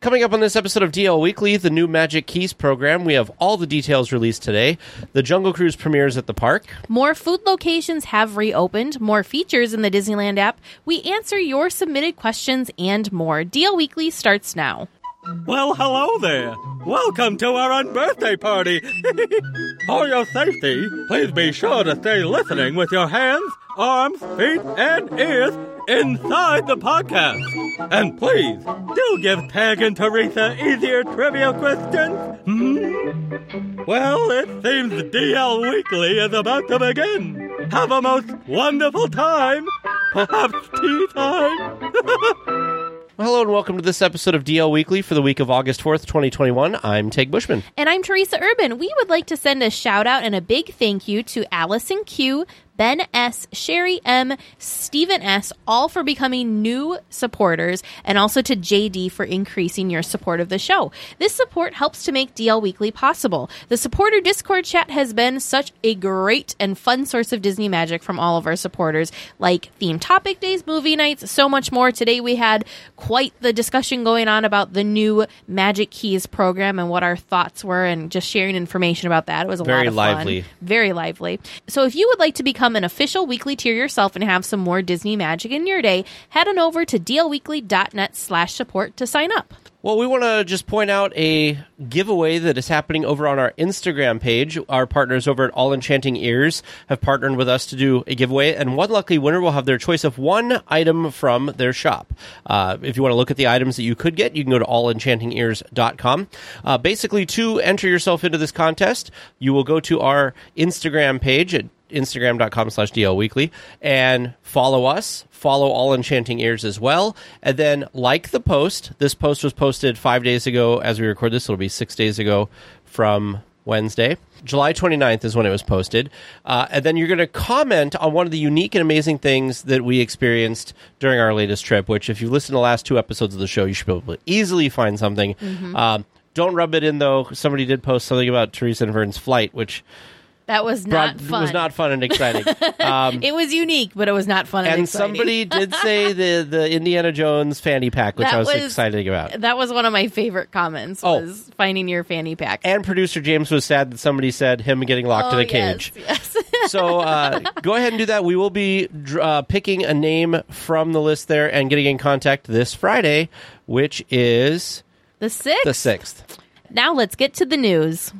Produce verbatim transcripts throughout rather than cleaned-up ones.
Coming up on this episode of D L Weekly, the new Magic Keys program. We have all the details released today. The Jungle Cruise premieres at the park. More food locations have reopened. More features in the Disneyland app. We answer your submitted questions and more. D L Weekly starts now. Well, hello there. Welcome to our unbirthday party. For your safety, please be sure to stay listening with your hands, arms, feet, and ears inside the podcast. And please, do give Tag and Teresa easier trivia questions. Hmm? Well, it seems D L Weekly is about to begin. Have a most wonderful time. Perhaps tea time. Well, hello and welcome to this episode of D L Weekly for the week of August fourth, twenty twenty-one. I'm Teg Bushman. And I'm Teresa Urban. We would like to send a shout out and a big thank you to Allison Q, Ben S., Sherry M., Stephen S., all for becoming new supporters, and also to J D for increasing your support of the show. This support helps to make D L Weekly possible. The supporter Discord chat has been such a great and fun source of Disney magic from all of our supporters, like theme topic days, movie nights, so much more. Today we had quite the discussion going on about the new Magic Keys program and what our thoughts were, and just sharing information about that. It was a Very lot of lively. fun. Very lively. So if you would like to become an official weekly tier yourself and have some more Disney magic in your day, head on over to dlweekly.net slash support to sign up. Well, we want to just point out a giveaway that is happening over on our Instagram page. Our partners over at All Enchanting Ears have partnered with us to do a giveaway, and one lucky winner will have their choice of one item from their shop. Uh, if you want to look at the items that you could get, you can go to all enchanting ears dot com. Uh, basically, to enter yourself into this contest, you will go to our Instagram page at instagram.com slash DL Weekly and follow us, follow All Enchanting Ears as well, and then like the post. This post was posted five days ago as we record this. It'll be six days ago from Wednesday. July twenty-ninth is when it was posted. Uh, and then you're going to comment on one of the unique and amazing things that we experienced during our latest trip, which if you listen to the last two episodes of the show, you should be able to easily find something. Mm-hmm. Um, don't rub it in, though. Somebody did post something about Teresa and Vern's flight, which... That was not Brought, fun. It was not fun and exciting. Um, it was unique, but it was not fun and, and exciting. somebody did say the, the Indiana Jones fanny pack, which That I was, was- excited about. That was one of my favorite comments, Oh. was finding your fanny pack. And producer James was sad that somebody said him getting locked oh, in a cage. Yes, yes. So uh, go ahead and do that. We will be uh, picking a name from the list there and getting in contact this Friday, which is The sixth. the sixth. Now let's get to the news.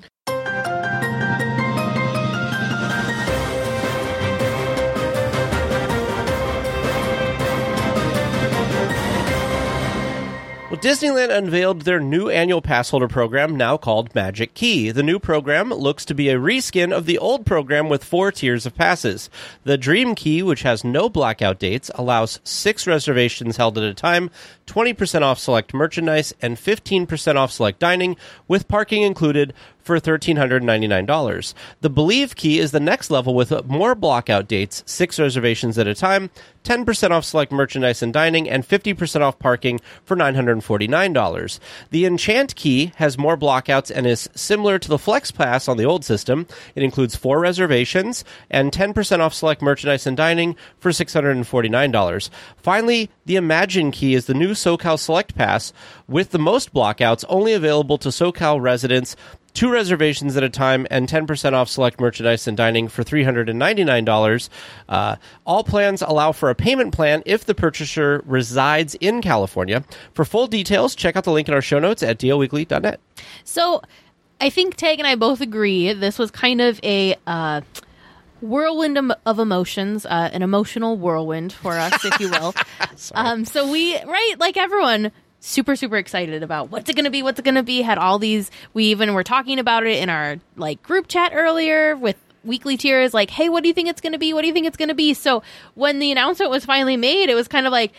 Well, Disneyland unveiled their new annual pass holder program, now called Magic Key. The new program looks to be a reskin of the old program with four tiers of passes. The Dream Key, which has no blackout dates, allows six reservations held at a time, twenty percent off select merchandise, and fifteen percent off select dining, with parking included, for one thousand three hundred ninety-nine dollars. The Believe Key is the next level with more blockout dates, six reservations at a time, ten percent off select merchandise and dining, and fifty percent off parking for nine hundred forty-nine dollars. The Enchant Key has more blockouts and is similar to the Flex Pass on the old system. It includes four reservations and ten percent off select merchandise and dining for six hundred forty-nine dollars. Finally, the Imagine Key is the new SoCal Select Pass with the most blockouts, only available to SoCal residents, two reservations at a time, and ten percent off select merchandise and dining for three hundred ninety-nine dollars. Uh, all plans allow for a payment plan if the purchaser resides in California. For full details, check out the link in our show notes at d l weekly dot net. So I think Tag and I both agree this was kind of a uh, whirlwind of emotions, uh, an emotional whirlwind for us, if you will. um, so we, right, like everyone, super, super excited about what's it going to be, what's it going to be, had all these, we even were talking about it in our like group chat earlier with weekly tiers, like, hey, what do you think it's going to be? What do you think it's going to be? So when the announcement was finally made, it was kind of like,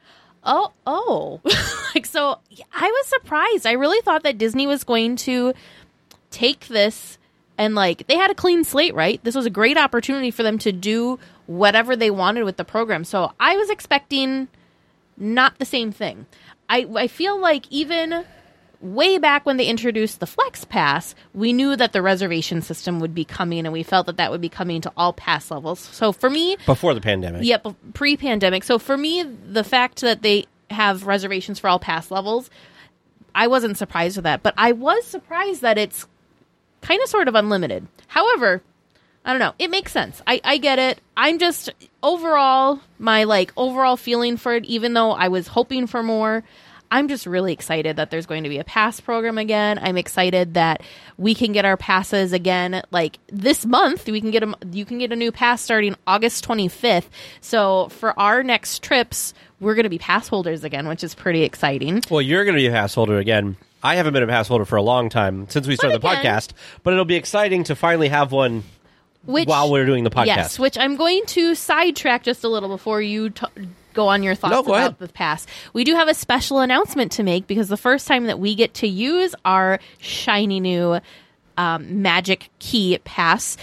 oh, oh, like, so I was surprised. I really thought that Disney was going to take this and like, they had a clean slate, right? This was a great opportunity for them to do whatever they wanted with the program. So I was expecting not the same thing. I, I feel like even way back when they introduced the Flex Pass, we knew that the reservation system would be coming, and we felt that that would be coming to all pass levels. So for me... Before the pandemic. Yep, pre-pandemic. So for me, the fact that they have reservations for all pass levels, I wasn't surprised with that, but I was surprised that it's kind of sort of unlimited. However, I don't know. It makes sense. I, I get it. I'm just overall, my like overall feeling for it, even though I was hoping for more, I'm just really excited that there's going to be a pass program again. I'm excited that we can get our passes again. Like this month, we can get a, you can get a new pass starting August twenty-fifth. So for our next trips, we're going to be pass holders again, which is pretty exciting. Well, you're going to be a pass holder again. I haven't been a pass holder for a long time since we started the podcast, but it'll be exciting to finally have one which, while we're doing the podcast. Yes, which I'm going to sidetrack just a little before you t- go on your thoughts no, go about ahead. the pass. We do have a special announcement to make because the first time that we get to use our shiny new um, Magic Key pass.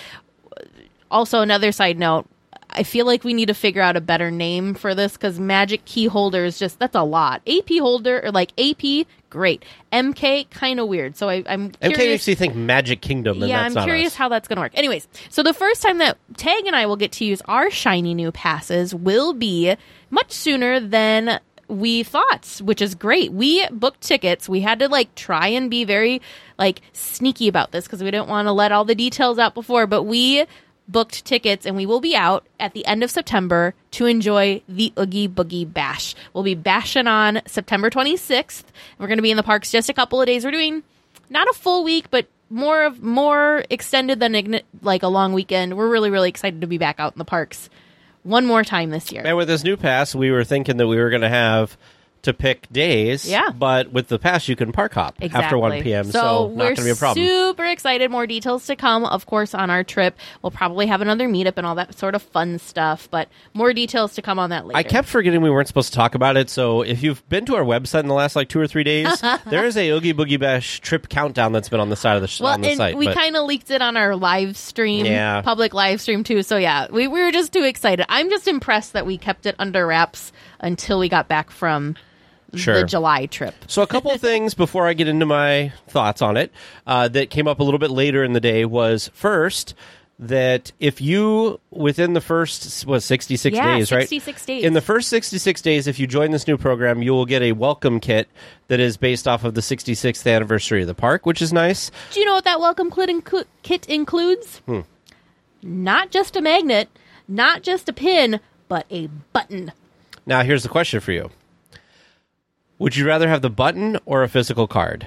Also, another side note, I feel like we need to figure out a better name for this because Magic Key holder is just, that's a lot. A P holder, or like A P, great. M K, kind of weird. So I, I'm curious. M K makes you think Magic Kingdom, and yeah, that's I'm not curious us. how that's going to work. Anyways, so the first time that Tag and I will get to use our shiny new passes will be much sooner than we thought, which is great. We booked tickets. We had to like try and be very like sneaky about this because we didn't want to let all the details out before, but we booked tickets and we will be out at the end of September to enjoy the Oogie Boogie Bash. We'll be bashing on September twenty-sixth. We're going to be in the parks just a couple of days. We're doing not a full week, but more of more extended than like a long weekend. We're really, really excited to be back out in the parks one more time this year. And with this new pass, we were thinking that we were going to have to pick days. Yeah. But with the pass, you can park hop Exactly. after one p.m., so, so not going to be a problem. We're super excited. More details to come, of course, on our trip. We'll probably have another meetup and all that sort of fun stuff, but more details to come on that later. I kept forgetting we weren't supposed to talk about it, so if you've been to our website in the last like two or three days, there is a Oogie Boogie Bash trip countdown that's been on the side of the, sh- well, on the and site. we but... kind of leaked it on our live stream, yeah. public live stream too, so yeah, we, we were just too excited. I'm just impressed that we kept it under wraps until we got back from Sure. the July trip. So a couple things before I get into my thoughts on it uh, that came up a little bit later in the day was first that if you within the first what sixty-six yeah, days, right? sixty-six days. In the first sixty-six days, if you join this new program, you will get a welcome kit that is based off of the sixty-sixth anniversary of the park, which is nice. Do you know what that welcome kit, inc- kit includes? Hmm. Not just a magnet, not just a pin, but a button. Now, here's the question for you. Would you rather have the button or a physical card?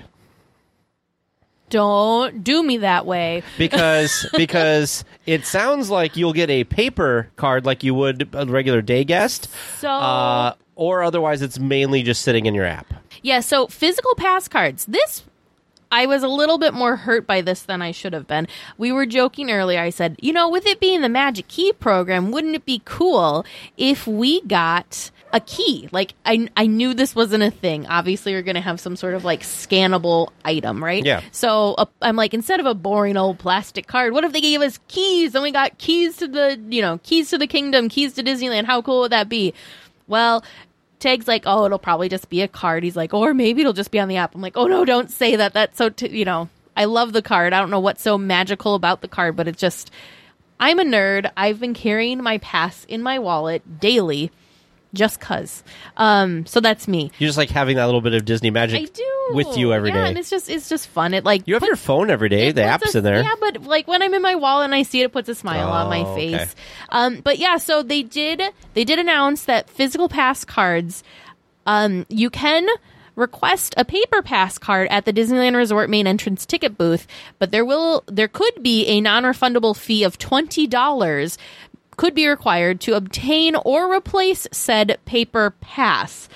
Don't do me that way. Because because it sounds like you'll get a paper card like you would a regular day guest. So, uh, or otherwise it's mainly just sitting in your app. Yeah, so physical pass cards. This, I was a little bit more hurt by this than I should have been. We were joking earlier. I said, you know, with it being the Magic Key program, wouldn't it be cool if we got a key? Like, I, I knew this wasn't a thing. Obviously, you're going to have some sort of, like, scannable item, right? Yeah. So, uh, I'm like, instead of a boring old plastic card, what if they gave us keys and we got keys to the, you know, keys to the kingdom, keys to Disneyland? How cool would that be? Well, Tag's like, oh, it'll probably just be a card. He's like, or maybe it'll just be on the app. I'm like, oh, no, don't say that. That's so, t-, you know, I love the card. I don't know what's so magical about the card, but it's just, I'm a nerd. I've been carrying my pass in my wallet daily. Just cause. Um, so that's me. You just like having that little bit of Disney magic I do. with you every yeah, day. and it's just it's just fun. It like You have puts, your phone every day. The puts app's a, in there. Yeah, but like when I'm in my wallet and I see it, it puts a smile Oh, on my face. okay. Um, but yeah, so they did they did announce that physical pass cards, um, you can request a paper pass card at the Disneyland Resort main entrance ticket booth, but there will there could be a non-refundable fee of twenty dollars could be required to obtain or replace said paper pass.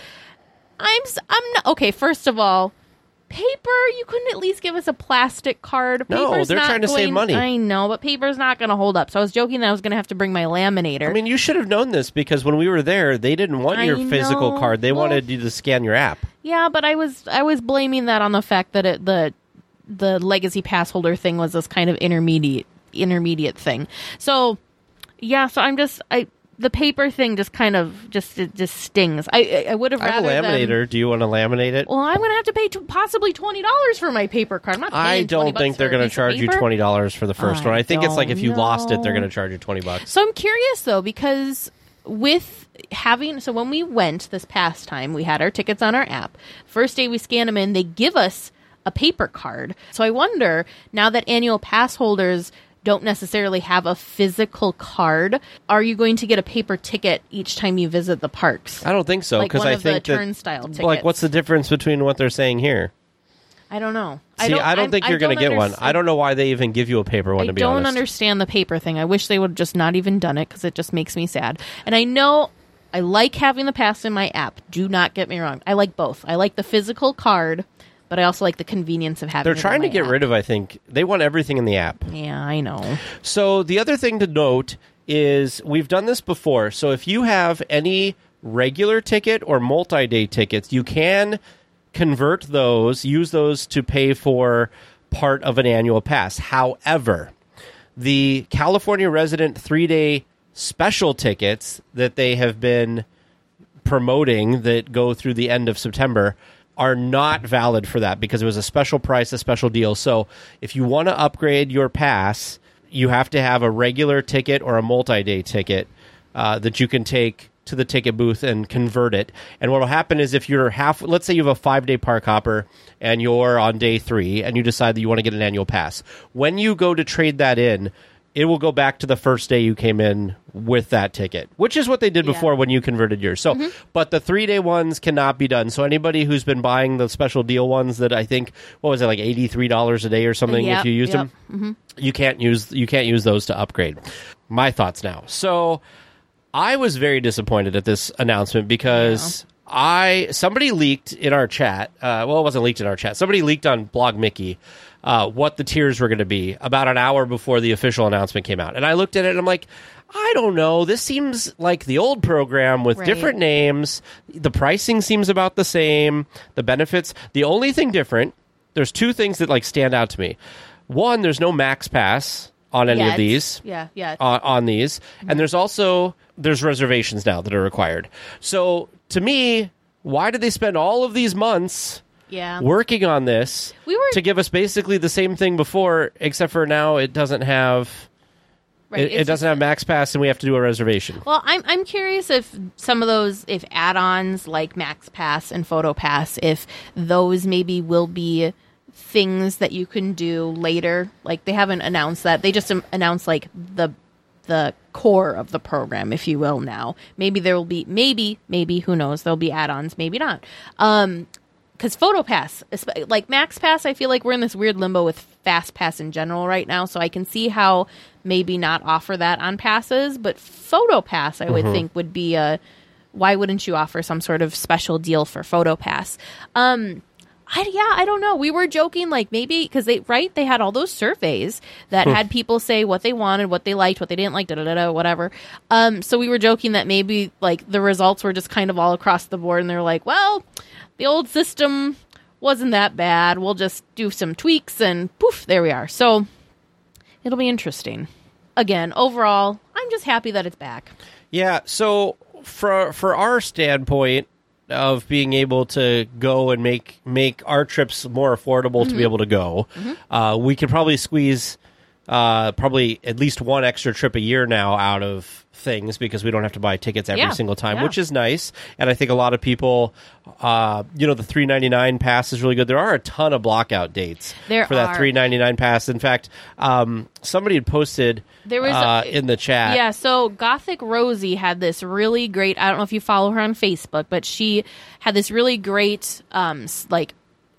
I'm I'm not, okay, first of all, paper, you couldn't at least give us a plastic card. No, Paper's they're not trying to going, save money. I know, but paper's not going to hold up. So I was joking that I was going to have to bring my laminator. I mean, you should have known this because when we were there, they didn't want I your physical know. card. They Well- wanted you to scan your app. Yeah, but I was I was blaming that on the fact that it, the the legacy pass holder thing was this kind of intermediate intermediate thing. So yeah, so I'm just I the paper thing just kind of just it just stings. I I would have I have a rather laminator. them, Do you want to laminate it? well, I'm going to have to pay t- possibly twenty dollars for my paper card. I'm not I paying twenty don't think bucks they're for a going to piece of charge you paper. twenty dollars for the first I one. I think it's like if you don't lost it, they're know. going to charge you twenty bucks. So I'm curious though, because with having, so when we went this past time, we had our tickets on our app. First day we scan them in, they give us a paper card. So I wonder, now that annual pass holders don't necessarily have a physical card, are you going to get a paper ticket each time you visit the parks? I don't think so, Like because one I of the think that, turnstile tickets. like, what's the difference between what they're saying here? I don't know. See, I don't, I don't I'm- think I you're going to don't get one. underst- I don't know why they even give you a paper one, I to be don't honest. understand the paper thing. I wish they would have just not even done it because it just makes me sad. And I know I like having the pass in my app. Do not get me wrong. I like both. I like the physical card, but I also like the convenience of having They're it in trying to my get app. rid of, I think, they want everything in the app. Yeah, I know. So the other thing to note is we've done this before. So if you have any regular ticket or multi-day tickets, you can convert those, use those to pay for part of an annual pass. However, the California resident three-day special tickets that they have been promoting that go through the end of September are not valid for that because it was a special price, a special deal. So if you want to upgrade your pass, you have to have a regular ticket or a multi-day ticket uh, that you can take to the ticket booth and convert it. And what will happen is if you're half, let's say you have a five-day park hopper and you're on day three and you decide that you want to get an annual pass. When you go to trade that in, it will go back to the first day you came in with that ticket, which is what they did Yeah. before when you converted yours. So, Mm-hmm. but the three-day ones cannot be done. So anybody who's been buying the special deal ones that I think, what was it, like eighty-three dollars a day or something Yep, if you used yep. them, Mm-hmm. you can't use you can't use those to upgrade. My thoughts now. So I was very disappointed at this announcement because I somebody leaked in our chat. Uh, well, it wasn't leaked in our chat. Somebody leaked on Blog Mickey uh, what the tiers were going to be about an hour before the official announcement came out, and I looked at it and I'm like, I don't know. This seems like the old program with Right. different names. The pricing seems about the same. The benefits. The only thing different. There's two things that like stand out to me. One, there's no Max Pass on any Yeah, of it's- these Yeah, yeah. on, on these, and there's also there's reservations now that are required. So to me, why did they spend all of these months yeah. working on this We were- to give us basically the same thing before, except for now it doesn't have Right, it, it it's doesn't have Max Pass, and we have to do a reservation. Well, I'm I'm curious if some of those, if add-ons like Max Pass and Photo Pass, if those maybe will be things that you can do later. Like they haven't announced that; they just um, announced like the the core of the program, if you will. Now, maybe there will be, maybe maybe who knows? There'll be add-ons, maybe not. Um, because Photo Pass, esp- like Max Pass, I feel like we're in this weird limbo with Fast Pass in general right now. So I can see how maybe not offer that on passes, but Photo Pass, I would think, would be a. Why wouldn't you offer some sort of special deal for Photo Pass? Um, I, yeah, I don't know. We were joking, like maybe because they right they had all those surveys that had people say what they wanted, what they liked, what they didn't like, da da da da, whatever. Um, so we were joking that maybe like the results were just kind of all across the board, and they're like, well, the old system wasn't that bad. We'll just do some tweaks, and poof, there we are. So it'll be interesting. Again, overall, I'm just happy that it's back. Yeah. So for for our standpoint of being able to go and make make our trips more affordable Mm-hmm. to be able to go, uh, we could probably squeeze uh, probably at least one extra trip a year now out of things because we don't have to buy tickets every Yeah, single time, yeah. which is nice. And I think a lot of people, uh, you know, the three ninety-nine pass is really good. There are a ton of blockout dates There for that are. three ninety-nine pass. In fact, um, somebody had posted There was uh, a- in the chat. Yeah, so Gothic Rosie had this really great, I don't know if you follow her on Facebook, but she had this really great um s- like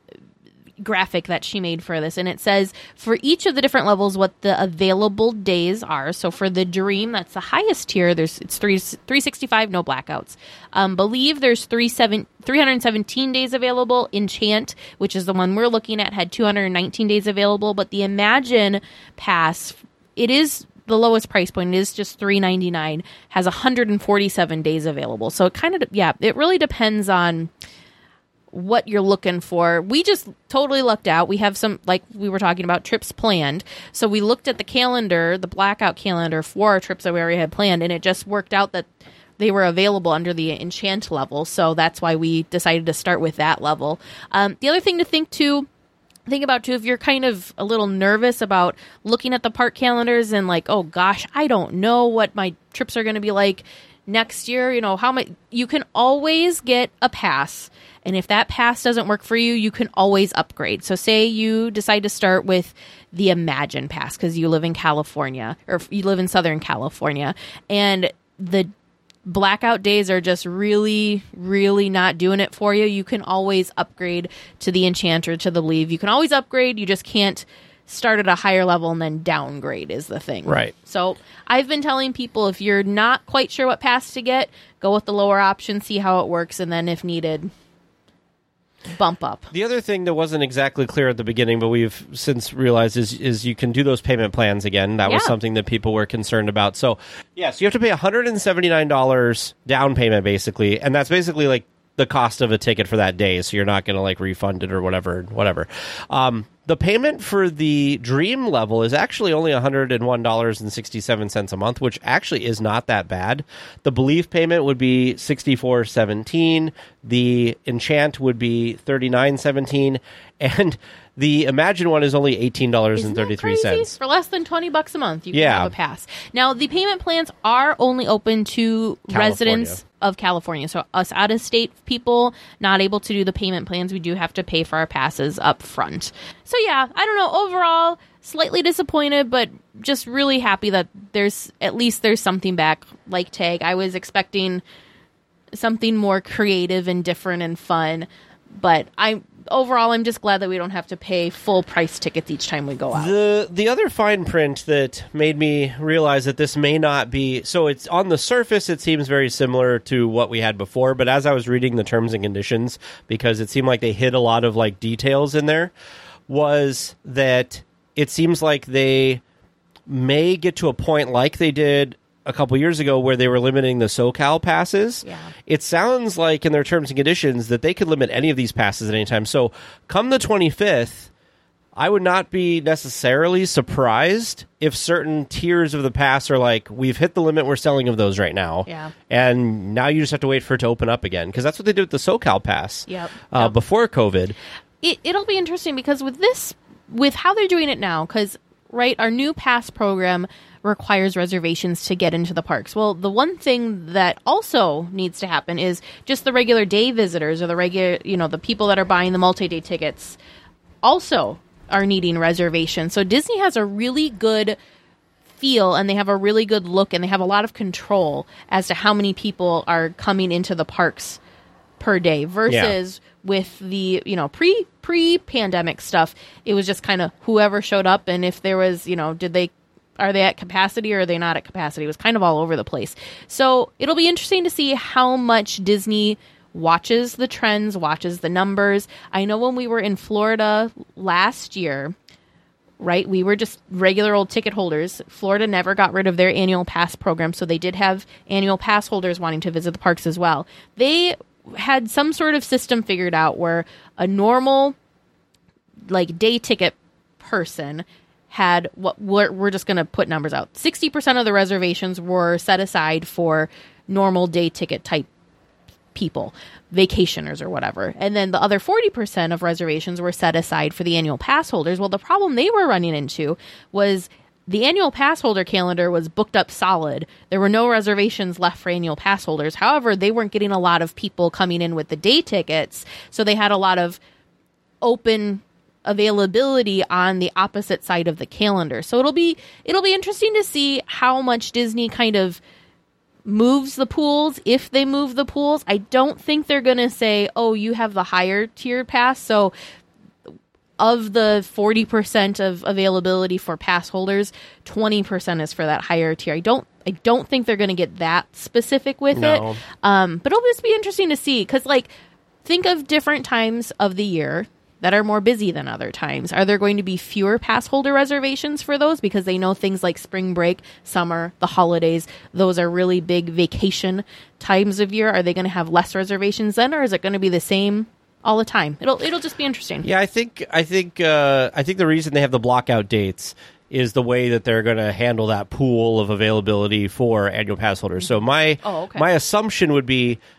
graphic that she made for this, and it says for each of the different levels what the available days are. So for the Dream, that's the highest tier, there's it's three three sixty-five, no blackouts. Um, Believe, there's three seven three hundred seventeen days available. Enchant, which is the one we're looking at, had two hundred nineteen days available. But the Imagine Pass, it is the lowest price point. It is just three ninety-nine, has one hundred forty-seven days available. So it kind of, yeah, it really depends on what you're looking for. We just totally lucked out. We have some, like we were talking about, trips planned. So we looked at the calendar, the blackout calendar for our trips that we already had planned, and it just worked out that they were available under the Enchant level. So that's why we decided to start with that level. Um, the other thing to think too, think about too, if you're kind of a little nervous about looking at the park calendars and like, oh gosh, I don't know what my trips are going to be like next year, you know, how much you can always get a pass. And if that pass doesn't work for you, you can always upgrade. So say you decide to start with the Imagine Pass because you live in California or you live in Southern California and the blackout days are just really, really not doing it for you. You can always upgrade to the Enchanter, to the Leave. You can always upgrade. You just can't start at a higher level and then downgrade is the thing. Right. So I've been telling people if you're not quite sure what pass to get, go with the lower option, see how it works, and then if needed, bump up. The other thing that wasn't exactly clear at the beginning, but we've since realized is is you can do those payment plans again. That Yeah. was something that people were concerned about. So, yes, you have to pay one hundred seventy-nine dollars down payment, basically, and that's basically like the cost of a ticket for that day, so you're not going to like refund it or whatever, whatever. Um, the payment for the Dream level is actually only one hundred one dollars and sixty-seven cents a month, which actually is not that bad. The Believe payment would be sixty-four dollars and seventeen cents. The Enchant would be thirty-nine dollars and seventeen cents. And the Imagine one is only eighteen dollars and thirty-three cents. Isn't that crazy? For less than twenty bucks a month, you can Yeah. have a pass. Now, the payment plans are only open to California. residents of California. So us out-of-state people not able to do the payment plans, we do have to pay for our passes up front. So yeah, I don't know. Overall, slightly disappointed, but just really happy that there's at least there's something back like Tag. I was expecting something more creative and different and fun, but I overall I'm just glad that we don't have to pay full price tickets each time we go out. The the other fine print that made me realize that this may not be so it's on the surface it seems very similar to what we had before, but as I was reading the terms and conditions, because it seemed like they hid a lot of like details in there, was that it seems like they may get to a point like they did a couple years ago where they were limiting the SoCal passes. Yeah. It sounds like in their terms and conditions that they could limit any of these passes at any time. So come the twenty-fifth, I would not be necessarily surprised if certain tiers of the pass are like, we've hit the limit, we're selling of those right now. Yeah. And now you just have to wait for it to open up again. Because that's what they did with the SoCal pass Yep. uh, Yep. before COVID. It, it'll be interesting because with this, with how they're doing it now, because, right, our new pass program requires reservations to get into the parks. Well, the one thing that also needs to happen is just the regular day visitors or the regular, you know, the people that are buying the multi-day tickets also are needing reservations. So Disney has a really good feel and they have a really good look and they have a lot of control as to how many people are coming into the parks per day versus with the, you know, pre pre pandemic stuff. It was just kind of whoever showed up, and if there was, you know, did they are they at capacity or are they not at capacity? It was kind of all over the place. So it'll be interesting to see how much Disney watches the trends, watches the numbers. I know when we were in Florida last year, right, we were just regular old ticket holders. Florida never got rid of their annual pass program, so they did have annual pass holders wanting to visit the parks as well. They had some sort of system figured out where a normal, like, day ticket person had what we're, we're just going to put numbers out. sixty percent of the reservations were set aside for normal day ticket type people, vacationers or whatever. And then the other forty percent of reservations were set aside for the annual pass holders. Well, the problem they were running into was the annual pass holder calendar was booked up solid. There were no reservations left for annual pass holders. However, they weren't getting a lot of people coming in with the day tickets. So they had a lot of open availability on the opposite side of the calendar. So it'll be it'll be interesting to see how much Disney kind of moves the pools, if they move the pools. I don't think they're going to say, oh, you have the higher tiered pass, so of the forty percent of availability for pass holders, twenty percent is for that higher tier. I don't I don't think they're going to get that specific with No. it. Um, but it'll just be interesting to see, because, like, think of different times of the year that are more busy than other times. Are there going to be fewer pass holder reservations for those because they know things like spring break, summer, the holidays, those are really big vacation times of year? Are they going to have less reservations then, or is it going to be the same all the time? It'll it'll just be interesting. Yeah, I think I think uh, I think the reason they have the blockout dates is the way that they're going to handle that pool of availability for annual pass holders. So my Oh, okay. my assumption would be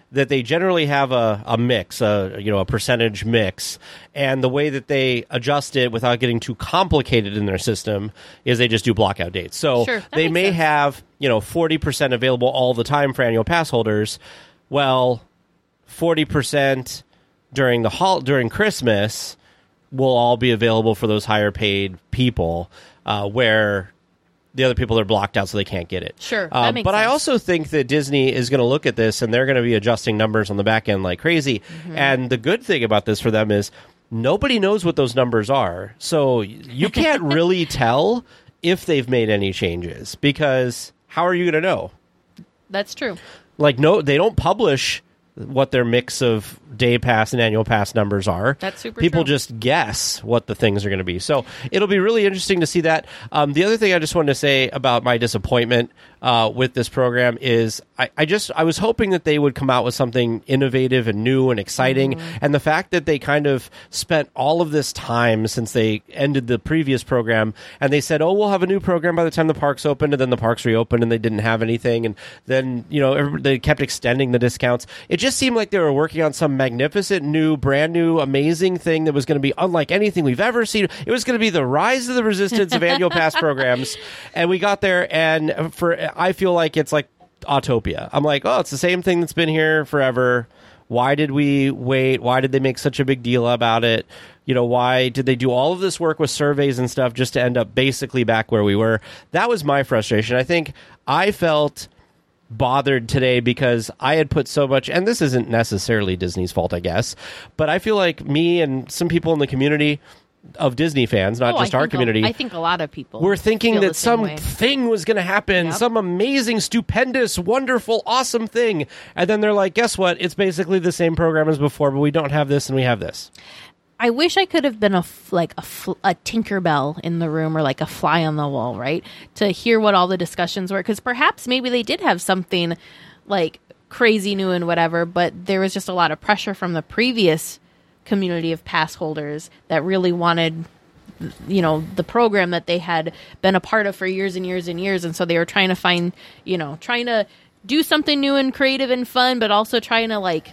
that they generally have a, a mix, a you know a percentage mix, and the way that they adjust it without getting too complicated in their system is they just do blockout dates. So Sure, that they makes may sense. have you know forty percent available all the time for annual pass holders. Well, forty percent during the hol- during Christmas will all be available for those higher paid people, uh, where the other people are blocked out so they can't get it. Sure, that Uh, makes but I sense. also think that Disney is going to look at this and they're going to be adjusting numbers on the back end like crazy. Mm-hmm. And the good thing about this for them is nobody knows what those numbers are. So you can't really tell if they've made any changes, because how are you going to know? That's true. Like, no, they don't publish what their mix of day pass and annual pass numbers are. That's super People true. just guess what the things are going to be. So it'll be really interesting to see that. Um, the other thing I just wanted to say about my disappointment uh, with this program is I, I just I was hoping that they would come out with something innovative and new and exciting. Mm-hmm. And the fact that they kind of spent all of this time since they ended the previous program and they said, oh, we'll have a new program by the time the parks opened, and then the parks reopened and they didn't have anything. And then, you know, every- they kept extending the discounts. It just seemed like they were working on some magnificent new, brand new, amazing thing that was going to be unlike anything we've ever seen. It was going to be the rise of the resistance of annual pass programs. And we got there, and for I feel like it's like Autopia. I'm like, oh, it's the same thing that's been here forever. Why did we wait? Why did they make such a big deal about it? You know, why did they do all of this work with surveys and stuff just to end up basically back where we were? That was my frustration. I think I felt bothered today because I had put so much, and this isn't necessarily Disney's fault, I guess, but I feel like me and some people in the community of Disney fans, not Oh, just I our think a- community, I think a lot of people we're thinking feel that the same some way. thing was going to happen, Yep. some amazing, stupendous, wonderful, awesome thing. And then they're like, guess what? It's basically the same program as before, but we don't have this and we have this. I wish I could have been a f- like a, fl- a Tinkerbell in the room, or like a fly on the wall, right? To hear what all the discussions were, because perhaps maybe they did have something like crazy new and whatever, but there was just a lot of pressure from the previous community of pass holders that really wanted, you know, the program that they had been a part of for years and years and years. And so they were trying to find, you know, trying to do something new and creative and fun, but also trying to like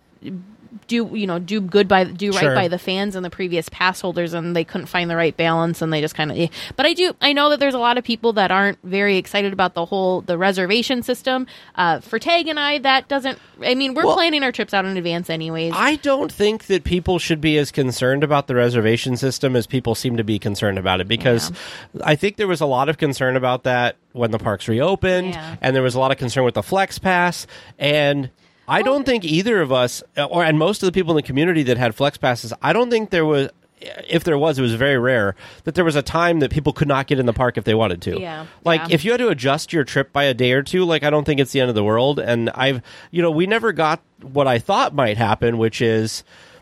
do, you know, do good by, do right Sure. by the fans and the previous pass holders, and they couldn't find the right balance, and they just kind of, eh. But I do, I know that there's a lot of people that aren't very excited about the whole, the reservation system. Uh, for Tag and I, that doesn't, I mean, we're Well, planning our trips out in advance anyways. I don't think that people should be as concerned about the reservation system as people seem to be concerned about it, because I think there was a lot of concern about that when the parks reopened, Yeah. and there was a lot of concern with the Flex Pass, and I don't think either of us, or and most of the people in the community that had Flex Passes, I don't think there was, if there was, it was very rare, that there was a time that people could not get in the park if they wanted to. Yeah, Like, yeah. if you had to adjust your trip by a day or two, like, I don't think it's the end of the world. And I've, you know, we never got what I thought might happen, which is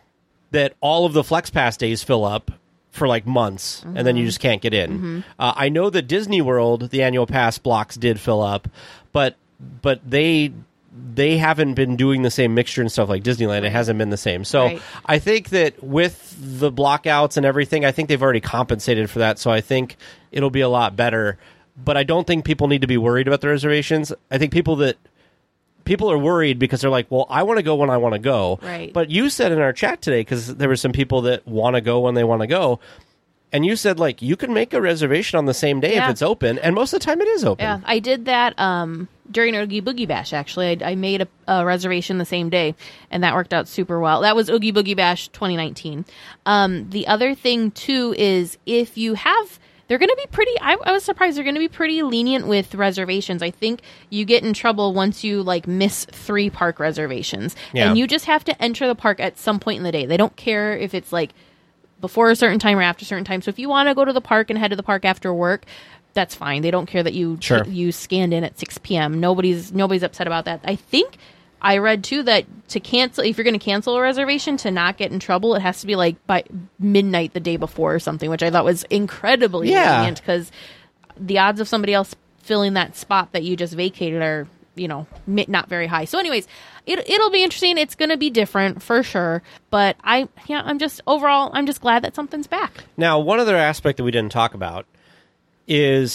that all of the Flex Pass days fill up for like months, and Mm-hmm. then you just can't get in. Uh, I know that Disney World, the annual pass blocks did fill up, but but they they haven't been doing the same mixture and stuff like Disneyland. It hasn't been the same. So Right. I think that with the blockouts and everything, I think they've already compensated for that. So I think it'll be a lot better. But I don't think people need to be worried about the reservations. I think people that people are worried because they're like, well, I want to go when I want to go. Right. But you said in our chat today, because there were some people that want to go when they want to go, and you said, like, you can make a reservation on the same day Yeah. if it's open, and most of the time it is open. Yeah, I did that um, during Oogie Boogie Bash, actually. I, I made a, a reservation the same day, and that worked out super well. That was Oogie Boogie Bash twenty nineteen. Um, the other thing, too, is if you have... They're going to be pretty... I, I was surprised. They're going to be pretty lenient with reservations. I think you get in trouble once you, like, miss three park reservations. Yeah. And you just have to enter the park at some point in the day. They don't care if it's, like, before a certain time or after a certain time. So if you want to go to the park and head to the park after work, that's fine. They don't care that you Sure. you scanned in at six p.m. Nobody's nobody's upset about that. I think I read too that to cancel, if you're going to cancel a reservation, to not get in trouble, it has to be like by midnight the day before or something, which I thought was incredibly Yeah. lenient, because the odds of somebody else filling that spot that you just vacated are, you know, mi- not very high. So anyways, it, it'll be interesting. It's going to be different for sure. But I, yeah, I'm just, overall, I'm just glad that something's back. Now, one other aspect that we didn't talk about is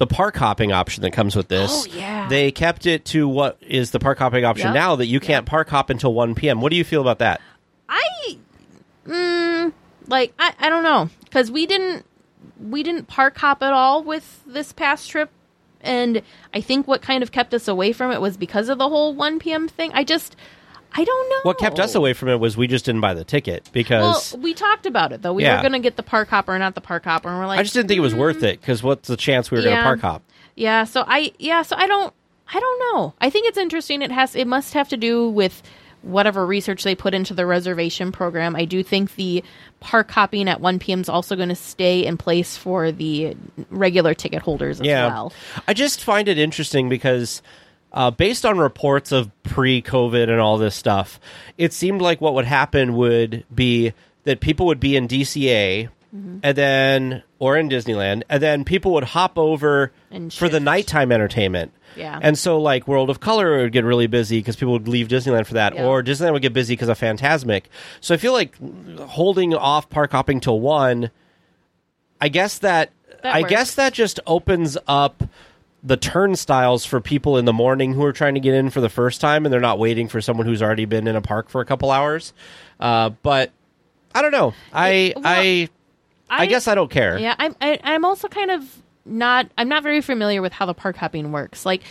the park hopping option that comes with this. Oh, yeah. They kept it to what is the park hopping option Yep. now, that you can't Yep. park hop until one p.m. What do you feel about that? I, mm, like, I, I don't know. Because we didn't, we didn't park hop at all with this past trip. And I think what kind of kept us away from it was because of the whole one p.m. thing. I just, I don't know. What kept us away from it was we just didn't buy the ticket because Well, we talked about it, though. We Yeah. were going to get the park hopper or not the park hopper. And we're like, I just didn't think it was worth it, because what's the chance we were going Yeah. to park hop? Yeah, so I yeah, so I don't I don't know. I think it's interesting. It has it must have to do with whatever research they put into the reservation program. I do think the park hopping at one p.m. is also going to stay in place for the regular ticket holders as Yeah. well. I just find it interesting because uh, based on reports of pre-COVID and all this stuff, it seemed like what would happen would be that people would be in D C A mm-hmm. and then or in Disneyland, and then people would hop over And for the shift. nighttime entertainment. Yeah. And so, like, World of Color would get really busy because people would leave Disneyland for that, Yeah. or Disneyland would get busy because of Fantasmic. So I feel like holding off park hopping till one, I guess that, That I works. guess that just opens up the turnstiles for people in the morning who are trying to get in for the first time, and they're not waiting for someone who's already been in a park for a couple hours. Uh, but I don't know. I Well, I I, I guess I don't care. Yeah, I'm I, I'm also kind of not I'm not very familiar with how the park hopping works. Like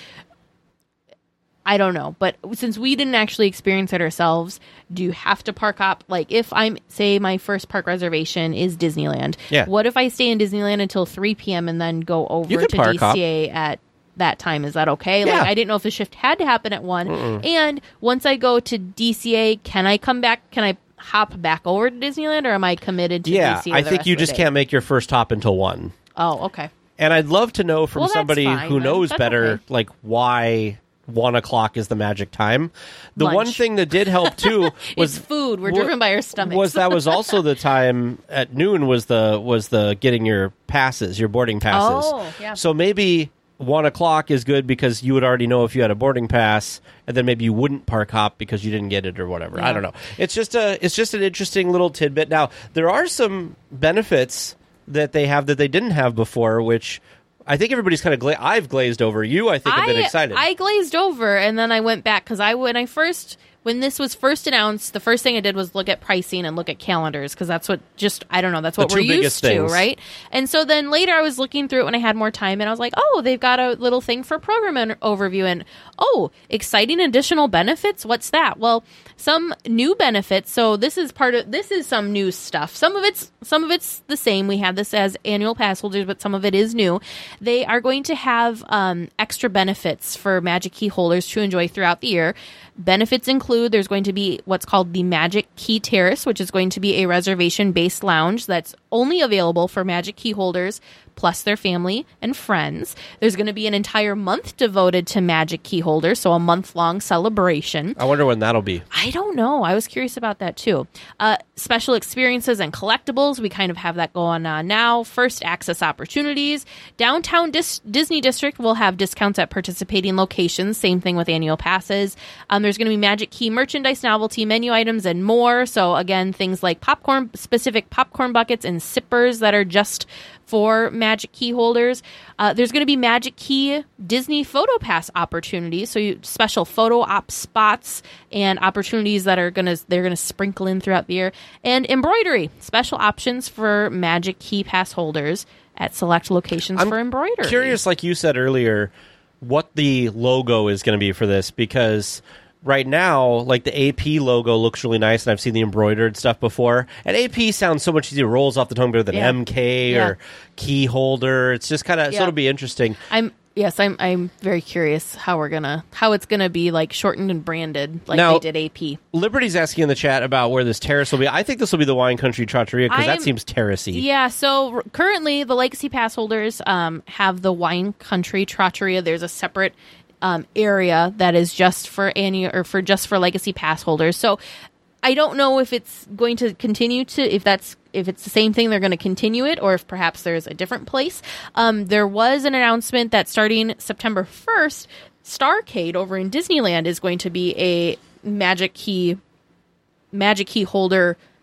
I don't know, but since we didn't actually experience it ourselves, do you have to park hop? Like if I'm say my first park reservation is Disneyland, Yeah. what if I stay in Disneyland until three p.m. and then go over You could to park D C A at that time? Is that okay? Yeah. Like I didn't know if the shift had to happen at one. And once I go to D C A, can I come back? Can I hop back over to Disneyland, or am I committed to Yeah, D C A? I the think rest you of the just day? can't make your first hop until one. Oh, okay. And I'd love to know from Well, that's somebody fine, who then. knows That's better, okay. like, why one o'clock is the magic time. The Lunch. one thing that did help too was It's food. We're wa- driven by our stomachs. Was that was also the time at noon was the was the getting your passes, your boarding passes. Oh, yeah. So maybe one o'clock is good because you would already know if you had a boarding pass, and then maybe you wouldn't park hop because you didn't get it or whatever. I Yeah. don't know. It's just a it's just an interesting little tidbit. Now there are some benefits that they have that they didn't have before, which I think everybody's kind of gla- I've glazed over. You, I think, have been excited. I glazed over, and then I went back because I when I first when this was first announced, the first thing I did was look at pricing and look at calendars because that's what just I don't know that's what The we're two biggest used to, things. right? And so then later I was looking through it when I had more time, and I was like, oh, they've got a little thing for program an- overview, and oh, exciting additional benefits. What's that? Well, some new benefits. So this is part of this is some new stuff. Some of it's some of it's the same. We have this as annual pass holders, but some of it is new. They are going to have um, extra benefits for Magic Key holders to enjoy throughout the year. Benefits include there's going to be what's called the Magic Key Terrace, which is going to be a reservation-based lounge that's only available for Magic Key holders plus their family and friends. There's going to be an entire month devoted to Magic Key holders, so a month-long celebration. I wonder when that'll be. I don't know. I was curious about that too. Uh, special experiences and collectibles. We kind of have that going on now. First access opportunities. Downtown Dis- Disney District will have discounts at participating locations. Same thing with annual passes. Um, there's going to be Magic Key merchandise, novelty menu items, and more. So again, things like popcorn, specific popcorn buckets and sippers that are just for Magic Key holders. Uh, there's going to be Magic Key Disney Photo Pass opportunities, so you, special photo op spots and opportunities that are going to they're going to sprinkle in throughout the year, and embroidery, special options for Magic Key Pass holders at select locations I'm for embroidery. Curious, like you said earlier, what the logo is going to be for this, because right now, like the A P logo looks really nice, and I've seen the embroidered stuff before. And A P sounds so much easier, rolls off the tongue better than Yeah. M K Yeah. or key holder. It's just kind of, so Yeah. it'll be interesting. I'm yes, I'm I'm very curious how we're gonna how it's gonna be like shortened and branded like Now- they did A P. Liberty's asking in the chat about where this terrace will be. I think this will be the Wine Country Trattoria, because that I'm- seems terracey. Yeah, so r- currently the Legacy Pass holders um, have the Wine Country Trattoria. There's a separate um, area that is just for annual or for just for Legacy Pass holders. So I don't know if it's going to continue to if that's if it's the same thing they're going to continue it, or if perhaps there's a different place. Um, there was an announcement that starting September first, Starcade over in Disneyland is going to be a Magic Key Magic Key holder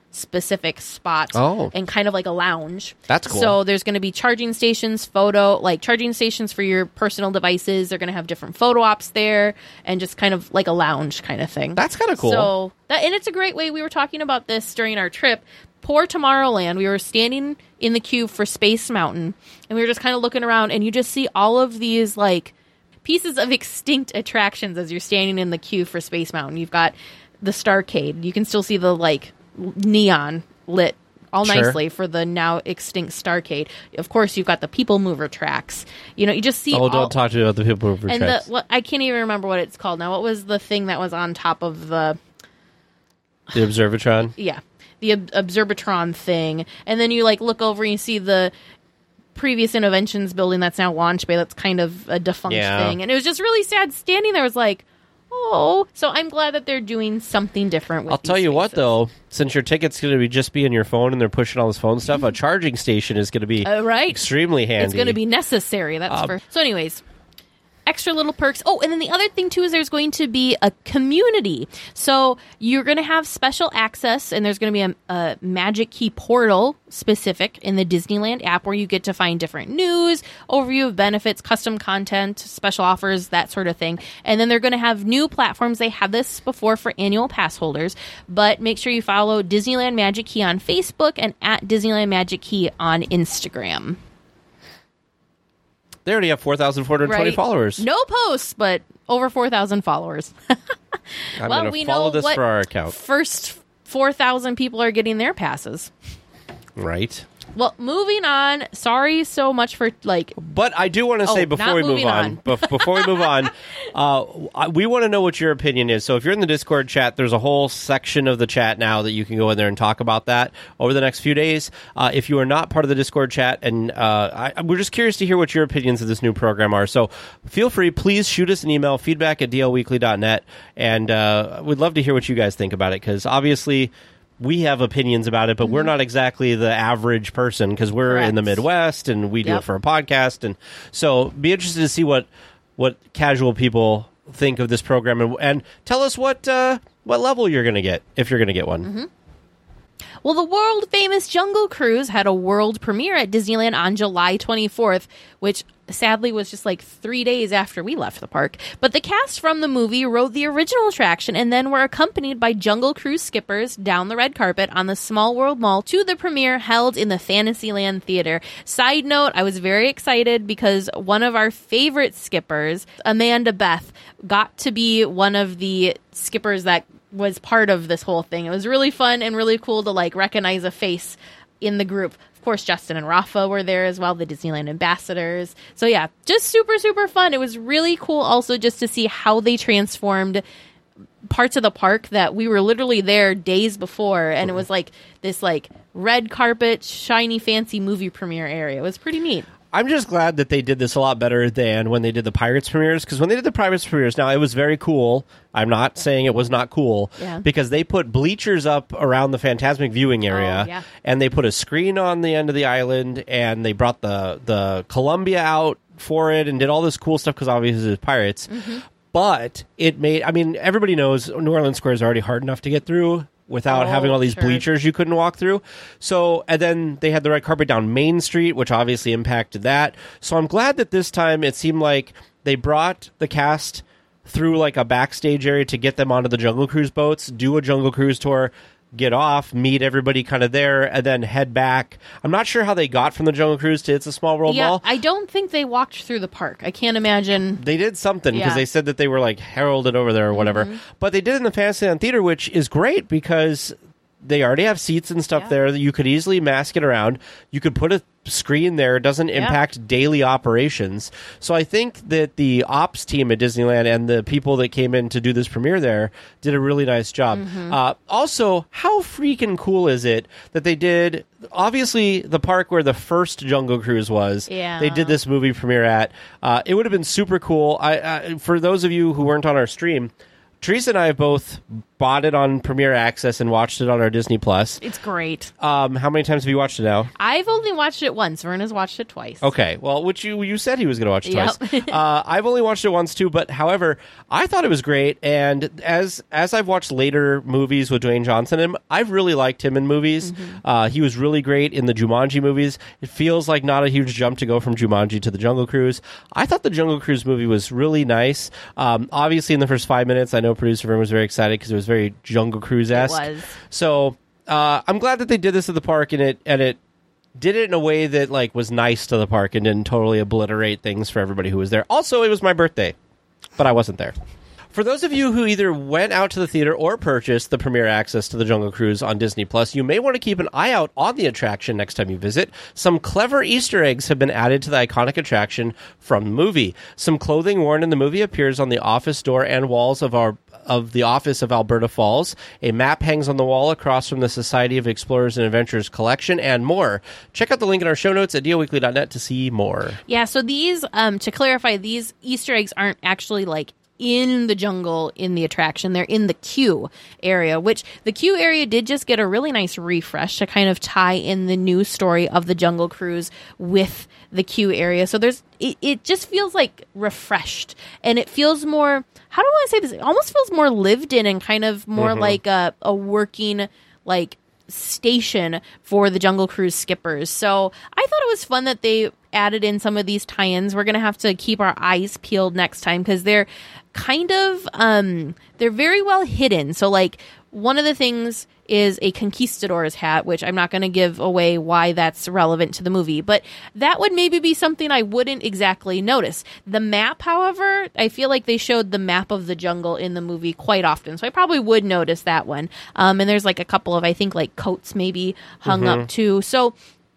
specific spot Oh. and kind of like a lounge. That's cool. So there's going to be charging stations, photo, like charging stations for your personal devices. They're going to have different photo ops there and just kind of like a lounge kind of thing. That's kind of cool. So that, and it's a great way. We were talking about this during our trip. Poor Tomorrowland. We were standing in the queue for Space Mountain and we were just kind of looking around and you just see all of these like pieces of extinct attractions as you're standing in the queue for Space Mountain. You've got the Starcade. You can still see the like neon lit all Sure. nicely for the now extinct Starcade. Of course, you've got the People Mover tracks. You know, you just see Oh, all, don't talk to me about the People Mover and tracks. the what, I can't even remember what it's called now. What was the thing that was on top of the The Observatron. yeah, the Ob- Observatron thing, and then you like look over and you see the previous Innovations building that's now Launch Bay. That's kind of a defunct Yeah. thing, and it was just really sad standing there. I was like, oh, so I'm glad that they're doing something different. With I'll tell these you what, spaces. though, since your ticket's going to be just be in your phone and they're pushing all this phone stuff, a charging station is going to be Uh, right. extremely handy. It's going to be necessary. That's Um, for. So, anyways, extra little perks. Oh, and then the other thing too is there's going to be a community. So you're going to have special access, and there's going to be a, a Magic Key portal specific in the Disneyland app where you get to find different news, overview of benefits, custom content, special offers, that sort of thing. And then they're going to have new platforms. They had this before for annual pass holders, but make sure you follow Disneyland Magic Key on Facebook and at Disneyland Magic Key on Instagram. They already have four thousand four hundred twenty Right. followers. No posts, but over four thousand followers. I'm well, going we to follow know this what for our account. First four thousand people are getting their passes. Right. Well, moving on. Sorry so much for, like, But I do want to Oh, say before not we move moving on, on. bef- before we move on, uh, I- we want to know what your opinion is. So if you're in the Discord chat, there's a whole section of the chat now that you can go in there and talk about that over the next few days. Uh, if you are not part of the Discord chat, and uh, I, we're just curious to hear what your opinions of this new program are. So feel free, please shoot us an email, feedback at d l weekly dot net, and uh, we'd love to hear what you guys think about it, because obviously we have opinions about it, but we're not exactly the average person, because we're in the Correct. Midwest and we do Yep. it for a podcast. And so be interested to see what what casual people think of this program, and, and tell us what uh, what level you're going to get, if you're going to get one. Mm-hmm. Well, the world-famous Jungle Cruise had a world premiere at Disneyland on July twenty-fourth, which sadly was just like three days after we left the park. But the cast from the movie rode the original attraction and then were accompanied by Jungle Cruise skippers down the red carpet on the Small World Mall to the premiere held in the Fantasyland Theater. Side note, I was very excited because one of our favorite skippers, Amanda Beth, got to be one of the skippers that was part of this whole thing. It was really fun and really cool to like recognize a face in the group. Of course, Justin and Rafa were there as well, the Disneyland ambassadors. So yeah, just super, super fun. It was really cool also just to see how they transformed parts of the park that we were literally there days before, and it was like this like red carpet, shiny, fancy movie premiere area. It was pretty neat. I'm just glad that they did this a lot better than when they did the Pirates premieres, because when they did the Pirates premieres, now it was very cool. I'm not saying it was not cool, Yeah. because they put bleachers up around the Fantasmic viewing area, Oh, yeah. and they put a screen on the end of the island, and they brought the, the Columbia out for it and did all this cool stuff, because obviously it's Pirates. Mm-hmm. But it made, I mean, everybody knows New Orleans Square is already hard enough to get through without Oh, having all these sure. bleachers you couldn't walk through. So, and then they had the red carpet down Main Street, which obviously impacted that. So I'm glad that this time it seemed like they brought the cast through like a backstage area to get them onto the Jungle Cruise boats, do a Jungle Cruise tour, get off, meet everybody kind of there, and then head back. I'm not sure how they got from the Jungle Cruise to It's a Small World Yeah, Mall. I don't think they walked through the park. I can't imagine. They did something, because Yeah. they said that they were like heralded over there or whatever. Mm-hmm. But they did it in the Fantasyland Theater, which is great because they already have seats and stuff Yeah. there that you could easily mask it around. You could put a screen there. It doesn't impact daily operations. So I think that the ops team at Disneyland and the people that came in to do this premiere there did a really nice job. Mm-hmm. Uh, also, how freaking cool is it that they did, obviously, the park where the first Jungle Cruise was, Yeah. they did this movie premiere at. Uh, it would have been super cool. I, I For those of you who weren't on our stream, Teresa and I have both bought it on Premiere Access and watched it on our Disney Plus. It's great. Um, how many times have you watched it now? I've only watched it once. Verna's watched it twice. Okay, well, which you you said he was going to watch it Yep. twice. uh, I've only watched it once too, but however, I thought it was great. And as as I've watched later movies with Dwayne Johnson, in, I've really liked him in movies. Mm-hmm. Uh, he was really great in the Jumanji movies. It feels like not a huge jump to go from Jumanji to the Jungle Cruise. I thought the Jungle Cruise movie was really nice. Um, obviously, in the first five minutes, I know producer Vern was very excited because it was very Jungle Cruise-esque. It was. So uh, I'm glad that they did this at the park, and it and it did it in a way that like was nice to the park and didn't totally obliterate things for everybody who was there. Also, it was my birthday, but I wasn't there. For those of you who either went out to the theater or purchased the Premiere Access to the Jungle Cruise on Disney Plus, you may want to keep an eye out on the attraction next time you visit. Some clever Easter eggs have been added to the iconic attraction from the movie. Some clothing worn in the movie appears on the office door and walls of our of the office of Alberta Falls. A map hangs on the wall across from the Society of Explorers and Adventurers collection, and more. Check out the link in our show notes at d o weekly dot net to see more. Yeah, so these, um, to clarify, these Easter eggs aren't actually like in the jungle in the attraction. They're in the queue area, which the queue area did just get a really nice refresh to kind of tie in the new story of the Jungle Cruise with the queue area. So there's it, it just feels like refreshed, and it feels more, how do I want to say this? It almost feels more lived in and kind of more Mm-hmm. like a, a working like station for the Jungle Cruise skippers. So I thought it was fun that they added in some of these tie-ins. We're going to have to keep our eyes peeled next time because they're kind of, um, they're very well hidden. So like one of the things is a conquistador's hat, which I'm not going to give away why that's relevant to the movie, but that would maybe be something I wouldn't exactly notice. The map, however, I feel like they showed the map of the jungle in the movie quite often, so I probably would notice that one. Um, and there's like a couple of, I think, like coats maybe hung Mm-hmm. up too. So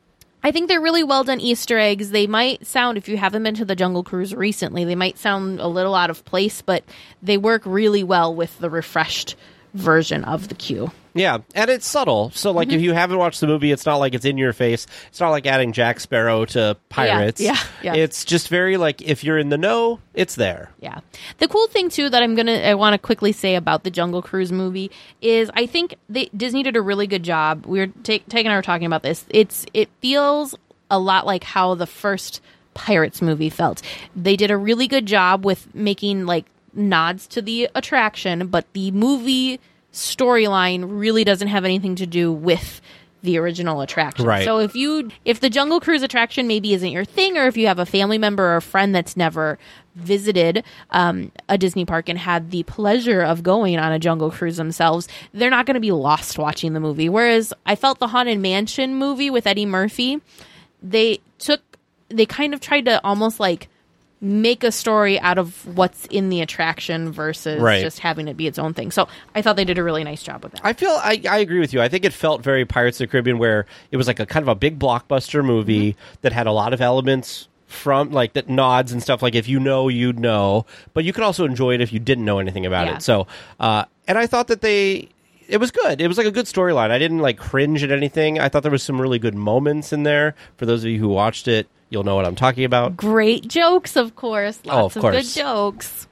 I think they're really well done Easter eggs. They might sound, if you haven't been to the Jungle Cruise recently, they might sound a little out of place, but they work really well with the refreshed version of the queue. Yeah, and it's subtle. So, like, Mm-hmm. if you haven't watched the movie, it's not like it's in your face. It's not like adding Jack Sparrow to Pirates. Yeah, yeah, yeah. It's just very, like, if you're in the know, it's there. Yeah. The cool thing too that I'm gonna I want to quickly say about the Jungle Cruise movie is I think they, Disney did a really good job. We were take, Tegan and I were talking about this. It's it feels a lot like how the first Pirates movie felt. They did a really good job with making like nods to the attraction, but the movie storyline really doesn't have anything to do with the original attraction. Right. So if you if the Jungle Cruise attraction maybe isn't your thing, or if you have a family member or a friend that's never visited um, a Disney park and had the pleasure of going on a Jungle Cruise themselves, they're not going to be lost watching the movie. Whereas I felt the Haunted Mansion movie with Eddie Murphy, they took they kind of tried to almost like make a story out of what's in the attraction versus Right. just having it be its own thing. So I thought they did a really nice job with that. I feel I, I agree with you. I think it felt very Pirates of the Caribbean, where it was like a kind of a big blockbuster movie Mm-hmm. that had a lot of elements from like that nods and stuff. Like if you know, you'd know, but you could also enjoy it if you didn't know anything about Yeah. it. So, uh, and I thought that they. It was good. It was like a good storyline. I didn't like cringe at anything. I thought there was some really good moments in there. For those of you who watched it, you'll know what I'm talking about. Great jokes, of course. Lots Oh, of of, course. good jokes.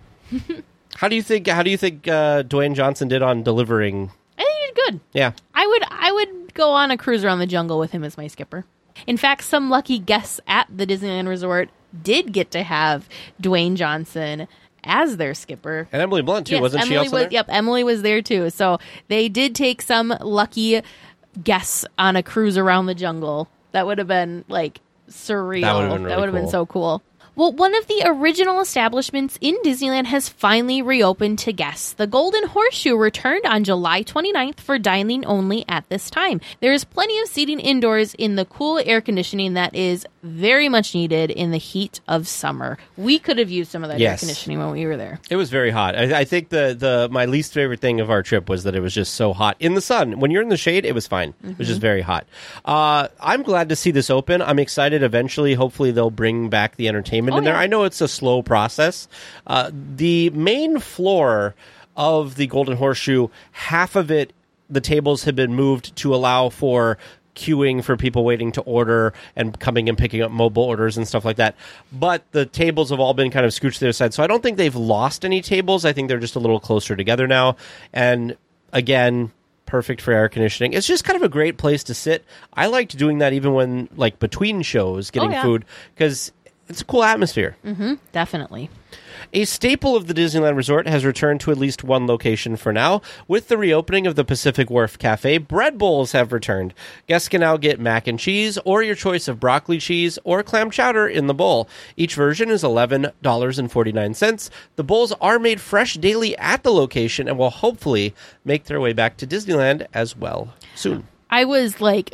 How do you think? How do you think uh, Dwayne Johnson did on delivering? I think he did good. Yeah, I would I would go on a cruise around the jungle with him as my skipper. In fact, some lucky guests at the Disneyland Resort did get to have Dwayne Johnson as their skipper. and Emily Blunt too, Yes, wasn't Emily she also was, there? Yep, Emily was there too. So they did take some lucky guests on a cruise around the jungle. That would have been like surreal. That would have been really that would have cool. been so cool. Well, one of the original establishments in Disneyland has finally reopened to guests. The Golden Horseshoe returned on July twenty-ninth for dining only at this time. There is plenty of seating indoors in the cool air conditioning that is very much needed in the heat of summer. We could have used some of that air Yes. conditioning when we were there. It was very hot. I, I think the, the my least favorite thing of our trip was that it was just so hot in the sun. When you're in the shade, it was fine. It was just very hot. Uh, I'm glad to see this open. I'm excited. Eventually, hopefully, they'll bring back the entertainment Oh, in there. yeah. I know it's a slow process. Uh, the main floor of the Golden Horseshoe, half of it, the tables have been moved to allow for queuing for people waiting to order and coming and picking up mobile orders and stuff like that. But the tables have all been kind of scooched to their side. So I don't think they've lost any tables. I think they're just a little closer together now. And again, perfect for air conditioning. It's just kind of a great place to sit. I liked doing that even when, like, between shows, getting Oh, yeah. food, because it's a cool atmosphere. Mm-hmm. Definitely. A staple of the Disneyland Resort has returned to at least one location for now. With the reopening of the Pacific Wharf Cafe, bread bowls have returned. Guests can now get mac and cheese, or your choice of broccoli cheese or clam chowder in the bowl. Each version is eleven dollars and forty-nine cents. The bowls are made fresh daily at the location and will hopefully make their way back to Disneyland as well soon. I was like,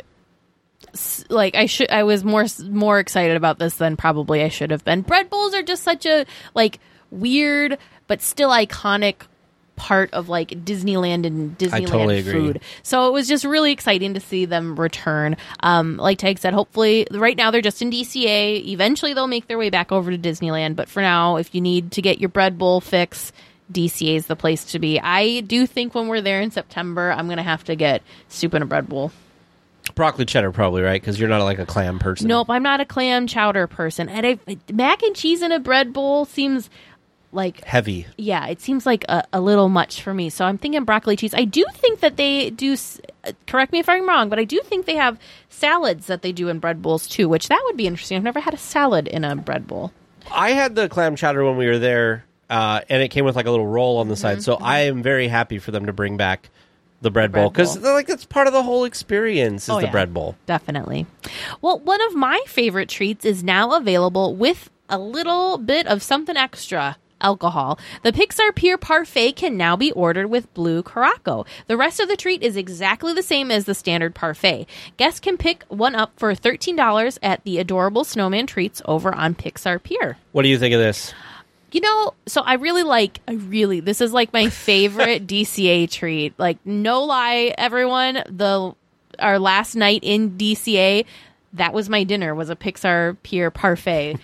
s- like I should. I was more more excited about this than probably I should have been. Bread bowls are just such a like weird but still iconic part of like Disneyland and Disneyland totally agree. food. So it was just really exciting to see them return. Um, like Tag said, hopefully right now they're just in D C A. Eventually they'll make their way back over to Disneyland. But for now, if you need to get your bread bowl fix, D C A is the place to be. I do think when we're there in September, I'm going to have to get soup and a bread bowl. Broccoli cheddar, probably, right? Because you're not like a clam person. Nope, I'm not a clam chowder person. And I, mac and cheese in a bread bowl seems like Heavy. yeah, it seems like a, a little much for me. So I'm thinking broccoli cheese. I do think that they do, s- uh, correct me if I'm wrong, but I do think they have salads that they do in bread bowls too, which that would be interesting. I've never had a salad in a bread bowl. I had the clam chowder when we were there, uh, and it came with like a little roll on the side. So I am very happy for them to bring back the bread, bread bowl because bowl. like that's part of the whole experience is Oh, the yeah. bread bowl. Definitely. Well, one of my favorite treats is now available with a little bit of something extra. Alcohol. The Pixar Pier Parfait can now be ordered with Blue Caraco. The rest of the treat is exactly the same as the standard parfait. Guests can pick one up for thirteen dollars at the Adorable Snowman Treats over on Pixar Pier. What do you think of this? You know, so I really like, I really, this is like my favorite D C A treat. Like, no lie, everyone, the our last night in D C A, that was my dinner, was a Pixar Pier Parfait.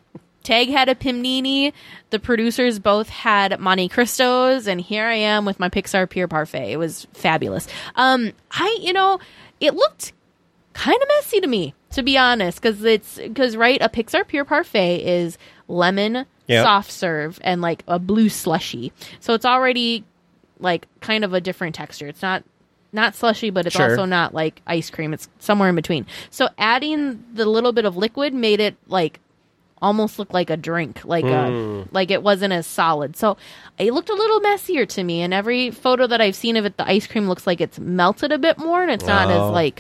Tag had a Pimnini. The producers both had Monte Cristos, and here I am with my Pixar Pier Parfait. It was fabulous. Um, I, you know, it looked kind of messy to me, to be honest, because it's because right, a Pixar Pier Parfait is lemon, Yep. soft serve, and like a blue slushy. So it's already like kind of a different texture. It's not not slushy, but it's Sure. also not like ice cream. It's somewhere in between. So adding the little bit of liquid made it like almost look like a drink, like Mm. a, like it wasn't as solid. So it looked a little messier to me. And every photo that I've seen of it, the ice cream looks like it's melted a bit more, and it's not Oh. as like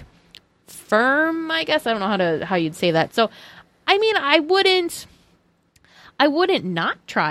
firm. I guess I don't know how to how you'd say that. So, I mean, I wouldn't. I wouldn't not try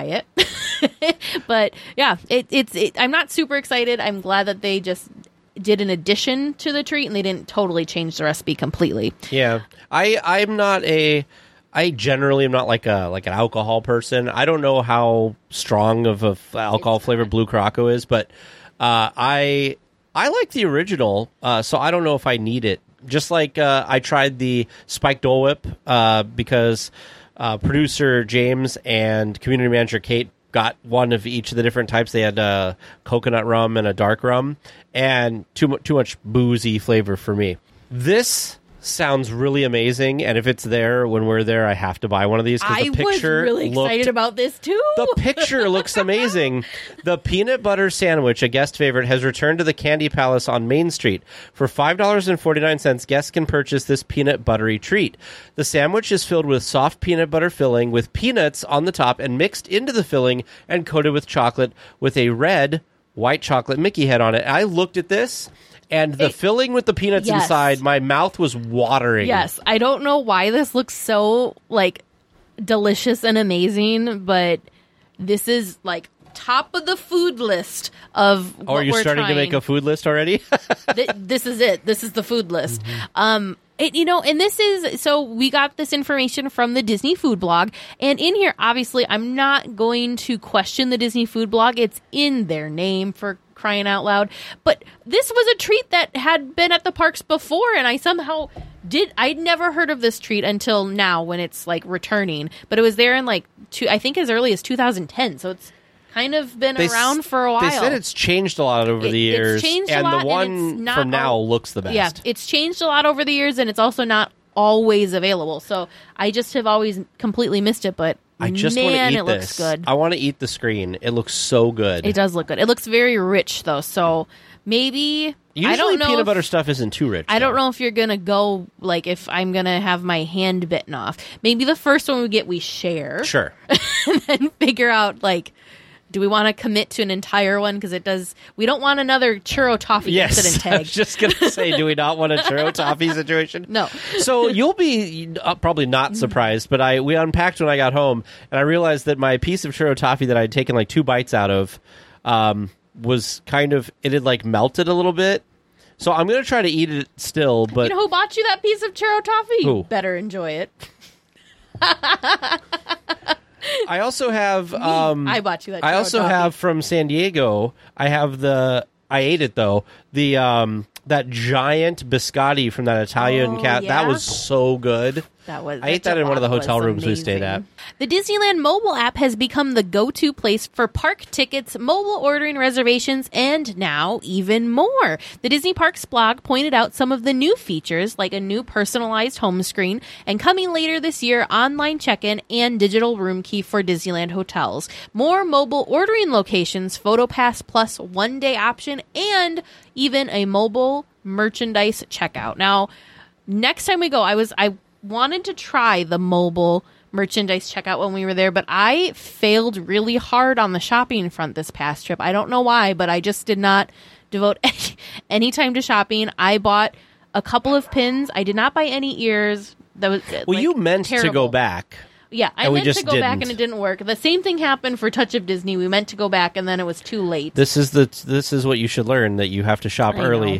it, but yeah, it, it's. It, I'm not super excited. I'm glad that they just did an addition to the treat and they didn't totally change the recipe completely. Yeah, I I'm not a. I generally am not like a like an alcohol person. I don't know how strong of a f- alcohol flavor Blue Caraco is, but uh, I I like the original, uh, so I don't know if I need it. Just like uh, I tried the spiked Dole Whip uh, because uh, producer James and community manager Kate got one of each of the different types. They had uh, coconut rum and a dark rum, and too mu- too much boozy flavor for me. This sounds really amazing, and if it's there when we're there, I have to buy one of these because I the picture was really looked excited about this too. the picture looks amazing. The peanut butter sandwich, a guest favorite, has returned to the Candy Palace on Main Street. For five dollars and forty-nine cents, guests can purchase this peanut buttery treat. The sandwich is filled with soft peanut butter filling with peanuts on the top and mixed into the filling and coated with chocolate with a red white chocolate Mickey head on it. I looked at this, and the It- filling with the peanuts Yes. inside, my mouth was watering. Yes, I don't know why this looks so like delicious and amazing, but this is like top of the food list of Oh, what are you we're starting trying. to make a food list already? Th- this is it. This is the food list. Um, it, you know, and this is so we got this information from the Disney Food Blog, and in here, obviously, I'm not going to question the Disney Food Blog. It's in their name, for crying out loud. But this was a treat that had been at the parks before, and I somehow did. I'd never heard of this treat until now when it's like returning. But it was there in like two, I think as early as two thousand ten. So it's kind of been They s- around for a while. They said it's changed a lot over It- the it's years, changed a and lot, the and one it's not from now all- looks the best. Yeah, it's changed a lot over the years, and it's also not always available. So I just have always completely missed it. But I just want to man, eat it this. looks good. I want to eat the screen. It looks so good. It does look good. It looks very rich though. So maybe Usually I don't know peanut if, butter stuff isn't too rich. I don't though. know if you're gonna go like if I'm gonna have my hand bitten off. Maybe the first one we get we share, Sure. and then figure out like, do we want to commit to an entire one? Because it does. We don't want another churro toffee Yes, incident I tag. was just going to say, do we not want a churro toffee situation? No. So you'll be uh, probably not surprised, but I we unpacked when I got home, and I realized that my piece of churro toffee that I had taken like two bites out of um, was kind of, it had like melted a little bit. So I'm going to try to eat it still, but... You know who bought you that piece of churro toffee? Who? You better enjoy it. I also have... Um, I bought you that churro I also toffee. have from San Diego, I have the... I ate it, though. The um, that giant biscotti from that Italian Oh, cat. yeah? That was so good. That was. I ate that in one of the gelato hotel was rooms we stayed at. amazing. The Disneyland mobile app has become the go-to place for park tickets, mobile ordering reservations, and now even more. The Disney Parks blog pointed out some of the new features, like a new personalized home screen, and coming later this year, online check-in and digital room key for Disneyland hotels. More mobile ordering locations, PhotoPass Plus one-day option, and even a mobile merchandise checkout. Now, next time we go, I was I wanted to try the mobile merchandise checkout when we were there, but I failed really hard on the shopping front this past trip. I don't know why, but I just did not devote any, any time to shopping. I bought a couple of pins. I did not buy any ears. That was Well, like, you meant to go terrible. back. Yeah, I and we meant just to go back didn't. and it didn't work. The same thing happened for Touch of Disney. We meant to go back and then it was too late. This is the this is what you should learn, that you have to shop I know. early.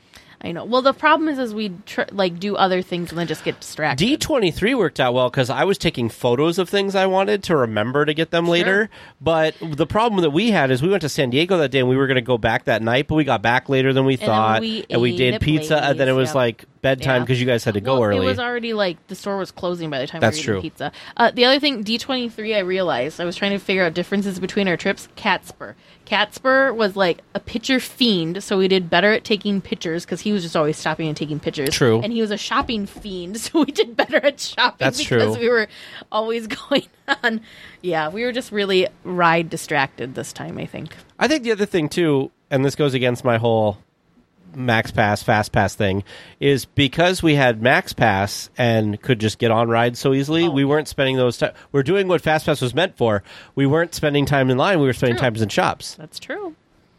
I know. Well, the problem is, is we tr- like do other things and then just get distracted. D twenty-three worked out well because I was taking photos of things I wanted to remember to get them later. But the problem that we had is we went to San Diego that day and we were going to go back that night, but we got back later than we then thought. we and we ate did at pizza, and then it was Blaze, like bedtime Yeah. because you guys had to go well, early. It was already like the store was closing by the time That's we were true. eating pizza. Uh, the other thing, D twenty-three, I realized I was trying to figure out differences between our trips. Catspur, Catspur was like a picture fiend, so we did better at taking pictures because he was just always stopping and taking pictures. True. And he was a shopping fiend, so we did better at shopping That's because true. we were always going on. Yeah, we were just really ride distracted this time, I think. I think the other thing too, and this goes against my whole Max Pass, Fast Pass thing, is because we had Max Pass and could just get on rides so easily, Oh, we weren't spending those time. We're doing what Fast Pass was meant for. We weren't spending time in line. We were spending True. time in shops. That's true.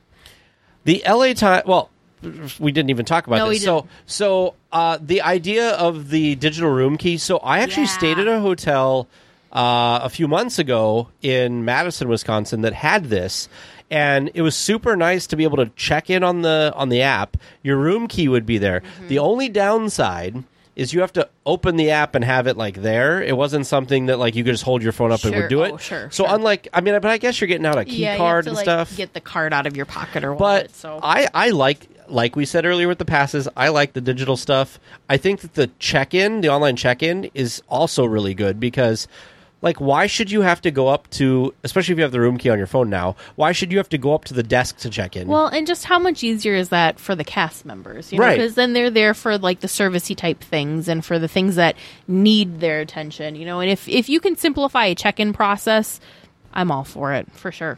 The L A time, well, we didn't even talk about No, we this. So, didn't. so uh, the idea of the digital room key. So, I actually Yeah. stayed at a hotel uh, a few months ago in Madison, Wisconsin, that had this, and it was super nice to be able to check in on the on the app. Your room key would be there. Mm-hmm. The only downside is you have to open the app and have it like there. It wasn't something that like you could just hold your phone up and Sure. would do it. Oh, sure, So sure. unlike, I mean, but I guess you're getting out a key yeah, card you and have to, like, stuff. Get the card out of your pocket or But wallet. So I, I like, like we said earlier with the passes, I like the digital stuff. I think that the check-in, the online check-in, is also really good because, like, why should you have to go up to, especially if you have the room key on your phone now, why should you have to go up to the desk to check in? well, and just how much easier is that for the cast members? You know, Right. because then they're there for like the servicey type things and for the things that need their attention. You know, and if if you can simplify a check-in process, I'm all for it for sure.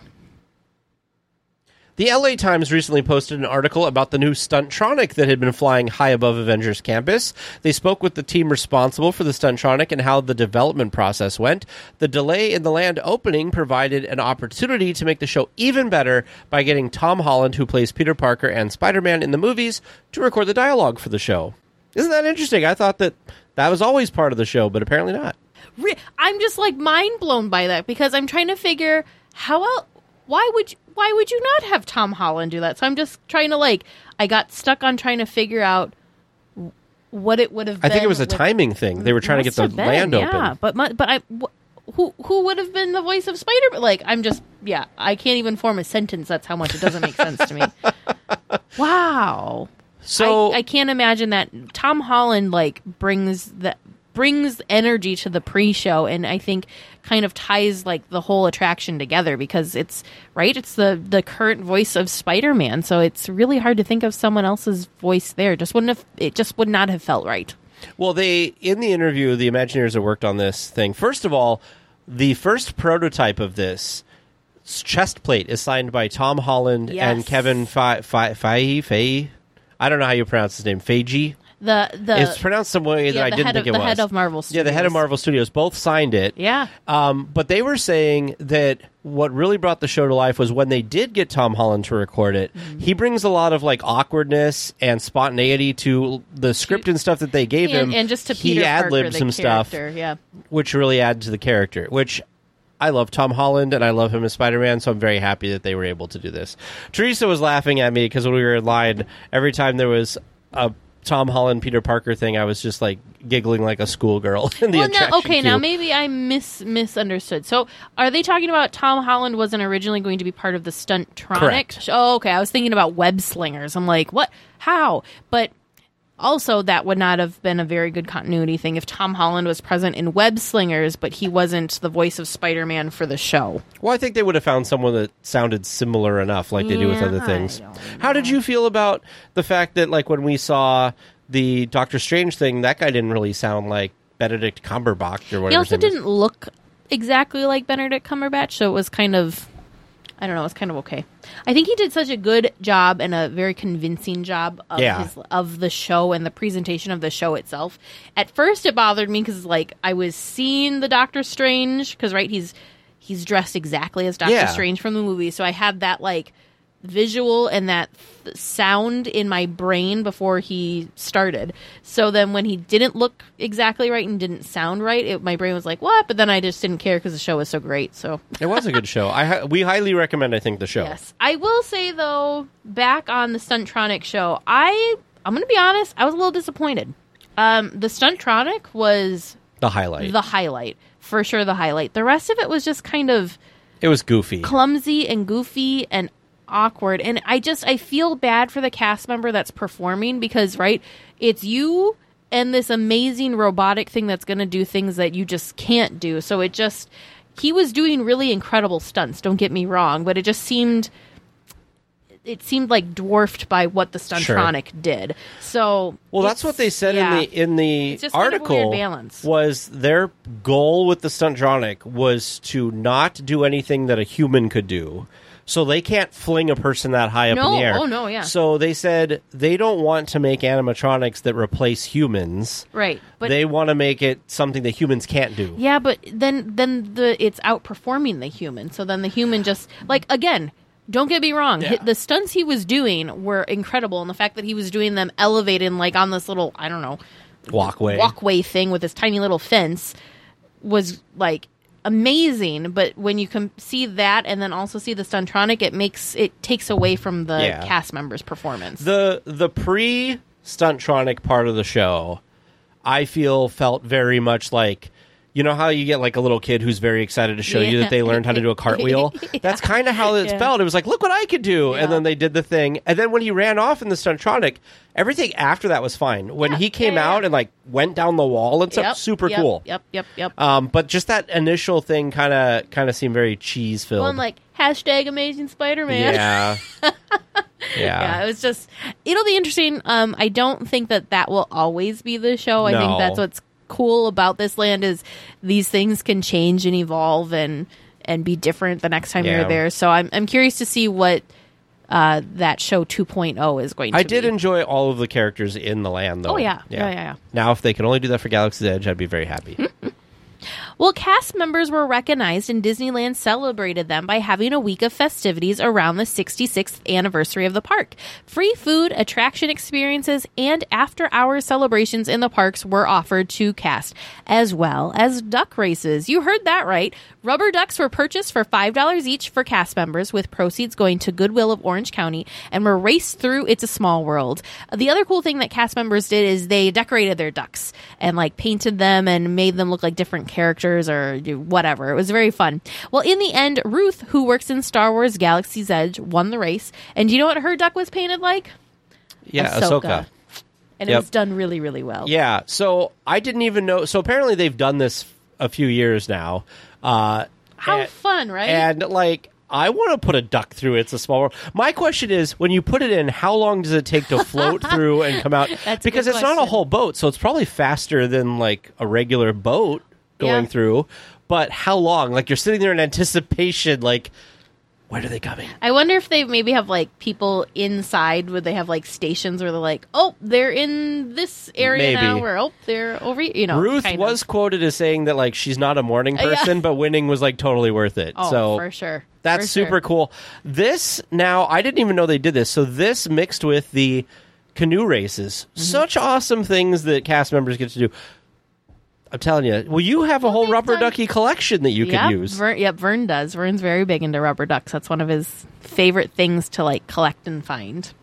The L A Times recently posted an article about the new Stuntronic that had been flying high above Avengers Campus. They spoke with the team responsible for the Stuntronic and how the development process went. The delay in the land opening provided an opportunity to make the show even better by getting Tom Holland, who plays Peter Parker and Spider-Man in the movies, to record the dialogue for the show. Isn't that interesting? I thought that that was always part of the show, but apparently not. Re- I'm just like mind blown by that because I'm trying to figure how else. Why would you, why would you not have Tom Holland do that? So I'm just trying to like I got stuck on trying to figure out what it would have been. I think it was a with- timing thing. They were trying to get Must the have been, land yeah. open. But my, but I wh- who who would have been the voice of Spider-Man? Like I'm just yeah, I can't even form a sentence. That's how much it doesn't make sense to me. Wow. So I, I can't imagine that Tom Holland like brings the brings energy to the pre-show, and I think kind of ties like the whole attraction together because it's right. It's the the current voice of Spider-Man, so it's really hard to think of someone else's voice there. Just wouldn't have it just would not have felt right. Well, they, in the interview, the Imagineers that worked on this thing, first of all, the first prototype of this chest plate is signed by Tom Holland Yes. and Kevin Feige. Feige? Feige? I don't know how you pronounce his name. Feige? The the It's pronounced some way that yeah, I the didn't head think of, it the was. head of Marvel Studios. Yeah, the head of Marvel Studios. Both signed it. Yeah. Um, but they were saying that what really brought the show to life was when they did get Tom Holland to record it. Mm-hmm. He brings a lot of like awkwardness and spontaneity to the script and stuff that they gave him. and, and just to he Peter ad Parker, libbed the some stuff, character, yeah. which really added to the character. Which I love Tom Holland and I love him as Spider-Man, so I'm very happy that they were able to do this. Teresa was laughing at me because when we were in line, every time there was a Tom Holland Peter Parker thing, I was just like giggling like a schoolgirl in the Well, attraction now, okay, queue. now maybe I mis misunderstood. So, are they talking about Tom Holland wasn't originally going to be part of the Stuntronic? Correct. Oh, okay. I was thinking about web slingers. I'm like, what? How? But also, that would not have been a very good continuity thing if Tom Holland was present in web slingers, but he wasn't the voice of Spider-Man for the show. Well, I think they would have found someone that sounded similar enough, like they do with Yeah, other I things. don't How did you feel about the fact that, like, when we saw the Doctor Strange thing, that guy didn't really sound like Benedict Cumberbatch or whatever. He also his name is. didn't look exactly like Benedict Cumberbatch, so it was kind of, I don't know, it was kind of okay. I think he did such a good job and a very convincing job of, Yeah. his, of the show and the presentation of the show itself. At first, it bothered me because, like, I was seeing the Doctor Strange, because, right, he's he's dressed exactly as Doctor Yeah. Strange from the movie, so I had that, like, visual and that th- sound in my brain before he started. So then when he didn't look exactly right and didn't sound right, it, my brain was like, what? But then I just didn't care because the show was so great. So It was a good show. I hi- we highly recommend. I think the show. yes, I will say though, back on the Stuntronic show, I I'm gonna be honest, I was a little disappointed. Um, the Stuntronic was The highlight. the highlight for sure. The highlight. The rest of it was just kind of it was goofy. clumsy and goofy and awkward, and I just I feel bad for the cast member that's performing because right, it's you and this amazing robotic thing that's going to do things that you just can't do. So it just he was doing really incredible stunts, don't get me wrong, but it just seemed it seemed like dwarfed by what the Stuntronic Sure. did. So Well, that's it's- what they said yeah. in the in the It's just kind of article. weird balance. Was their goal with the Stuntronic was to not do anything that a human could do. So they can't fling a person that high up No, in the air. oh, no, yeah. So they said they don't want to make animatronics that replace humans. right, but they want to make it something that humans can't do. yeah, but then then the it's outperforming the human. So then the human just like again, don't get me wrong, Yeah. hi- the stunts he was doing were incredible, and the fact that he was doing them elevated like on this little I don't know Walkway. walkway thing with this tiny little fence was like amazing. But when you can see that and then also see the Stuntronic, it makes it takes away from the Yeah. cast members' performance. The the pre Stuntronic part of the show, I feel felt very much like, you know how you get like a little kid who's very excited to show you Yeah. that they learned how to do a cartwheel? That's kind of how it Yeah. felt. It was like, look what I could do. Yeah. And then they did the thing. And then when he ran off in the Stuntronic, everything after that was fine. When Yeah. he came Yeah, yeah, out yeah. and like went down the wall and stuff, Yep, super yep, cool. Yep, yep, yep. Um, but just that initial thing kind of kind of seemed very cheese filled. Well, I'm like hashtag Amazing Spider-Man. yeah. yeah. Yeah, it was just. It'll be interesting. Um, I don't think that that will always be the show. I No. think that's what's cool about this land is these things can change and evolve and and be different the next time Yeah. you're there. So I'm I'm curious to see what uh, that show two point oh is going to I be. did enjoy all of the characters in the land, though. Oh, yeah. Yeah, yeah, yeah. Now, if they can only do that for Galaxy's Edge, I'd be very happy. Well, cast members were recognized and Disneyland celebrated them by having a week of festivities around the sixty-sixth anniversary of the park. Free food, attraction experiences, and after-hours celebrations in the parks were offered to cast, as well as duck races. You heard that right. Rubber ducks were purchased for five dollars each for cast members, with proceeds going to Goodwill of Orange County, and were raced through It's a Small World. The other cool thing that cast members did is they decorated their ducks and like painted them and made them look like different characters or whatever. It was very fun. Well, in the end, Ruth, who works in Star Wars Galaxy's Edge, won the race. And do you know what her duck was painted like? Yeah, Ahsoka. Ahsoka. And it Yep. was done really, really well. Yeah, so I didn't even know. So apparently they've done this a few years now. Uh, How and, fun, right? And, like, I want to put a duck through It's a Small World. My question is, when you put it in, how long does it take to float through and come out? That's a because good it's not a question. whole boat, so it's probably faster than, like, a regular boat going Yeah. through. But how long? Like, you're sitting there in anticipation, like, When are they coming? I wonder if they maybe have like people inside. Would they have like stations where they're like, oh, they're in this area Maybe. now, or oh, they're over. You know, Ruth kind was of. quoted as saying that like she's not a morning Uh, yeah. person, but winning was like totally worth it. Oh, so for sure. that's For super sure. cool. This now I didn't even know they did this. So this mixed with the canoe races, Mm-hmm. such awesome things that cast members get to do. I'm telling you, well, you have a whole they've rubber done- ducky collection that you Yep, could use. Vern, yep, Vern does. Vern's very big into rubber ducks. That's one of his favorite things to like collect and find.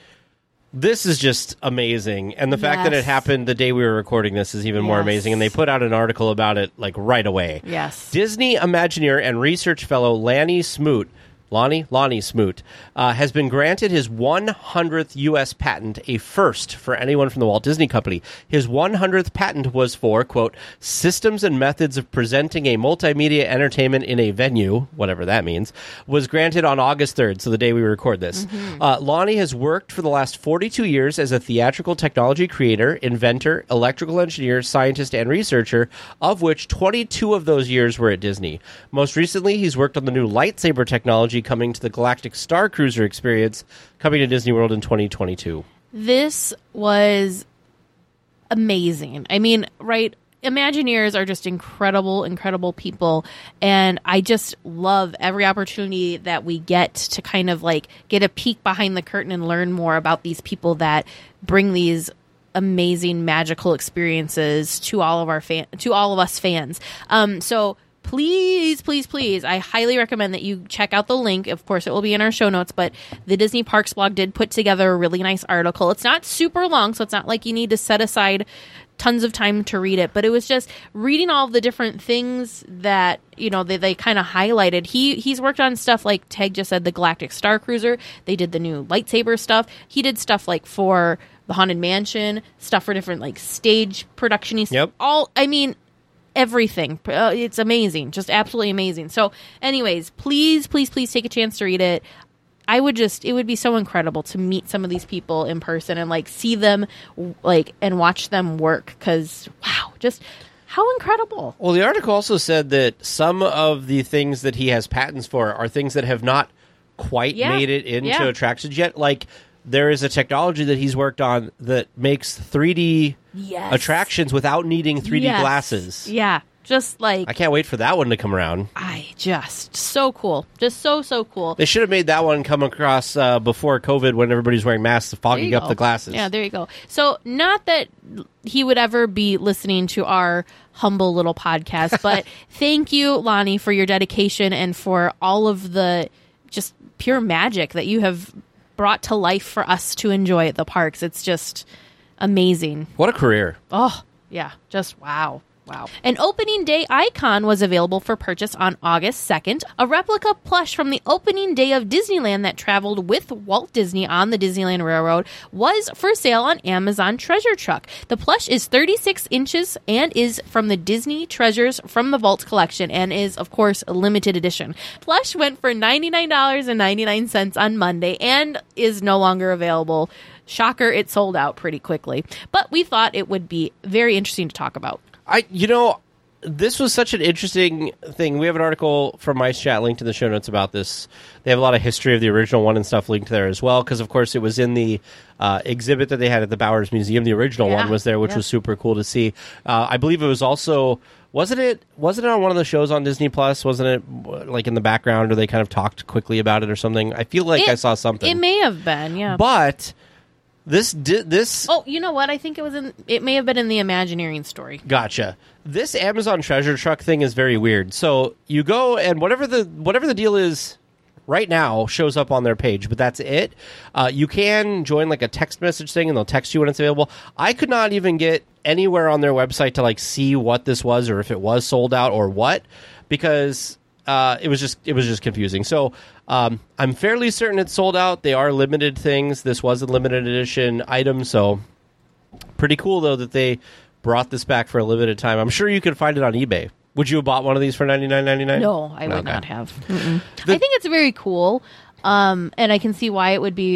This is just amazing. And the fact that it Yes. happened the day we were recording this is even more Yes. amazing. And they put out an article about it like right away. Yes. Disney Imagineer and research fellow Lanny Smoot, Lonnie, Lonnie Smoot, uh, has been granted his one hundredth U S patent, a first for anyone from the Walt Disney Company. His one hundredth patent was for, quote, systems and methods of presenting a multimedia entertainment in a venue, whatever that means, was granted on August third, so the day we record this. Mm-hmm. Uh, Lonnie has worked for the last forty-two years as a theatrical technology creator, inventor, electrical engineer, scientist, and researcher, of which twenty-two of those years were at Disney. Most recently, he's worked on the new lightsaber technology coming to the Galactic Star Cruiser experience coming to Disney World in twenty twenty-two. This was amazing. I mean, right? Imagineers are just incredible, incredible people. And I just love every opportunity that we get to kind of like get a peek behind the curtain and learn more about these people that bring these amazing magical experiences to all of our fan to all of us fans. Um, so please, please, please, I highly recommend that you check out the link. Of course, it will be in our show notes, but the Disney Parks blog did put together a really nice article. It's not super long, so it's not like you need to set aside tons of time to read it, but it was just reading all the different things that, you know, they, they kind of highlighted. He he's worked on stuff like Tag just said, the Galactic Star Cruiser. They did the new lightsaber stuff. He did stuff like for the Haunted Mansion, stuff for different like stage production-y stuff. Yep. All, I mean, everything. Uh, it's amazing. Just absolutely amazing. So anyways, please, please, please take a chance to read it. I would just, it would be so incredible to meet some of these people in person and like see them like and watch them work because wow, just how incredible. Well, the article also said that some of the things that he has patents for are things that have not quite Yeah. made it into Yeah. attractions yet. Like there is a technology that he's worked on that makes three D Yes. attractions without needing three D Yes. glasses. Yeah. Just like, I can't wait for that one to come around. I just, so cool. Just so, so cool. They should have made that one come across uh, before COVID when everybody's wearing masks, There fogging you up go. the glasses. Yeah, there you go. So, not that he would ever be listening to our humble little podcast, but thank you, Lonnie, for your dedication and for all of the just pure magic that you have brought to life for us to enjoy at the parks. It's just amazing. What a career. Oh, yeah. Just wow. Wow. An opening day icon was available for purchase on August second. A replica plush from the opening day of Disneyland that traveled with Walt Disney on the Disneyland Railroad was for sale on Amazon Treasure Truck. The plush is thirty-six inches and is from the Disney Treasures from the Vault collection and is, of course, a limited edition. Plush went for ninety-nine dollars and ninety-nine cents on Monday and is no longer available. Shocker, it sold out pretty quickly. But we thought it would be very interesting to talk about. I, you know, this was such an interesting thing. We have an article from Mice Chat linked in the show notes about this. They have a lot of history of the original one and stuff linked there as well, because of course it was in the uh, exhibit that they had at the Bowers Museum. The original Yeah, one was there, which yeah. was super cool to see. Uh, I believe it was also wasn't it wasn't it on one of the shows on Disney Plus? Wasn't it like in the background, or they kind of talked quickly about it or something? I feel like It- I saw something. It may have been, yeah. but this di- this oh, you know what? I think it was in. It may have been in the Imagineering story. Gotcha. This Amazon Treasure Truck thing is very weird. So you go and whatever the whatever the deal is right now shows up on their page, but that's it. Uh, you can join like a text message thing, and they'll text you when it's available. I could not even get anywhere on their website to like see what this was or if it was sold out or what, because uh, it was just it was just confusing. So um, I'm fairly certain it's sold out. They are limited things. This was a limited edition item, so pretty cool though that they brought this back for a limited time. I'm sure you could find it on eBay. Would you have bought one of these for ninety-nine ninety-nine? No, I would Okay. not have. Mm-mm. I think it's very cool, um, and I can see why it would be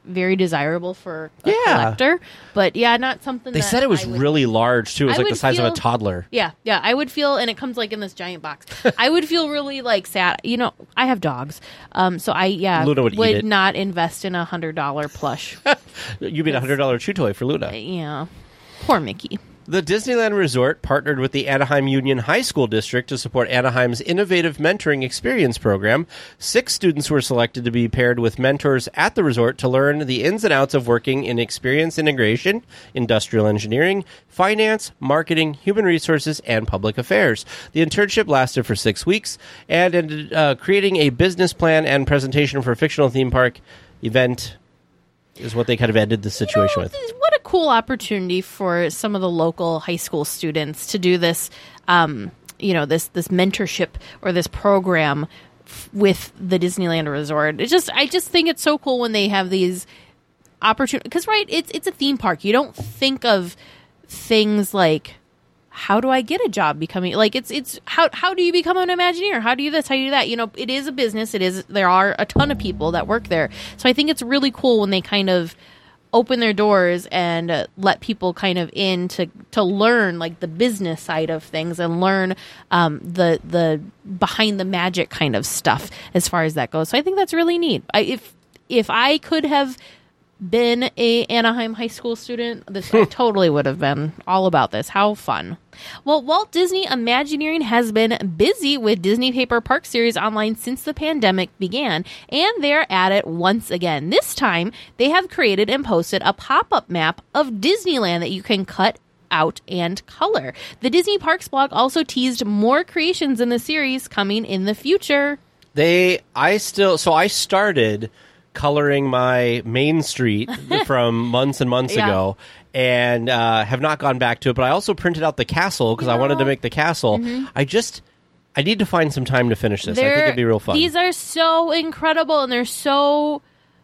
very desirable for a Yeah. collector. But yeah, not something They that said it was I would- really large, too. It was I like the would size of feel- a toddler. Yeah, yeah, I would feel, and it comes like in this giant box. I would feel really like sad. You know, I have dogs, um, so I yeah Luna would eat it. not invest in a hundred dollar plush. You mean a one hundred dollars chew toy for Luna. Yeah, poor Mickey. The Disneyland Resort partnered with the Anaheim Union High School District to support Anaheim's innovative mentoring experience program. Six students were selected to be paired with mentors at the resort to learn the ins and outs of working in experience integration, industrial engineering, finance, marketing, human resources, and public affairs. The internship lasted for six weeks and ended uh, creating a business plan and presentation for a fictional theme park event is what they kind of ended the situation You know, with. What a cool opportunity for some of the local high school students to do this, um, you know, this this mentorship or this program f- with the Disneyland Resort. It just, I just think it's so cool when they have these opportunities. Because, right, it's it's a theme park. You don't think of things like, how do I get a job becoming like it's it's how how do you become an Imagineer? How do you this? How do you do that? You know, it is a business. It is there are a ton of people that work there. So I think it's really cool when they kind of open their doors and uh, let people kind of in to to learn like the business side of things and learn um, the the behind the magic kind of stuff as far as that goes. So I think that's really neat. I, if if I could have been a Anaheim high school student, this I totally would have been all about this. How fun. Well, Walt Disney Imagineering has been busy with Disney Paper Park Series online since the pandemic began, and they're at it once again. This time, they have created and posted a pop-up map of Disneyland that you can cut out and color. The Disney Parks blog also teased more creations in the series coming in the future. They, I still, so I started coloring my Main Street from months and months Yeah. ago and uh, have not gone back to it, but I also printed out the castle because You I wanted to know- make the castle. Mhm. I just, I need to find some time to finish this. I think They're- it'd be real fun. These are so incredible, and they're so,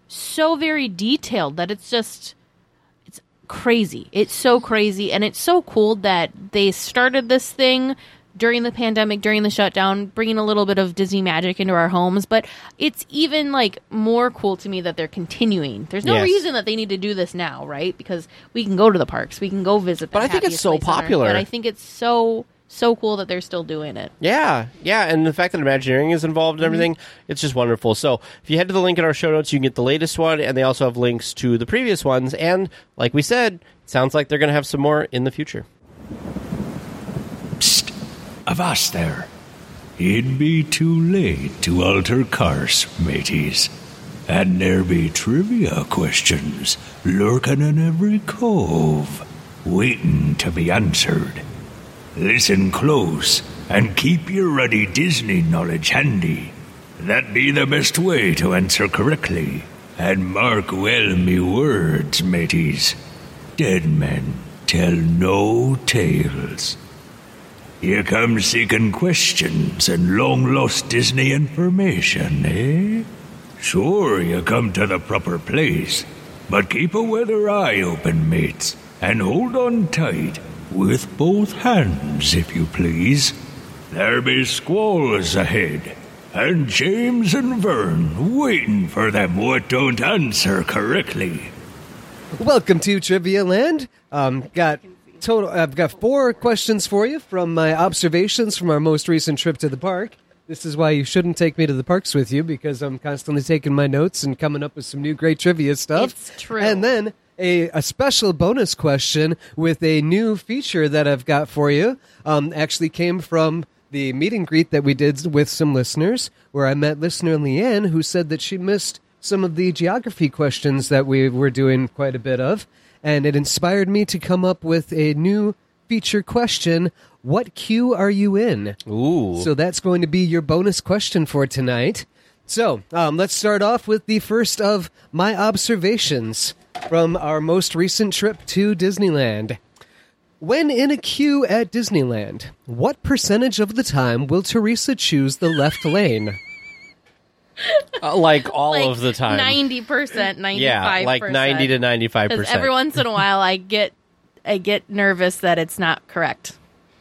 so very detailed that it's just, it's crazy. It's so crazy, and it's so cool that they started this thing during the pandemic, during the shutdown, bringing a little bit of Disney magic into our homes. But it's even like more cool to me that they're continuing. There's no Yes. reason that they need to do this now, right? Because we can go to the parks, we can go visit. The But I think it's happiest so place on earth. popular. And I think it's so so cool that they're still doing it. Yeah, yeah, and the fact that Imagineering is involved and everything, it's just wonderful. So if you head to the link in our show notes, you can get the latest one, and they also have links to the previous ones. And like we said, it sounds like they're going to have some more in the future. Psst, avast there. It'd be too late to alter course, mateys. And there be trivia questions lurking in every cove, waiting to be answered. Listen close and keep your ruddy Disney knowledge handy. That be the best way to answer correctly. And mark well me words, mateys. Dead men tell no tales. Here comes seeking questions and long-lost Disney information, eh? Sure, you come to the proper place, but keep a weather eye open, mates, and hold on tight, with both hands, if you please. There be squalls ahead, and James and Vern waiting for them what don't answer correctly. Welcome to Trivia Land. Um, got total. I've got four questions for you from my observations from our most recent trip to the park. This is why you shouldn't take me to the parks with you, because I'm constantly taking my notes and coming up with some new great trivia stuff. It's true. And then a, a special bonus question with a new feature that I've got for you. Um, actually came from the meet and greet that we did with some listeners, where I met listener Leanne, who said that she missed some of the geography questions that we were doing quite a bit of, and it inspired me to come up with a new feature question. What queue are you in? Ooh. So that's going to be your bonus question for tonight. So um, let's start off with the first of my observations from our most recent trip to Disneyland. When in a queue at Disneyland, what percentage of the time will Teresa choose the left lane? Uh, like all Like of the time. ninety percent, ninety-five yeah, percent. like ninety to ninety-five Because percent. every once in a while, I get I get nervous that it's not correct.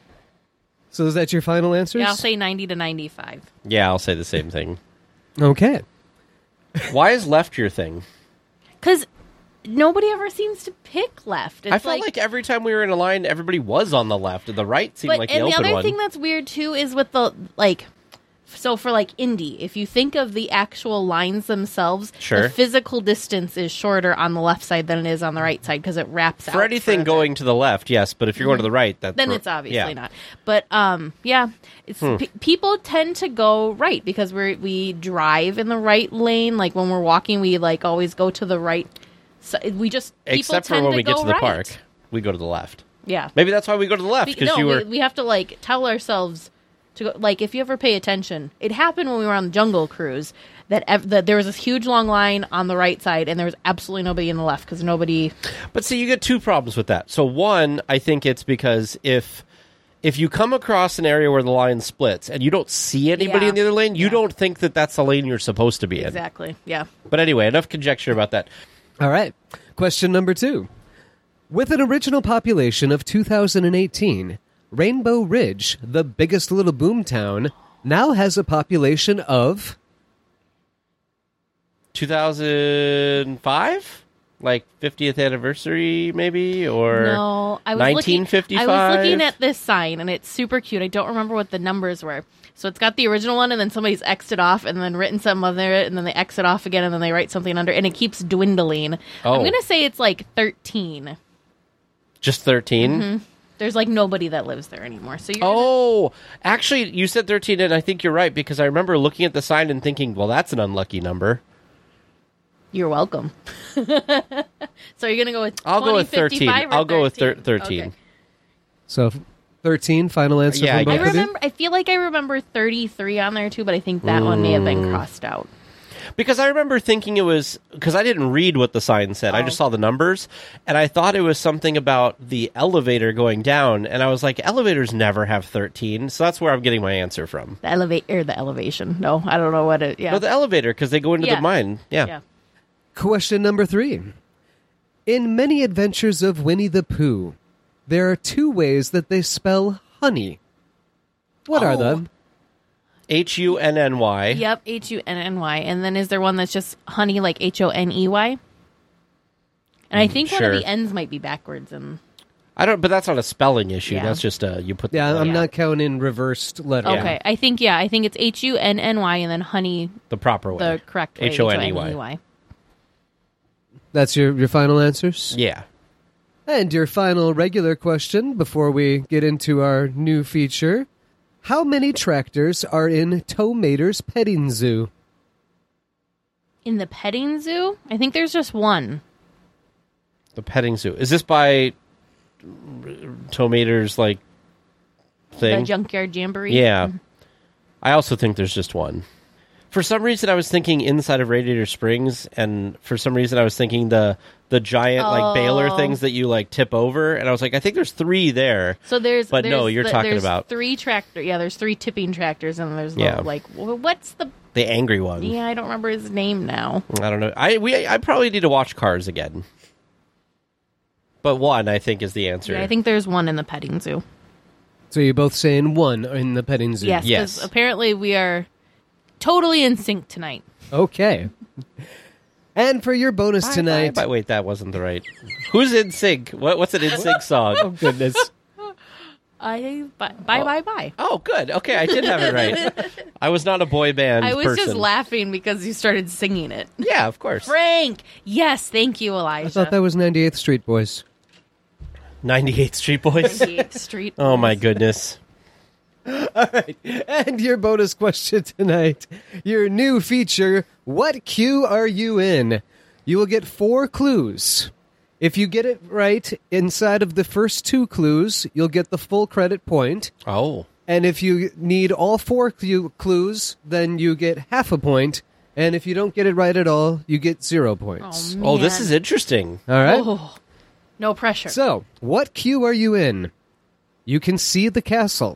So is that your final answers? Yeah, I'll say ninety to ninety-five. Yeah, I'll say the same thing. Okay. Why is left your thing? Because nobody ever seems to pick left. It's I felt like, every time we were in a line, everybody was on the left, and the right seemed but, like the and the open other one. thing that's weird too is with the like. So for like Indy, if you think of the actual lines themselves, Sure. the physical distance is shorter on the left side than it is on the right side because it wraps out. For anything further. going to the left, yes, but if you're going to the right, that's then where- it's obviously yeah. not. But um, yeah, it's Hmm. pe- people tend to go right because we we drive in the right lane. Like when we're walking, we like always go to the right. So we just people Except for tend when to we get go to the right. park, we go to the left. Yeah, Maybe that's why we go to the left Be- because no, you were. we, we have to like tell ourselves to go. Like if you ever pay attention, it happened when we were on the Jungle Cruise that, ev- that there was this huge long line on the right side and there was absolutely nobody in the left because nobody. But see, you get two problems with that. So one, I think it's because if if you come across an area where the line splits and you don't see anybody Yeah. in the other lane, you Yeah. don't think that that's the lane you're supposed to be in. Exactly. Yeah. But anyway, enough conjecture about that. All right. Question number two. With an original population of two thousand eighteen, Rainbow Ridge, the biggest little boom town, now has a population of two thousand five? Like fiftieth anniversary, maybe? Or No, I was nineteen looking. fifty-five? I was looking at this sign, and it's super cute. I don't remember what the numbers were. So it's got the original one, and then somebody's X'd it off, and then written something under it, and then they X it off again, and then they write something under, and it keeps dwindling. Oh. I'm gonna say it's like thirteen. Just thirteen? Mm-hmm. There's like nobody that lives there anymore. So you're gonna- Oh, actually, you said thirteen, and I think you're right, because I remember looking at the sign and thinking, well, that's an unlucky number. you're welcome. So you're gonna go with I'll go twenty, with thirteen. fifty-five or I'll go with thir- thirteen? thirteen. Okay. so thirteen. Final answer Yeah, I from I both of you. remember. I feel like I remember thirty-three on there too, but I think that one may have been crossed out. Because I remember thinking it was, because I didn't read what the sign said. I Oh. just saw the numbers, and I thought it was something about the elevator going down, and I was like, elevators never have thirteen, so that's where I'm getting my answer from. The elevate or the elevation. No, I don't know what it. Yeah. No, the elevator, because they go into Yeah. the mine. Yeah. yeah. Question number three. In many adventures of Winnie the Pooh, there are two ways that they spell honey. What are Oh. them? H U N N Y. Yep, H U N N Y. And then is there one that's just honey, like H O N E Y? And I think one sure. of the N's might be backwards. And I don't, but that's not a spelling issue. Yeah. That's just, uh, you put Yeah, the, I'm Yeah. not counting reversed letters. okay, I think yeah, I think it's H U N N Y and then honey, the proper way. the correct way. H O N E Y. That's your, your final answers? Yeah. And your final regular question before we get into our new feature. How many tractors are in Tow Mater's petting zoo? In the petting zoo, I think there's just one. The petting zoo. Is this by Tomater's, like, thing? The junkyard jamboree. Yeah. I also think there's just one. For some reason, I was thinking inside of Radiator Springs, and for some reason, I was thinking the the giant like baler Oh. things that you like tip over, and I was like, I think there's three there. So there's, But there's no, you're the- talking there's about- three tractor. Yeah, there's three tipping tractors, and there's Yeah. the, like wh- what's the? The angry one. Yeah, I don't remember his name now. I don't know. I we I probably need to watch Cars again. But one, I think, is the answer. Yeah, I think there's one in the petting zoo. So you're both saying one in the petting zoo? Yes, Yes. because apparently we are totally in sync tonight. Okay. And for your bonus Bye, tonight... bye, bye. Wait, that wasn't the right. Who's in sync? What, what's an in sync song? Oh, goodness. I bye bye bye bye. Oh, good. Okay, I did have it right. I was not a boy band I was person. just laughing because you started singing it. Yeah, of course. Frank, yes, thank you, Elijah. I thought that was ninety-eighth Street Boys. ninety-eighth Street Boys. ninety-eighth Street. Oh my goodness. And your bonus question tonight, your new feature, What Queue Are You In? You will get four clues. If you get it right inside of the first two clues, you'll get the full credit point. Oh. And if you need all four clu- clues, then you get half a point. And if you don't get it right at all, you get zero points. Oh, Oh, this man. is interesting. All right? Oh, no pressure. So, what queue are you in? You can see the castle.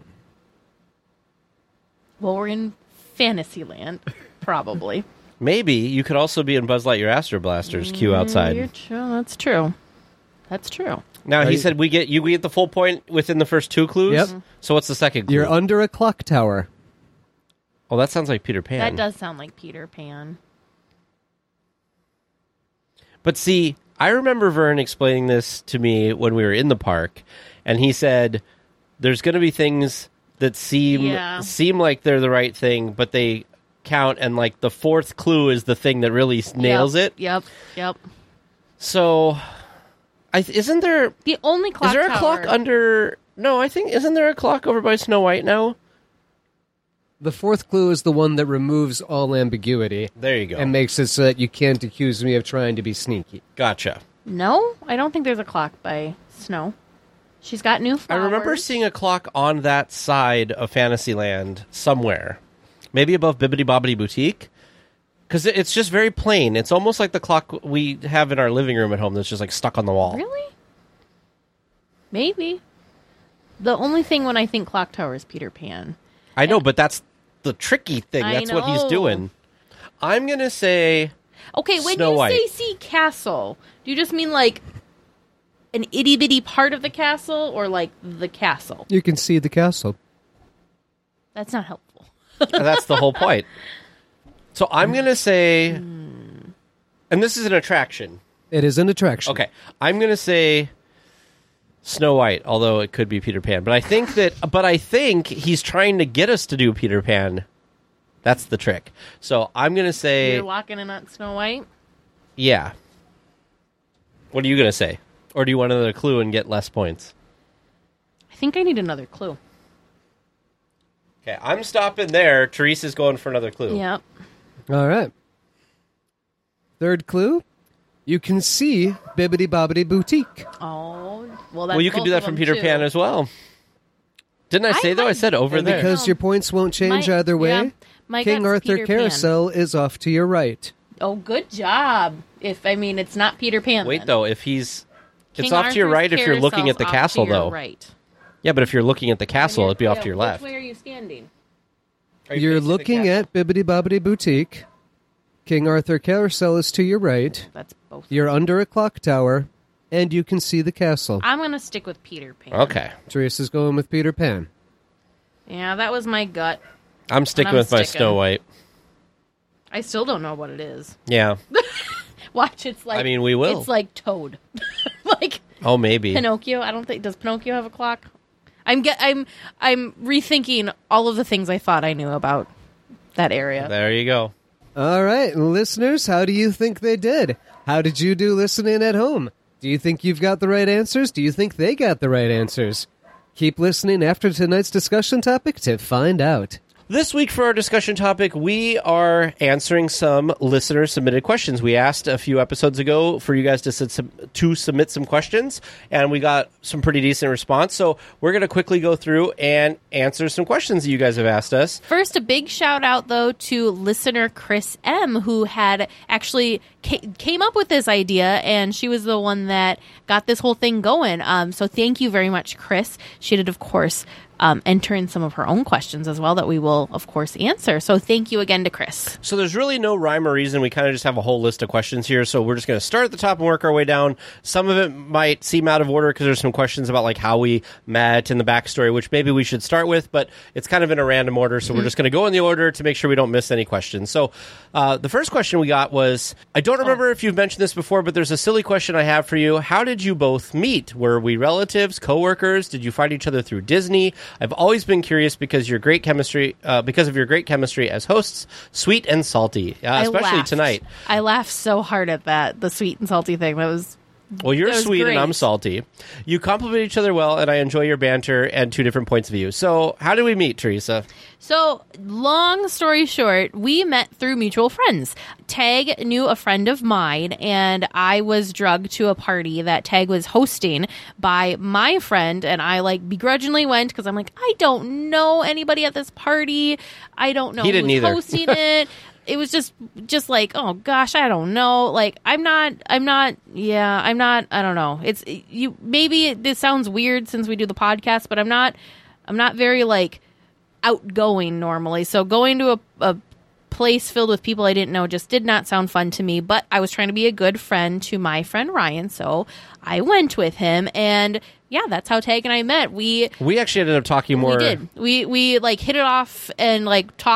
well, we're in Fantasyland, probably. Maybe you could also be in Buzz Lightyear Astro Blaster's queue You're outside. true. That's true. That's true. Now Are he you- said we get you get the full point within the first two clues. Yep. So what's the second clue? You're under a clock tower. Oh, that sounds like Peter Pan. That does sound like Peter Pan. But see, I remember Vern explaining this to me when we were in the park, and he said there's going to be things that seem Yeah. seem like they're the right thing, but they count, and like the fourth clue is the thing that really nails Yep, it. Yep, yep. So, I th- isn't there The only clock is there a tower, clock under? No, I think isn't there a clock over by Snow White now? The fourth clue is the one that removes all ambiguity There you go. and makes it so that you can't accuse me of trying to be sneaky. Gotcha. No, I don't think there's a clock by Snow. She's got new I flowers. remember seeing a clock on that side of Fantasyland somewhere, maybe above Bibbidi Bobbidi Boutique, because it's just very plain. It's almost like the clock we have in our living room at home that's just like stuck on the wall. Really? Maybe. The only thing when I think clock tower is Peter Pan. I know, but that's the tricky thing. I That's what he's know. doing. I'm gonna say Okay, when Snow you White. say sea castle, do you just mean like an itty bitty part of the castle or like the castle? You can see the castle. That's not helpful. that's the whole point. So I'm gonna say, and this is an attraction. It is an attraction. Okay, I'm gonna say Snow White, although it could be Peter Pan. But I think that, but I think he's trying to get us to do Peter Pan. That's the trick. So I'm gonna say, You're locking in on Snow White? yeah. What are you gonna say? Or do you want another clue and get less points? I think I need another clue. Okay, I'm stopping there. Teresa's going for another clue. Yep. All right. Third clue. You can see Bibbidi Bobbidi Boutique. Oh, well, that's Well, you could both do that of from them, Peter too. Pan as well. Didn't I I say though? I might- said over And there. because No. your points won't change My- either way, yeah, my King gut's Arthur Peter Pan. Carousel is off to your right. Oh, good job. If I mean, it's not Peter Pan. Wait then. though, if he's it's King off to your Arthur's right if you're looking at the Carousel's off castle to your though. Right. Yeah, but if you're looking at the castle, You're- it'd be off yeah, to your which left. way are you standing? Are you You're facing the looking castle? at Bibbidi Bobbidi Boutique. King Arthur Carousel is to your right. That's both. You're under a clock tower, and you can see the castle. I'm gonna stick with Peter Pan. Okay. Teresa's going with Peter Pan. Yeah, that was my gut. I'm sticking I'm with my sticking. Snow White. I still don't know what it is. Yeah. Watch, it's like I mean, we will. It's like Toad, like Oh, maybe. Pinocchio. I don't think does Pinocchio have a clock. I'm get I'm I'm rethinking all of the things I thought I knew about that area. There you go. All right, listeners, how do you think they did? How did you do listening at home? Do you think you've got the right answers? Do you think they got the right answers? Keep listening after tonight's discussion topic to find out. This week for our discussion topic, we are answering some listener-submitted questions. We asked a few episodes ago for you guys to, sub- to submit some questions, and we got some pretty decent response. So we're going to quickly go through and answer some questions that you guys have asked us. First, a big shout out though to listener Chris M, who had actually ca- came up with this idea, and she was the one that got this whole thing going. Um, so thank you very much, Chris. She did, of course, um, enter in some of her own questions as well that we will, of course, answer. So thank you again to Chris. So there's really no rhyme or reason. We kind of just have a whole list of questions here. So we're just going to start at the top and work our way down. Some of it might seem out of order because there's some questions about like how we met and the backstory, which maybe we should start with, but it's kind of in a random order. So we're just going to go in the order to make sure we don't miss any questions. So uh, the first question we got was, I don't remember if you've mentioned this before, but there's a silly question I have for you. How did you both meet? Were we relatives, coworkers? Did you find each other through Disney? I've always been curious because your great chemistry, uh, because of your great chemistry as hosts, sweet and salty, uh, I especially laughed. tonight. I laughed so hard at that, the sweet and salty thing. That was Well, you're That was sweet great. and I'm salty. You compliment each other well, and I enjoy your banter and two different points of view. So, how did we meet, Teresa? So, long story short, we met through mutual friends. Tag knew a friend of mine, and I was drugged to a party that Tag was hosting by my friend, and I, like, begrudgingly went because I'm like, I don't know anybody at this party. I don't know He didn't who's either. hosting it. It was just, just like, oh gosh, I don't know. Like, I'm not, I'm not, yeah, I'm not, I don't know. It's, you, maybe this sounds weird since we do the podcast, but I'm not, I'm not very, like, outgoing normally. So going to a, a place filled with people I didn't know just did not sound fun to me, but I was trying to be a good friend to my friend Ryan, so I went with him, and yeah, that's how Tag and I met. We, We actually ended up talking more. we did. We, we, like, hit it off and, like, talked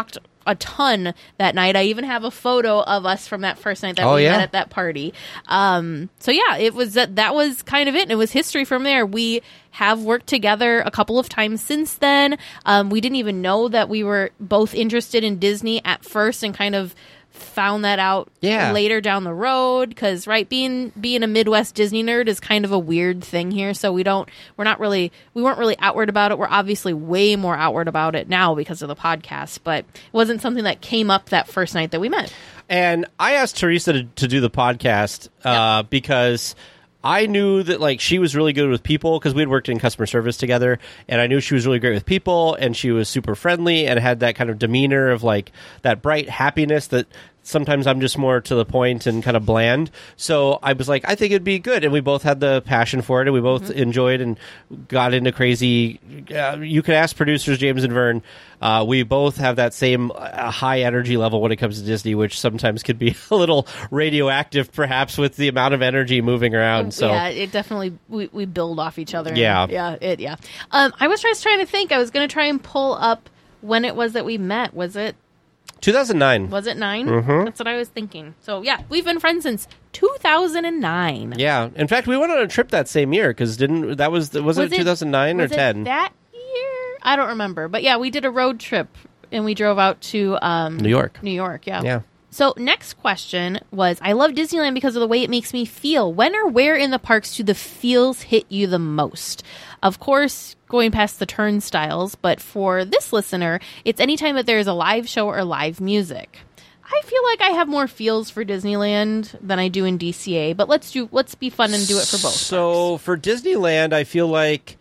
a ton that night. I even have a photo of us from that first night that Oh, we yeah? met at that party. Um, so yeah, it was that that was kind of it. And it was history from there. We have worked together a couple of times since then. Um, we didn't even know that we were both interested in Disney at first, and kind of found that out Yeah. later down the road. Because right, being being a Midwest Disney nerd is kind of a weird thing here. So we don't, we're not really, we weren't really outward about it. We're obviously way more outward about it now because of the podcast. But it wasn't something that came up that first night that we met. And I asked Teresa to, to do the podcast uh, because I knew that like she was really good with people, because we had worked in customer service together, and I knew she was really great with people, and she was super friendly and had that kind of demeanor of like that bright happiness that sometimes I'm just more to the point and kind of bland. So I was like, I think it'd be good. And we both had the passion for it, and we both mm-hmm. enjoyed and got into crazy. Uh, you could ask producers, James and Vern. Uh, we both have that same uh, high energy level when it comes to Disney, which sometimes could be a little radioactive, perhaps, with the amount of energy moving around. So yeah, it definitely, we, we build off each other. Yeah. And, yeah. It, yeah. Um, I was just trying to think, I was going to try and pull up when it was that we met. Was it two thousand nine. Was it nine? Mm-hmm. That's what I was thinking. So, yeah, we've been friends since two thousand nine. Yeah. In fact, we went on a trip that same year, because didn't that was was, Was it two thousand nine or was it ten? that year? I don't remember. But, yeah, we did a road trip, and we drove out to um, New York. New York, yeah. Yeah. So, next question was, I love Disneyland because of the way it makes me feel. When or where in the parks do the feels hit you the most? Of course, going past the turnstiles, but for this listener, it's anytime that there is a live show or live music. I feel like I have more feels for Disneyland than I do in D C A, but let's do let's be fun and do it for both. So parks. for Disneyland, I feel like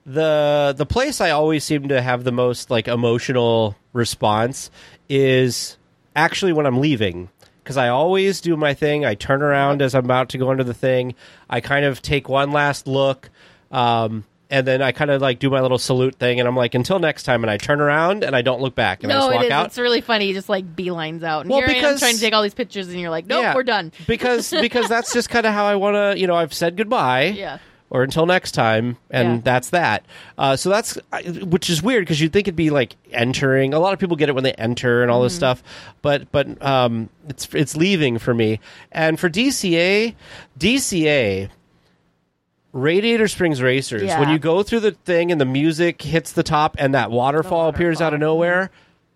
the the place I always seem to have the most like emotional response is actually when I'm leaving, because I always do my thing. I turn around as I'm about to go into the thing. I kind of take one last look. Um, And then I kind of like do my little salute thing, and I'm like, until next time, and I turn around and I don't look back, and I no, just walk it is. out. It's really funny. You just like beelines out. And Well, here I am because- trying to take all these pictures, and you're like, nope, Yeah, we're done. because because that's just kind of how I want to. You know, I've said goodbye. Yeah. Or until next time, and Yeah. that's that. Uh, so that's, which is weird, because you'd think it'd be like entering. A lot of people get it when they enter and all this Mm-hmm. stuff, but but um, it's it's leaving for me. And for D C A, D C A, Radiator Springs Racers, Yeah. when you go through the thing and the music hits the top and that waterfall, appears out of nowhere,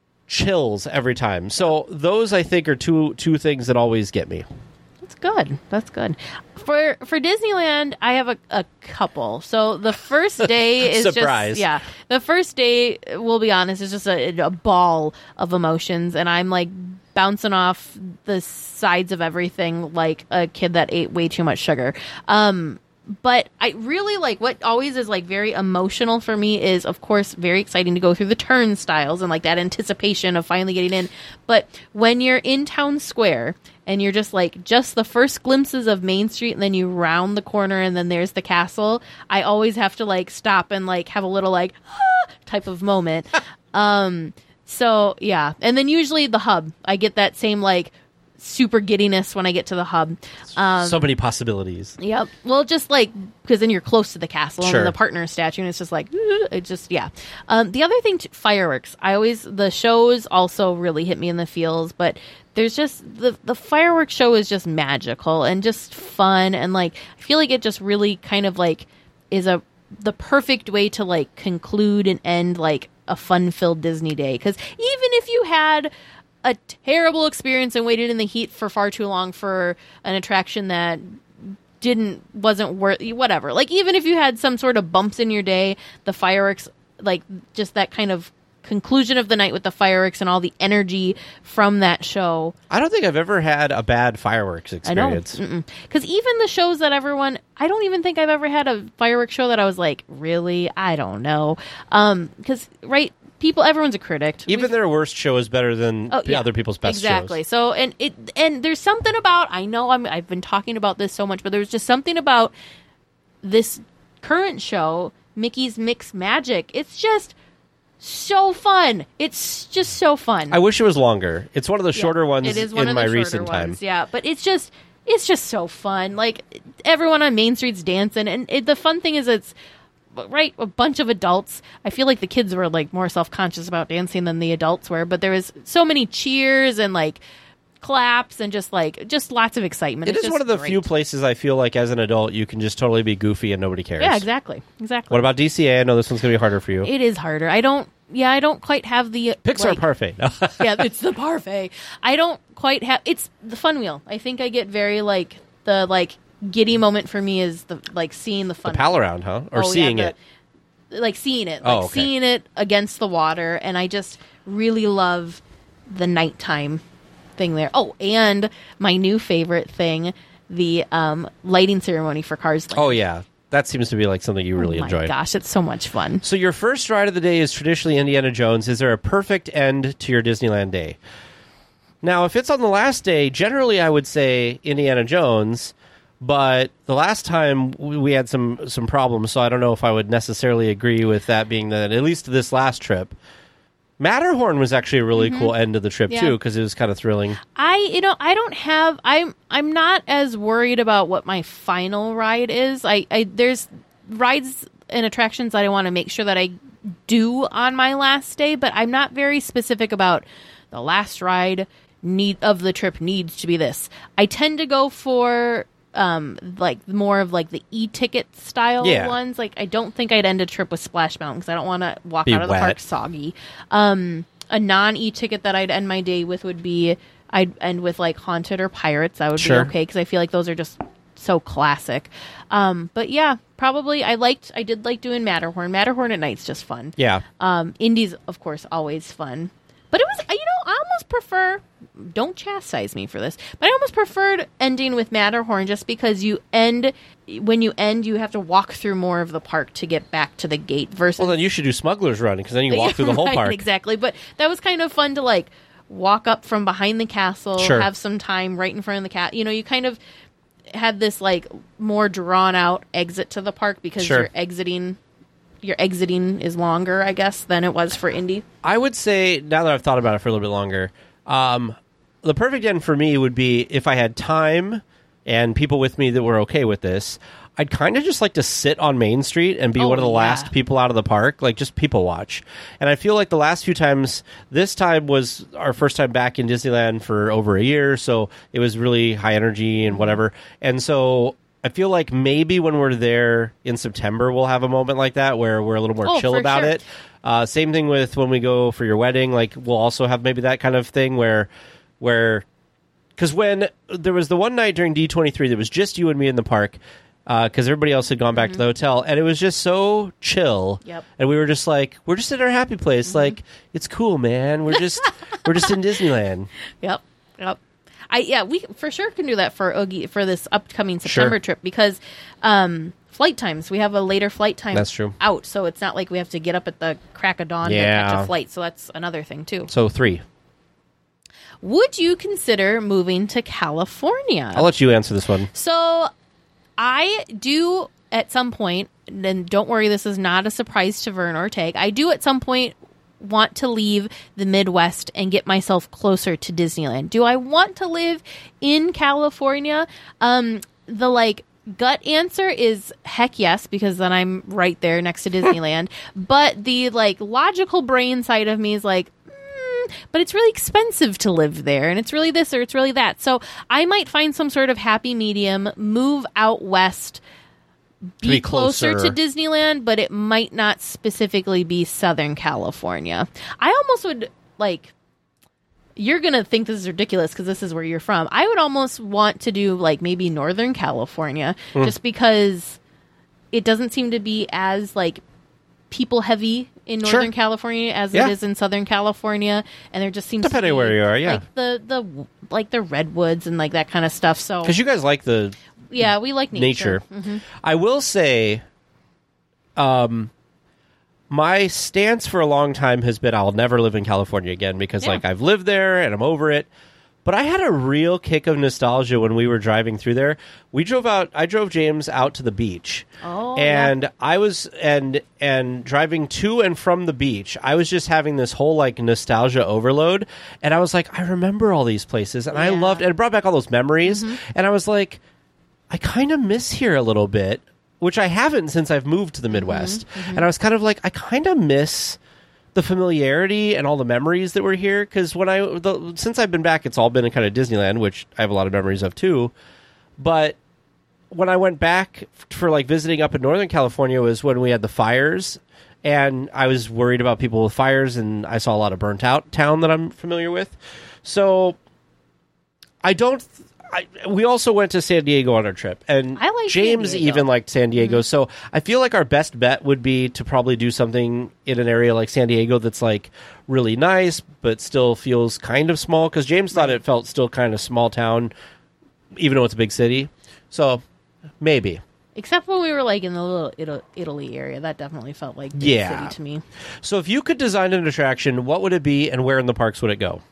chills every time. So those, I think, are two two things that always get me. That's good. That's good. For for Disneyland, I have a, a couple. So the first day is Surprise. just yeah. The first day, we'll be honest, is just a, a ball of emotions, and I'm like bouncing off the sides of everything like a kid that ate way too much sugar. Um, but I really like what always is like very emotional for me is, of course, very exciting to go through the turnstiles and like that anticipation of finally getting in. But when you're in Town Square and you're just like just the first glimpses of Main Street, and then you round the corner and then there's the castle, I always have to like stop and like have a little like ah! type of moment. um, so yeah, and then usually the hub, I get that same like super giddiness when I get to the hub. Um, So many possibilities. Yep. Well, just like because then you're close to the castle Sure. and the partner statue, and it's just like it just yeah. Um, the other thing, t- fireworks. I always the shows also really hit me in the feels, but there's just the the fireworks show is just magical and just fun, and like I feel like it just really kind of like is a the perfect way to like conclude and end like a fun filled Disney day, because even if you had a terrible experience and waited in the heat for far too long for an attraction that didn't wasn't worth whatever, like even if you had some sort of bumps in your day, the fireworks, like just that kind of conclusion of the night with the fireworks and all the energy from that show. I don't think I've ever had a bad fireworks I know, experience. because even the shows that everyone, I don't even think I've ever had a fireworks show that I was like, really, I don't know, um because right, people, everyone's a critic. Even We've- their worst show is better than Oh, the yeah, other people's best exactly. shows. So, and it and there's something about, I know I'm I've been talking about this so much, but there's just something about this current show, Mickey's Mix Magic. It's just so fun. It's just so fun. I wish it was longer. It's one of the Yeah, shorter ones it is one in of my the shorter recent time. ones, yeah, but it's just it's just so fun. Like everyone on Main Street's dancing, and it, the fun thing is it's right, a bunch of adults. I feel like the kids were like more self-conscious about dancing than the adults were, but there was so many cheers and like claps and just like just lots of excitement. It It's is just one of the great. few places I feel like as an adult you can just totally be goofy and nobody cares. Yeah, exactly, exactly. What about D C A? I know this one's going to be harder for you. It is harder. I don't. Yeah, I don't quite have the Pixar like, Parfait. yeah, it's the parfait. I don't quite have. It's the fun wheel. I think I get very like the like giddy moment for me is the like seeing the fun. The pal around, huh? Or Oh, yeah, seeing the- it. Like seeing it, Oh, like okay. seeing it against the water, and I just really love the nighttime thing there. Oh, and my new favorite thing, the um, lighting ceremony for Cars Land. Oh, yeah. That seems to be like something you really oh my enjoy. gosh, it's so much fun. So your first ride of the day is traditionally Indiana Jones. Is there a perfect end to your Disneyland day? Now, if it's on the last day, generally I would say Indiana Jones, but the last time we we had some some problems, so I don't know if I would necessarily agree with that being that, at least this last trip. Matterhorn was actually a really cool end to the trip, Yeah. too, because it was kind of thrilling. I, you know, I don't have. I'm, I'm not as worried about what my final ride is. I, I there's rides and attractions that I want to make sure that I do on my last day, but I'm not very specific about the last ride need of the trip needs to be this. I tend to go for um like more of like the e-ticket style Yeah. ones. Like I don't think I'd end a trip with Splash Mountain because I don't want to walk Be out of the wet. park soggy. Um, a non e-ticket that I'd end my day with would be I'd end with like Haunted or Pirates. That would Sure. be okay because I feel like those are just so classic. Um, but yeah, probably I liked I did like doing Matterhorn. Matterhorn at night's just fun. Yeah. Um, Indy's of course always fun. But it was, you know, I almost prefer, don't chastise me for this, but I almost preferred ending with Matterhorn just because you end, when you end, you have to walk through more of the park to get back to the gate versus... Well, then you should do Smuggler's Run, because then you walk through the whole Right, park. Exactly. But that was kind of fun to, like, walk up from behind the castle, Sure. have some time right in front of the cat. You know, you kind of had this, like, more drawn-out exit to the park because Sure. you're exiting... Your exiting is longer, I guess, than it was for Indy. I would say, now that I've thought about it for a little bit longer, um, the perfect end for me would be if I had time and people with me that were okay with this, I'd kind of just like to sit on Main Street and be Oh, one of the yeah. last people out of the park, like just people watch. And I feel like the last few times, this time was our first time back in Disneyland for over a year, so it was really high energy and whatever. And so I feel like maybe when we're there in September, we'll have a moment like that where we're a little more Oh, chill for about sure. it. Uh, same thing with when we go for your wedding. Like we'll also have maybe that kind of thing where, where, because when there was the one night during D twenty-three that was just you and me in the park, because everybody else had gone back to the hotel, and it was just so chill. Mm-hmm. Yep. And we were just like, we're just in our happy place. Mm-hmm. Like it's cool, man. We're just we're just in Disneyland. Yep. Yep. I yeah, we for sure can do that for Oogie for this upcoming September Sure. trip because um, flight times. We have a later flight time That's true. out, so it's not like we have to get up at the crack of dawn to Yeah. catch a flight. So that's another thing too. So three. Would you consider moving to California? I'll let you answer this one. So I do at some point, and don't worry, this is not a surprise to Vern or Tag. I do at some point want to leave the Midwest and get myself closer to Disneyland. Do I want to live in California? Um, the like gut answer is heck yes, because then I'm right there next to Disneyland. But the like logical brain side of me is like, but it's really expensive to live there, and it's really this or it's really that. So I might find some sort of happy medium, move out west, be, be closer. closer. to Disneyland, but it might not specifically be Southern California. I almost would, like, you're going to think this is ridiculous because this is where you're from. I would almost want to do, like, maybe Northern California, Hmm. just because it doesn't seem to be as, like, people heavy in Sure. Northern California as Yeah. it is in Southern California, and there just seems Depending to be, where you are, yeah. like the the like the redwoods and like that kind of stuff. So Because you guys like the yeah, we like nature. nature. I will say, um, my stance for a long time has been I'll never live in California again because, Yeah. like, I've lived there and I'm over it. But I had a real kick of nostalgia when we were driving through there. We drove out. I drove James out to the beach, Oh, and I was and and driving to and from the beach. I was just having this whole like nostalgia overload, and I was like, I remember all these places, and I Yeah. loved, and it brought back all those memories. And I was like, I kind of miss here a little bit. which I haven't since I've moved to the Midwest. Mm-hmm, mm-hmm. And I was kind of like, I kind of miss the familiarity and all the memories that were here. Because when I, the, since I've been back, it's all been in kind of Disneyland, which I have a lot of memories of too. But when I went back for like visiting up in Northern California was when we had the fires. And I was worried about people with fires, and I saw a lot of burnt out town that I'm familiar with. So I don't. I, we also went to San Diego on our trip, and I like James San Diego. even liked San Diego. Mm-hmm. So I feel like our best bet would be to probably do something in an area like San Diego that's like really nice, but still feels kind of small. Because James thought it felt still kind of small town, even though it's a big city. So maybe. Except when we were like in the little Ita- Italy area, that definitely felt like big Yeah. city to me. So if you could design an attraction, what would it be, and where in the parks would it go?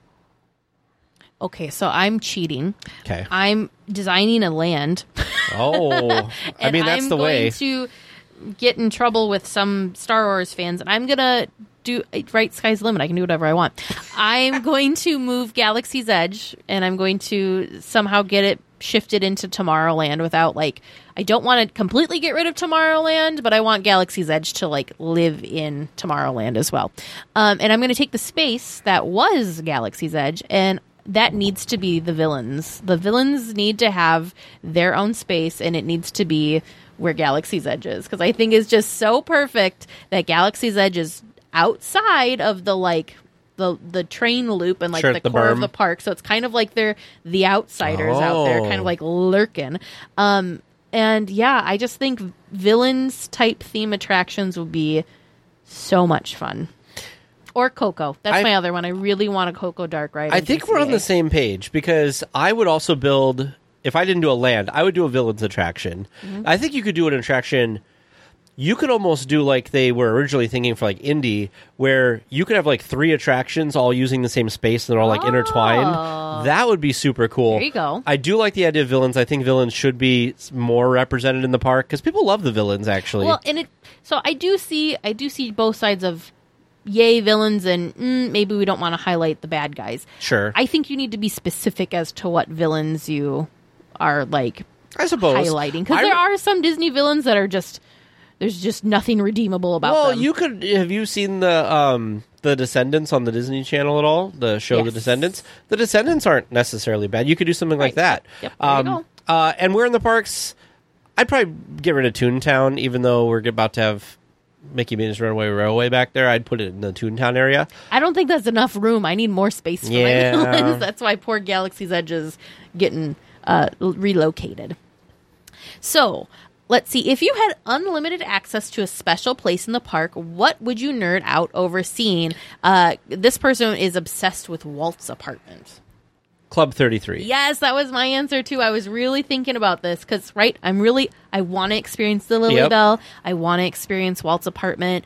Okay, so I'm cheating. Okay. I'm designing a land. Oh, I and mean that's I'm the way. going to get in trouble with some Star Wars fans, and I'm gonna do right. Sky's the limit. I can do whatever I want. I'm going to move Galaxy's Edge, and I'm going to somehow get it shifted into Tomorrowland without like. I don't want to completely get rid of Tomorrowland, but I want Galaxy's Edge to like live in Tomorrowland as well. Um, and I'm going to take the space that was Galaxy's Edge, and that needs to be the villains. The villains need to have their own space, and it needs to be where Galaxy's Edge is, because I think it's just so perfect that Galaxy's Edge is outside of the like the the train loop and like Sure, the, the core berm. of the park. So it's kind of like they're the outsiders out there, kind Oh. of like lurking. Um, and yeah, I just think villains type theme attractions would be so much fun. Or Coco. That's I- my other one. I really want a Coco Dark Ride. I in think we're on G C A. the same page, because I would also build, if I didn't do a land, I would do a villains attraction. Mm-hmm. I think you could do an attraction. You could almost do like they were originally thinking for like Indy, where you could have like three attractions all using the same space and they're all like Oh. intertwined. That would be super cool. There you go. I do like the idea of villains. I think villains should be more represented in the park because people love the villains actually. Well, and it. So I do see. I do see both sides of. Yay, villains, and mm, maybe we don't want to highlight the bad guys. Sure. I think you need to be specific as to what villains you are like I suppose highlighting, because I- there are some Disney villains that are just there's just nothing redeemable about Well, them. you could. Have you seen the um the Descendants on the Disney Channel at all? The show The Yes. Descendants. The Descendants aren't necessarily bad. You could do something like Right. that. Yep. There you Um, go. uh, and we're in the parks. I'd probably get rid of Toontown, even though we're about to have Mickey Minnie's Runaway Railway back there. I'd put it in the Toontown area. I don't think that's enough room. I need more space for Yeah. my villains. That's why poor Galaxy's Edge is getting uh, l- relocated. So, let's see. If you had unlimited access to a special place in the park, what would you nerd out over seeing? Uh, this person is obsessed with Walt's apartment. Club thirty-three. Yes, that was my answer too. I was really thinking about this because, right, I'm really, I want to experience the Lily Yep. Bell. I want to experience Walt's apartment.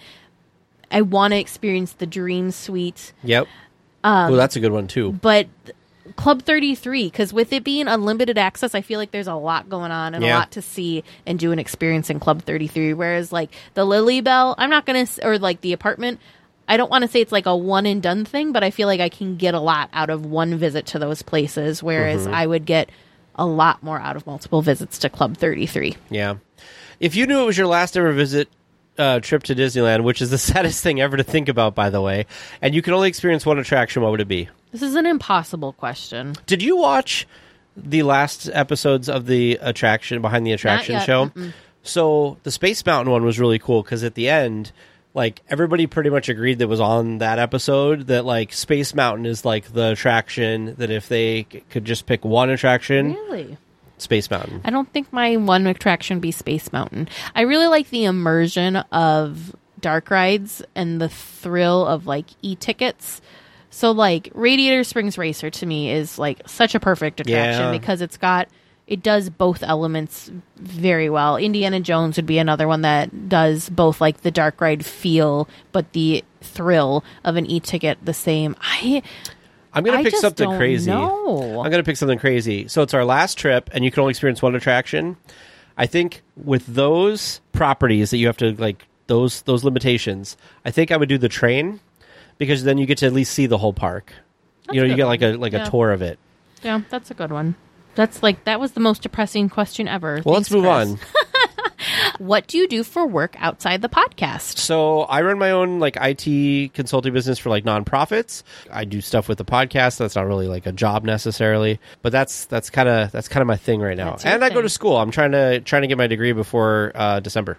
I want to experience the Dream Suite. Yep. Um, oh, that's a good one too. But Club thirty-three, because with it being unlimited access, I feel like there's a lot going on and Yeah. a lot to see and do an experience in Club thirty-three. Whereas, like, the Lily Bell, I'm not going to, or like the apartment, I don't want to say it's like a one and done thing, but I feel like I can get a lot out of one visit to those places, whereas Mm-hmm. I would get a lot more out of multiple visits to Club thirty-three. Yeah. If you knew it was your last ever visit uh, trip to Disneyland, which is the saddest thing ever to think about, by the way, and you could only experience one attraction, what would it be? This is an impossible question. Did you watch the last episodes of the attraction behind the attraction yet. show? Mm-mm. So the Space Mountain one was really cool because at the end, like everybody pretty much agreed that was on that episode that like Space Mountain is like the attraction that if they c- could just pick one attraction, Really? Space Mountain. I don't think my one attraction would be Space Mountain. I really like the immersion of dark rides and the thrill of like e-tickets. So like Radiator Springs Racer to me is like such a perfect attraction Yeah. because it's got it does both elements very well. Indiana Jones would be another one that does both like the dark ride feel but the thrill of an e-ticket the same. I I'm gonna I pick just something don't crazy. know. I'm gonna pick something crazy. So it's our last trip, and you can only experience one attraction. I think with those properties that you have to like those those limitations, I think I would do the train because then you get to at least see the whole park. That's you know, a you good get like a one. like Yeah. a tour of it. Yeah, that's a good one. That's like that was the most depressing question ever. Well, Thanks, let's move Chris. on. what do you do for work outside the podcast? So I run my own like I T consulting business for like nonprofits. I do stuff with the podcast. That's not really like a job necessarily, but that's that's kind of that's kind of my thing right now. That's your And I go thing. to school. I'm trying to trying to get my degree before uh, December.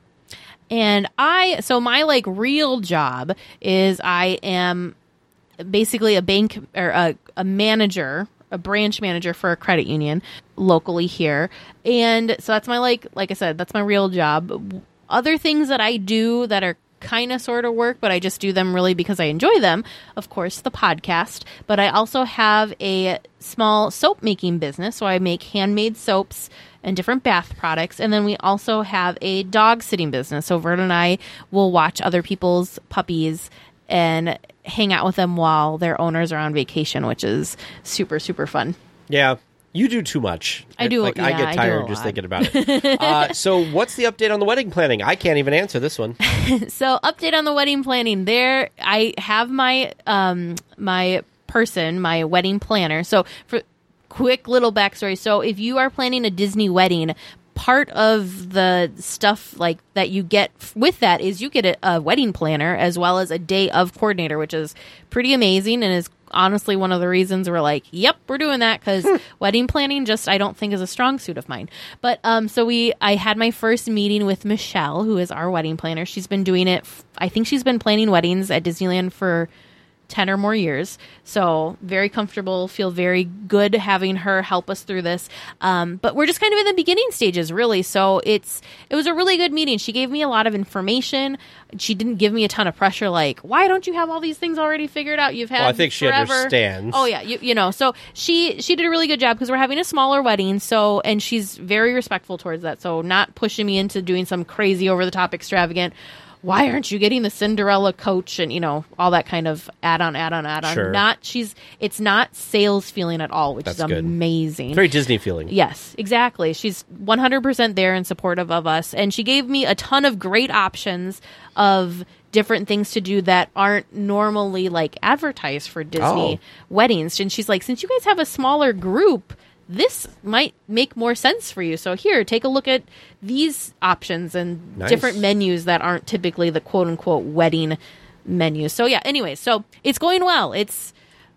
And I, so my like real job is I am basically a bank or a, a manager, a branch manager for a credit union locally here. And so that's my like, like I said, that's my real job. Other things that I do that are kind of sort of work, but I just do them really because I enjoy them. Of course, the podcast, but I also have a small soap making business. So I make handmade soaps and different bath products. And then we also have a dog sitting business. So Vern and I will watch other people's puppies and hang out with them while their owners are on vacation, which is super, super fun. Yeah. You do too much. I do, Like, I yeah, get I do tired a just lot. thinking about it. uh, so what's the update on the wedding planning? I can't even answer this one. So update on the wedding planning. There, I have my um my person, my wedding planner. So for quick little backstory. So if you are planning a Disney wedding, part of the stuff like that you get with that is you get a, a wedding planner as well as a day of coordinator, which is pretty amazing and is honestly one of the reasons we're like, yep, we're doing that because wedding planning just I don't think is a strong suit of mine. But um, so we I had my first meeting with Michelle, who is our wedding planner. She's been doing it. I think she's been planning weddings at Disneyland for ten or more years. So very comfortable, feel very good having her help us through this. Um, but we're just kind of in the beginning stages, really. So it's it was a really good meeting. She gave me a lot of information. She didn't give me a ton of pressure, like, why don't you have all these things already figured out? You've had Well, I think she forever. understands. Oh yeah, you, you know. So she she did a really good job because we're having a smaller wedding. So and she's very respectful towards that. So not pushing me into doing some crazy over the top extravagant. Why aren't you getting the Cinderella coach and, you know, all that kind of add-on, add-on, add-on. Sure. Not, she's, it's not sales feeling at all, which That's is good. amazing. Very Disney feeling. Yes, exactly. She's one hundred percent there and supportive of us. And she gave me a ton of great options of different things to do that aren't normally like advertised for Disney Oh. weddings. And she's like, since you guys have a smaller group, this might make more sense for you. So here, take a look at these options and Nice. different menus that aren't typically the quote unquote wedding menus. So yeah, anyway, so it's going well. It's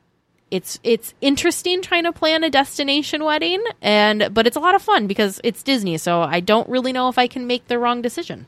it's it's interesting trying to plan a destination wedding, and but it's a lot of fun because it's Disney. So I don't really know if I can make the wrong decision.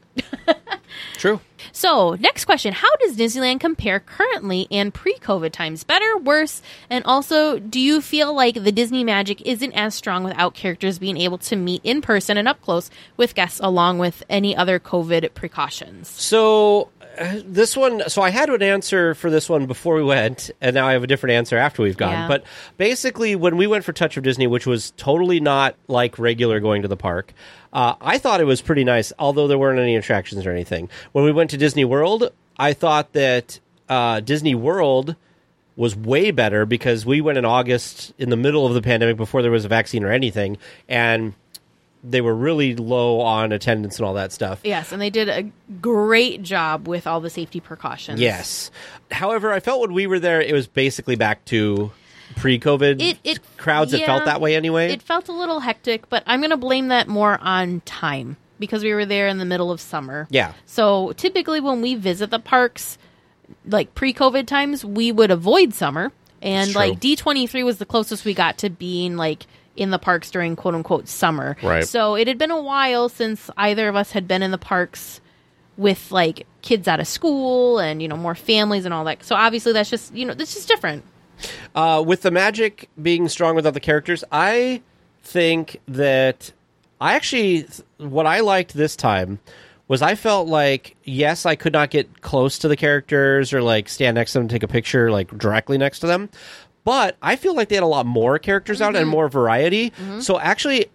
True. So, next question. How does Disneyland compare currently and pre-COVID times? Better, worse? And also, do you feel like the Disney magic isn't as strong without characters being able to meet in person and up close with guests along with any other COVID precautions? So uh, this one, so I had an answer for this one before we went, and now I have a different answer after we've gone. Yeah. But basically, when we went for Touch of Disney, which was totally not like regular going to the park, uh, I thought it was pretty nice, although there weren't any attractions or anything. When we went to Disney World, I thought that uh, Disney World was way better because we went in August in the middle of the pandemic before there was a vaccine or anything, and they were really low on attendance and all that stuff. Yes, and they did a great job with all the safety precautions. Yes. However, I felt when we were there, it was basically back to pre-COVID It, it crowds. It yeah, felt that way anyway. It felt a little hectic, but I'm going to blame that more on time because we were there in the middle of summer. Yeah. So typically when we visit the parks, like pre-COVID times, we would avoid summer. And That's true. like D twenty-three was the closest we got to being like in the parks during quote unquote summer. Right. So it had been a while since either of us had been in the parks with like kids out of school and, you know, more families and all that. So obviously that's just, you know, that's just different. Uh, with the magic being strong without the characters, I think that I actually, what I liked this time was I felt like, yes, I could not get close to the characters or like stand next to them and take a picture like directly next to them. But I feel like they had a lot more characters out and more variety. So actually,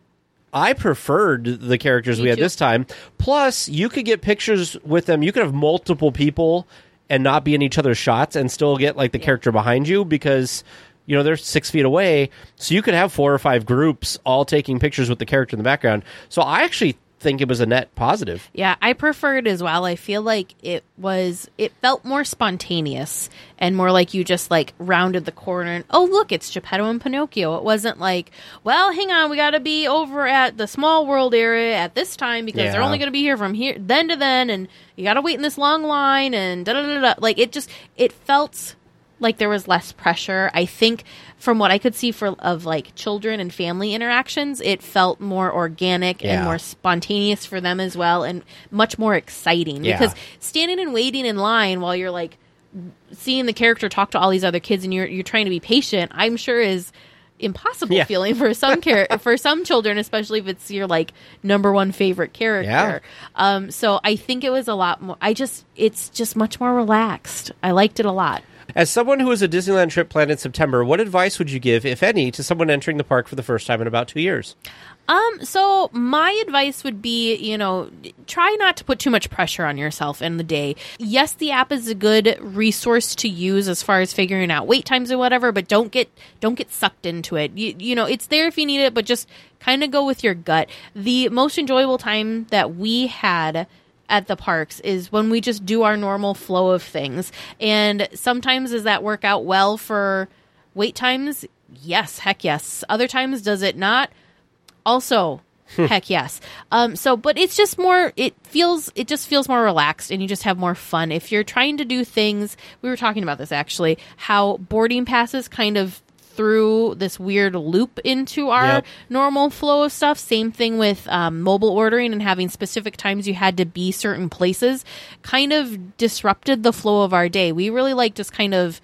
I preferred the characters Me we had too. this time. Plus, you could get pictures with them. You could have multiple people and not be in each other's shots and still get like the character behind you because, you know, they're six feet away. So you could have four or five groups all taking pictures with the character in the background. So I actually think it was a net positive. Yeah, I prefer it as well. I feel like it was, it felt more spontaneous and more like you just like rounded the corner and, oh, look, it's Geppetto and Pinocchio. It wasn't like, well, hang on, we got to be over at the small world area at this time because Yeah. they're only going to be here from here, then to then, and you got to wait in this long line and da da da da. Like it just, it felt like there was less pressure. I think from what I could see for of like children and family interactions, it felt more organic Yeah. and more spontaneous for them as well, and much more exciting. Yeah. Because standing and waiting in line while you're like seeing the character talk to all these other kids and you're you're trying to be patient, I'm sure is impossible Yeah. feeling for some char- for some children, especially if it's your like number one favorite character. Yeah. Um, so I think it was a lot more. I just it's just much more relaxed. I liked it a lot. As someone who has a Disneyland trip planned in September, what advice would you give, if any, to someone entering the park for the first time in about two years? Um, so my advice would be, you know, try not to put too much pressure on yourself in the day. Yes, the app is a good resource to use as far as figuring out wait times or whatever, but don't get don't get sucked into it. You, you know, it's there if you need it, but just kind of go with your gut. The most enjoyable time that we had at the parks is when we just do our normal flow of things. And sometimes does that work out well for wait times? Yes, heck yes. Other times does it not? Also, heck yes. Um, so, but it's just more, it feels, it just feels more relaxed and you just have more fun. If you're trying to do things, we were talking about this actually, how boarding passes kind of threw this weird loop into our Yep. normal flow of stuff. Same thing with um, mobile ordering and having specific times you had to be certain places kind of disrupted the flow of our day. We really like just kind of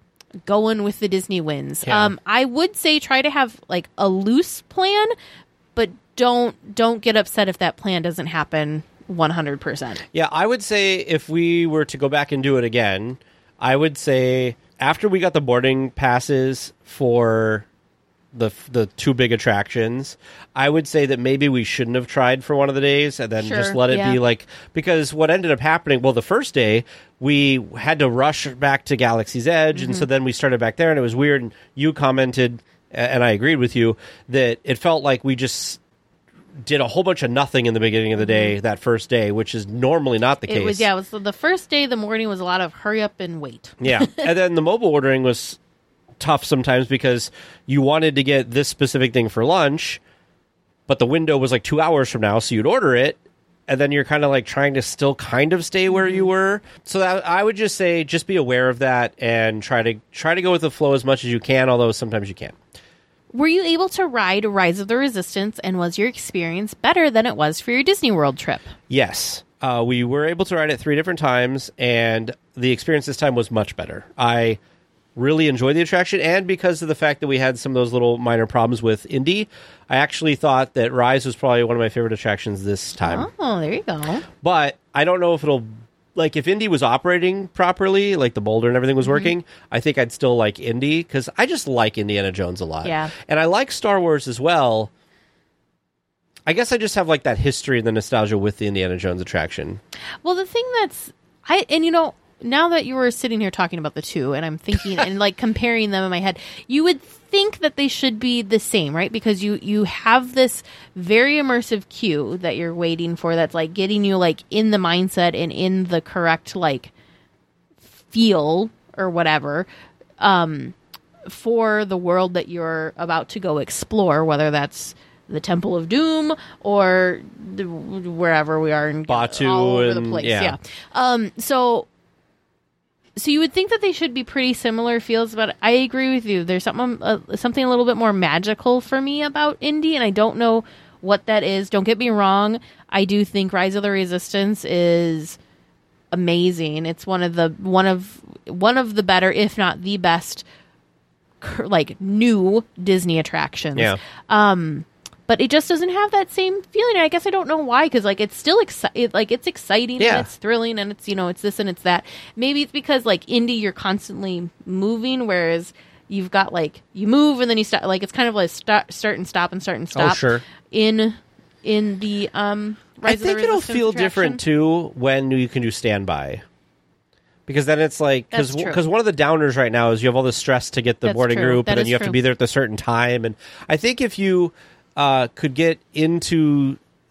going with the Disney wins. Yeah. Um, I would say try to have like a loose plan, but don't don't get upset if that plan doesn't happen one hundred percent. Yeah, I would say if we were to go back and do it again, I would say after we got the boarding passes for the the two big attractions, I would say that maybe we shouldn't have tried for one of the days and then Sure, just let it yeah. be like, because what ended up happening, well, the first day we had to rush back to Galaxy's Edge, and so Mm-hmm. then we started back there and it was weird, and you commented, a- and I agreed with you, that it felt like we just did a whole bunch of nothing in the beginning of the day, that first day, which is normally not the It case. was yeah. It was the first day. The morning was a lot of hurry up and wait. Yeah. And then the mobile ordering was tough sometimes because you wanted to get this specific thing for lunch, but the window was like two hours from now, so you'd order it, and then you're kind of like trying to still kind of stay where you were. So that, I would just say just be aware of that and try to try to go with the flow as much as you can, although sometimes you can't. Were you able to ride Rise of the Resistance, and was your experience better than it was for your Disney World trip? Yes. Uh, we were able to ride it three different times, and the experience this time was much better. I really enjoyed the attraction, and because of the fact that we had some of those little minor problems with Indy, I actually thought that Rise was probably one of my favorite attractions this time. Oh, there you go. But I don't know if it'll... Like, if Indy was operating properly, like the boulder and everything was working, I think I'd still like Indy, because I just like Indiana Jones a lot. Yeah. And I like Star Wars as well. I guess I just have, like, that history and the nostalgia with the Indiana Jones attraction. Well, the thing that's I and you know, now that you were sitting here talking about the two, and I'm thinking and like comparing them in my head, you would think that they should be the same, right? Because you you have this very immersive queue that you're waiting for that's like getting you like in the mindset and in the correct like feel or whatever um for the world that you're about to go explore, whether that's the Temple of Doom or the, wherever we are in Batu all over the and- place. yeah. Yeah. Um, so, so you would think that they should be pretty similar feels, but I agree with you. There's something, uh, something a little bit more magical for me about Indy, and I don't know what that is. Don't get me wrong. I do think Rise of the Resistance is amazing. It's one of the one of one of the better, if not the best, cur- like new Disney attractions. Yeah. Um, but it just doesn't have that same feeling. And I guess I don't know why, because like it's still exci- it, like it's exciting Yeah. and it's thrilling and it's, you know, it's this and it's that. Maybe it's because like Indy, you're constantly moving, whereas you've got like you move and then you stop. Like it's kind of like start, start and stop and start and stop. Oh, sure. In in the um, Rise I of the think it'll Resistance feel attraction. different, too, when you can do standby. Because then it's like, because That's true. one of the downers right now is you have all this stress to get the That's boarding true. group, That and then is you have to true. be there at a certain time. And I think if you uh, could get into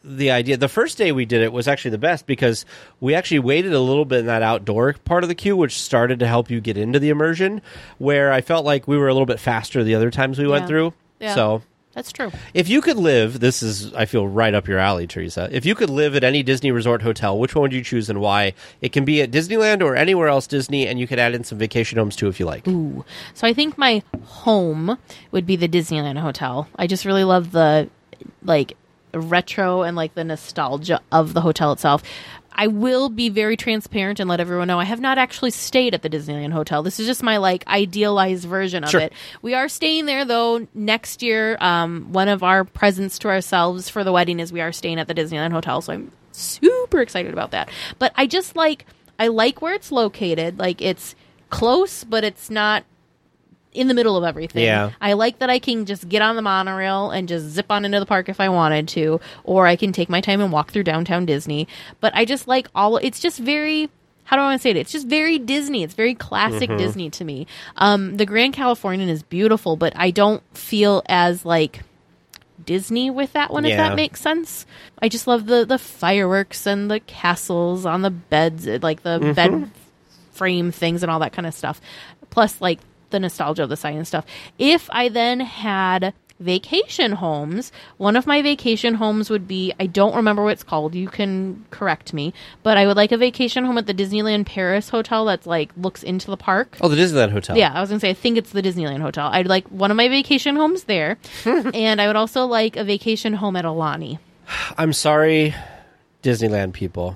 the idea. The first day we did it was actually the best because we actually waited a little bit in that outdoor part of the queue, which started to help you get into the immersion, where I felt like we were a little bit faster the other times we Yeah. went through. Yeah. So That's true. if you could live, this is, I feel, right up your alley, Teresa. If you could live at any Disney resort hotel, which one would you choose and why? It can be at Disneyland or anywhere else Disney, and you could add in some vacation homes too if you like. Ooh. So I think my home would be the Disneyland Hotel. I just really love the, like, retro and, like, the nostalgia of the hotel itself. I will be very transparent and let everyone know I have not actually stayed at the Disneyland Hotel. This is just my, like, idealized version of Sure. it. We are staying there, though, next year. Um, one of our presents to ourselves for the wedding is we are staying at the Disneyland Hotel, so I'm super excited about that. But I just like, I like where it's located. Like, it's close, but it's not in the middle of everything. Yeah. I like that I can just get on the monorail and just zip on into the park if I wanted to, or I can take my time and walk through downtown Disney. But I just like all, it's just very, how do I want to say it? It's just very Disney. It's very classic Mm-hmm. Disney to me. Um, the Grand Californian is beautiful, but I don't feel as like Disney with that one, if Yeah. that makes sense. I just love the, the fireworks and the castles on the beds, like the Mm-hmm. bed frame things and all that kind of stuff. Plus, like, the nostalgia of the site and stuff. If I then had vacation homes, one of my vacation homes would be, I don't remember what it's called, you can correct me, but I would like a vacation home at the Disneyland Paris Hotel that's like looks into the park. Oh, the Disneyland Hotel. Yeah, I was gonna say I think it's the Disneyland Hotel. I'd like one of my vacation homes there, and I would also like a vacation home at Alani. I'm sorry, Disneyland people,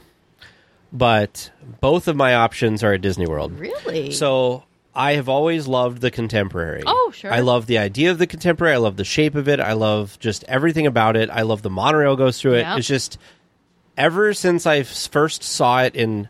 but both of my options are at Disney World. Really? So I have always loved the Contemporary. Oh, sure. I love the idea of the Contemporary. I love the shape of it. I love just everything about it. I love the monorail goes through it. Yep. It's just, ever since I f- first saw it in,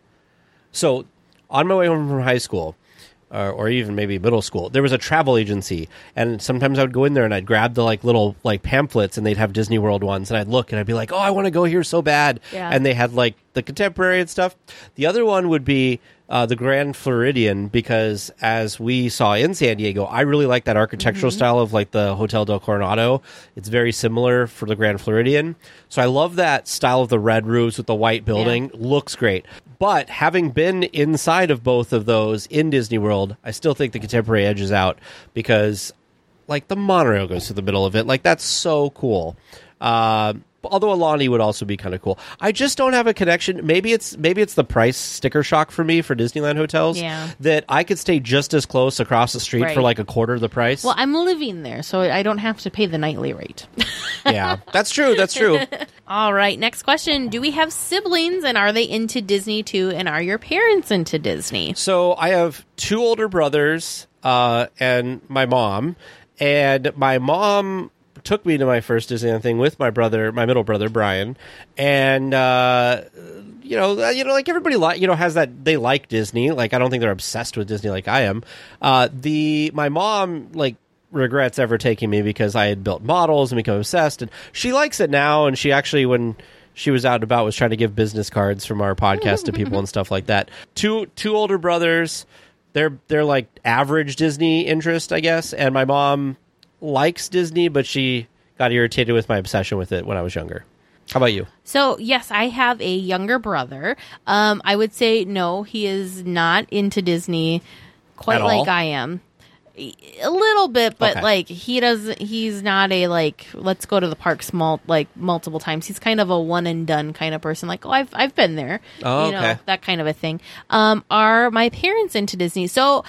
so on my way home from high school, uh, or even maybe middle school, there was a travel agency, and sometimes I would go in there and I'd grab the like little like pamphlets, and they'd have Disney World ones, and I'd look and I'd be like, oh, I want to go here so bad. Yeah. And they had like the Contemporary and stuff. The other one would be uh, the Grand Floridian, because as we saw in San Diego, I really like that architectural Mm-hmm. style of like the Hotel del Coronado. It's very similar for the Grand Floridian. So I love that style of the red roofs with the white building. Looks great. But having been inside of both of those in Disney World, I still think the Contemporary edges out because like the monorail goes through the middle of it. Like that's so cool. Uh, although Alani would also be kind of cool. I just don't have a connection. Maybe it's maybe it's the price sticker shock for me for Disneyland hotels. Yeah. That I could stay just as close across the street Right. for like a quarter of the price. Well, I'm living there, so I don't have to pay the nightly rate. Yeah, that's true. That's true. All right, next question. Do we have siblings, and are they into Disney too, and are your parents into Disney? So I have two older brothers uh, and my mom, and my mom took me to my first Disneyland thing with my brother, my middle brother Brian, and uh, you know, you know, like everybody, li- you know, has that they like Disney. Like I don't think they're obsessed with Disney like I am. Uh, the my mom like regrets ever taking me because I had built models and become obsessed, and she likes it now. And she actually, when she was out and about, was trying to give business cards from our podcast to people and stuff like that. Two two older brothers. They're they're like average Disney interest, I guess. And my mom likes Disney, but she got irritated with my obsession with it when I was younger. How about you? So, yes, I have a younger brother. Um, I would say no, he is not into Disney quite At like all? I am. A little bit, but Okay. like he does, he's not a like let's go to the parks mul- like multiple times. He's kind of a one and done kind of person. Like, oh, I've I've been there, Oh, you know, okay. that kind of a thing. Um, are my parents into Disney? So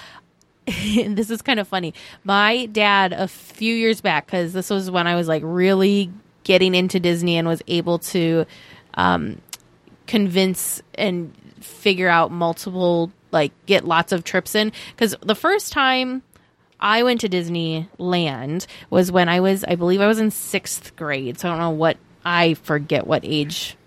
this is kind of funny. My dad, a few years back, because this was when I was like really getting into Disney and was able to um, convince and figure out multiple, like get lots of trips in. Because the first time I went to Disneyland was when I was, I believe I was in sixth grade. So I don't know what, I forget what age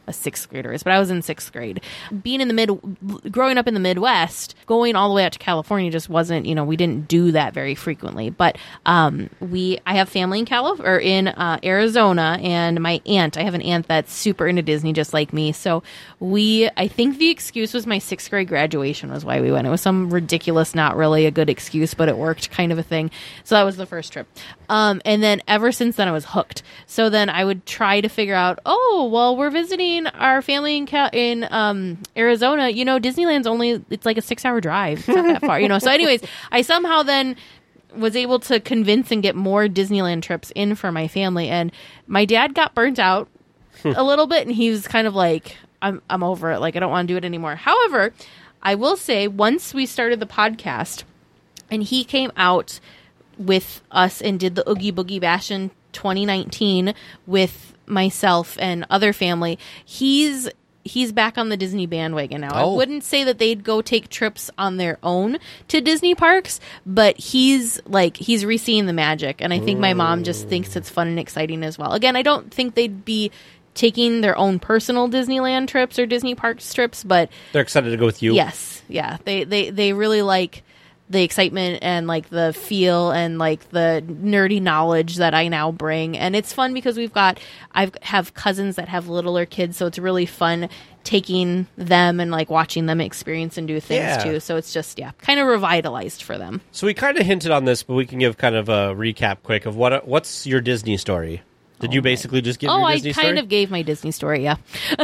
a sixth grader is, but I was in sixth grade. Being in the mid, growing up in the Midwest, going all the way out to California just wasn't, you know, we didn't do that very frequently. But um, we, I have family in Calif- or in uh, Arizona, and my aunt, I have an aunt that's super into Disney just like me. So we, I think the excuse was my sixth grade graduation was why we went. It was some ridiculous, not really a good excuse, but it worked kind of a thing. So that was the first trip. Um, and then ever since then, I was hooked. So then I would try to figure out, oh, well, we're visiting our family in Cal- in um, Arizona. You know, Disneyland's only, it's like a six hour drive. It's not that far, you know. So anyways, I somehow then was able to convince and get more Disneyland trips in for my family. And my dad got burnt out a little bit, and he was kind of like, I'm, I'm over it. Like, I don't want to do it anymore. However, I will say once we started the podcast and he came out with us and did the Oogie Boogie Bash in twenty nineteen with myself and other family, he's he's back on the Disney bandwagon now. Oh. I wouldn't say that they'd go take trips on their own to Disney parks, but he's like he's re-seeing the magic, and I think my mom just thinks it's fun and exciting as well. Again, I don't think they'd be taking their own personal Disneyland trips or Disney parks trips, but They're excited to go with you. yes, yeah, they they they really like the excitement and like the feel and like the nerdy knowledge that I now bring. And it's fun because we've got, I have cousins that have littler kids. So it's really fun taking them and like watching them experience and do things Yeah. too. So it's just, yeah, kind of revitalized for them. So we kind of hinted on this, but we can give kind of a recap quick of what what's your Disney story. Did you basically just give Oh, your I Disney kind story? of gave my Disney story. Yeah.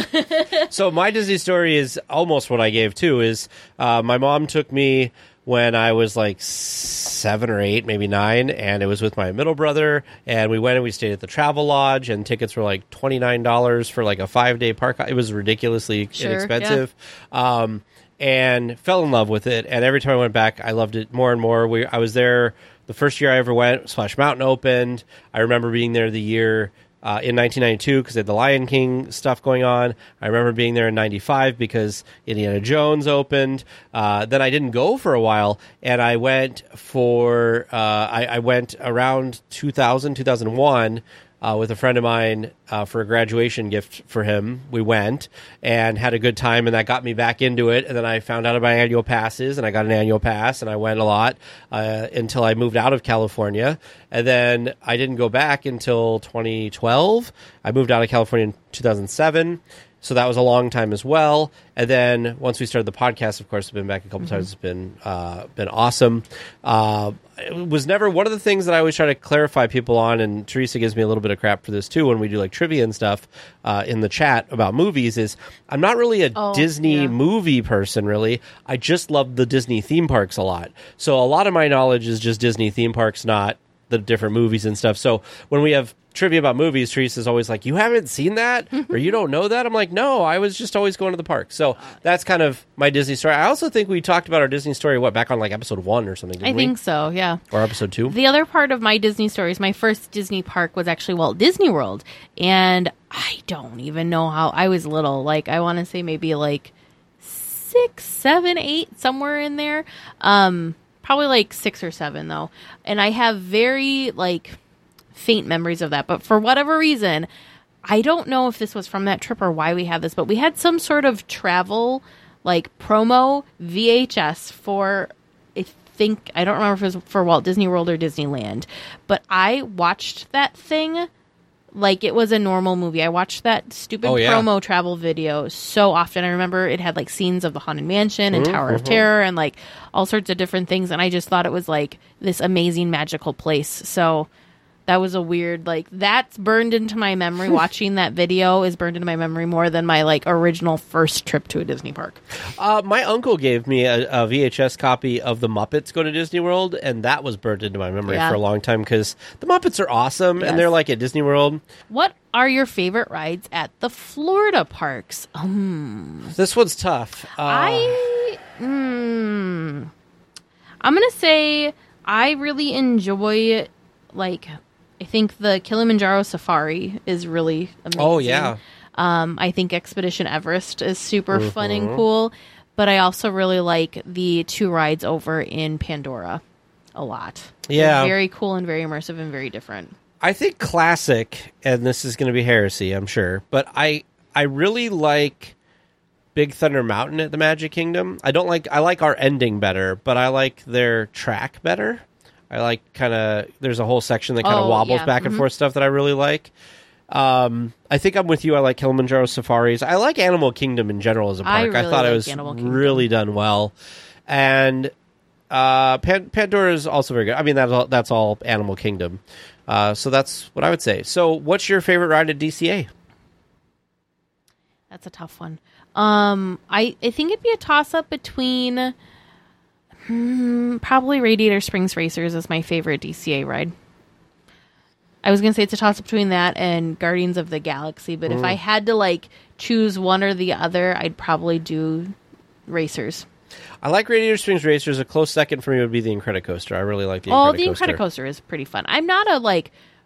So my Disney story is almost what I gave too. Is uh, my mom took me when I was like seven or eight, maybe nine, and it was with my middle brother, and we went and we stayed at the Travel Lodge, and tickets were like twenty-nine dollars for like a five-day park. It was ridiculously Sure, inexpensive. Um, and fell in love with it, and every time I went back, I loved it more and more. We, I was there the first year I ever went. Splash Mountain opened. I remember being there the year Uh, in nineteen ninety-two, because they had the Lion King stuff going on. I remember being there in ninety-five because Indiana Jones opened. Uh, then I didn't go for a while, and I went for uh, I, I went around two thousand, two thousand one uh, with a friend of mine uh, for a graduation gift for him. We went and had a good time, and that got me back into it. And then I found out about annual passes, and I got an annual pass, and I went a lot uh, until I moved out of California. And then I didn't go back until twenty twelve. I moved out of California in two thousand seven. So that was a long time as well. And then once we started the podcast, of course, I've been back a couple mm-hmm. times. It's been uh, been awesome. Uh, it was never one of the things that I always try to clarify people on, and Teresa gives me a little bit of crap for this too when we do like trivia and stuff uh, in the chat about movies, is I'm not really a oh, Disney yeah. movie person, really. I just love the Disney theme parks a lot. So a lot of my knowledge is just Disney theme parks, not the different movies and stuff. So when we have trivia about movies, Teresa's always like, you haven't seen that or you don't know that? I'm like, no, I was just always going to the park. So that's kind of my Disney story. I also think we talked about our Disney story, what, back on like episode one or something, didn't I we? think so, yeah. Or episode two? The other part of my Disney stories, my first Disney park was actually Walt Disney World. And I don't even know how, I was little. Like, I want to say maybe like six, seven, eight, somewhere in there. Um, probably like six or seven, though. And I have very, like, faint memories of that. But for whatever reason, I don't know if this was from that trip or why we had this, but we had some sort of travel, like, promo V H S for, I think, I don't remember if it was for Walt Disney World or Disneyland, but I watched that thing like it was a normal movie. I watched that stupid oh, yeah. promo travel video so often. I remember it had, like, scenes of the Haunted Mansion and mm-hmm. Tower of Terror and, like, all sorts of different things, and I just thought it was, like, this amazing, magical place. So that was a weird, like, that's burned into my memory. Watching that video is burned into my memory more than my, like, original first trip to a Disney park. Uh, my uncle gave me a, a V H S copy of The Muppets Go to Disney World, and that was burned into my memory Yeah. for a long time because the Muppets are awesome, Yes. and they're like at Disney World. What are your favorite rides at the Florida parks? Um, This one's tough. Uh, I, mm, I'm going to say I really enjoy, like, I think the Kilimanjaro Safari is really amazing. Oh, yeah. Um, I think Expedition Everest is super Mm-hmm. fun and cool, but I also really like the two rides over in Pandora a lot. Yeah. They're very cool and very immersive and very different. I think classic, and this is going to be heresy, I'm sure, but I I really like Big Thunder Mountain at the Magic Kingdom. I don't like I like our ending better, but I like their track better. I like kind of there's a whole section that kind of Oh, wobbles yeah. back and Mhm. forth stuff that I really like. Um, I think I'm with you. I like Kilimanjaro Safaris. I like Animal Kingdom in general as a I park. I, really thought it like was Animal Kingdom. really done well, and uh, Pan- Pandora is also very good. I mean, that's all, that's all Animal Kingdom. Uh, so that's what I would say. So, what's your favorite ride at D C A? That's a tough one. Um, I, I think it'd be a toss-up between hmm, probably Radiator Springs Racers is my favorite D C A ride. I was going to say it's a toss-up between that and Guardians of the Galaxy, but if I had to, like, choose one or the other, I'd probably do Racers. I like Radiator Springs Racers. A close second for me would be the Incredicoaster. I really like the Oh, Incredicoaster. the Incredicoaster is pretty fun. I'm not a, like,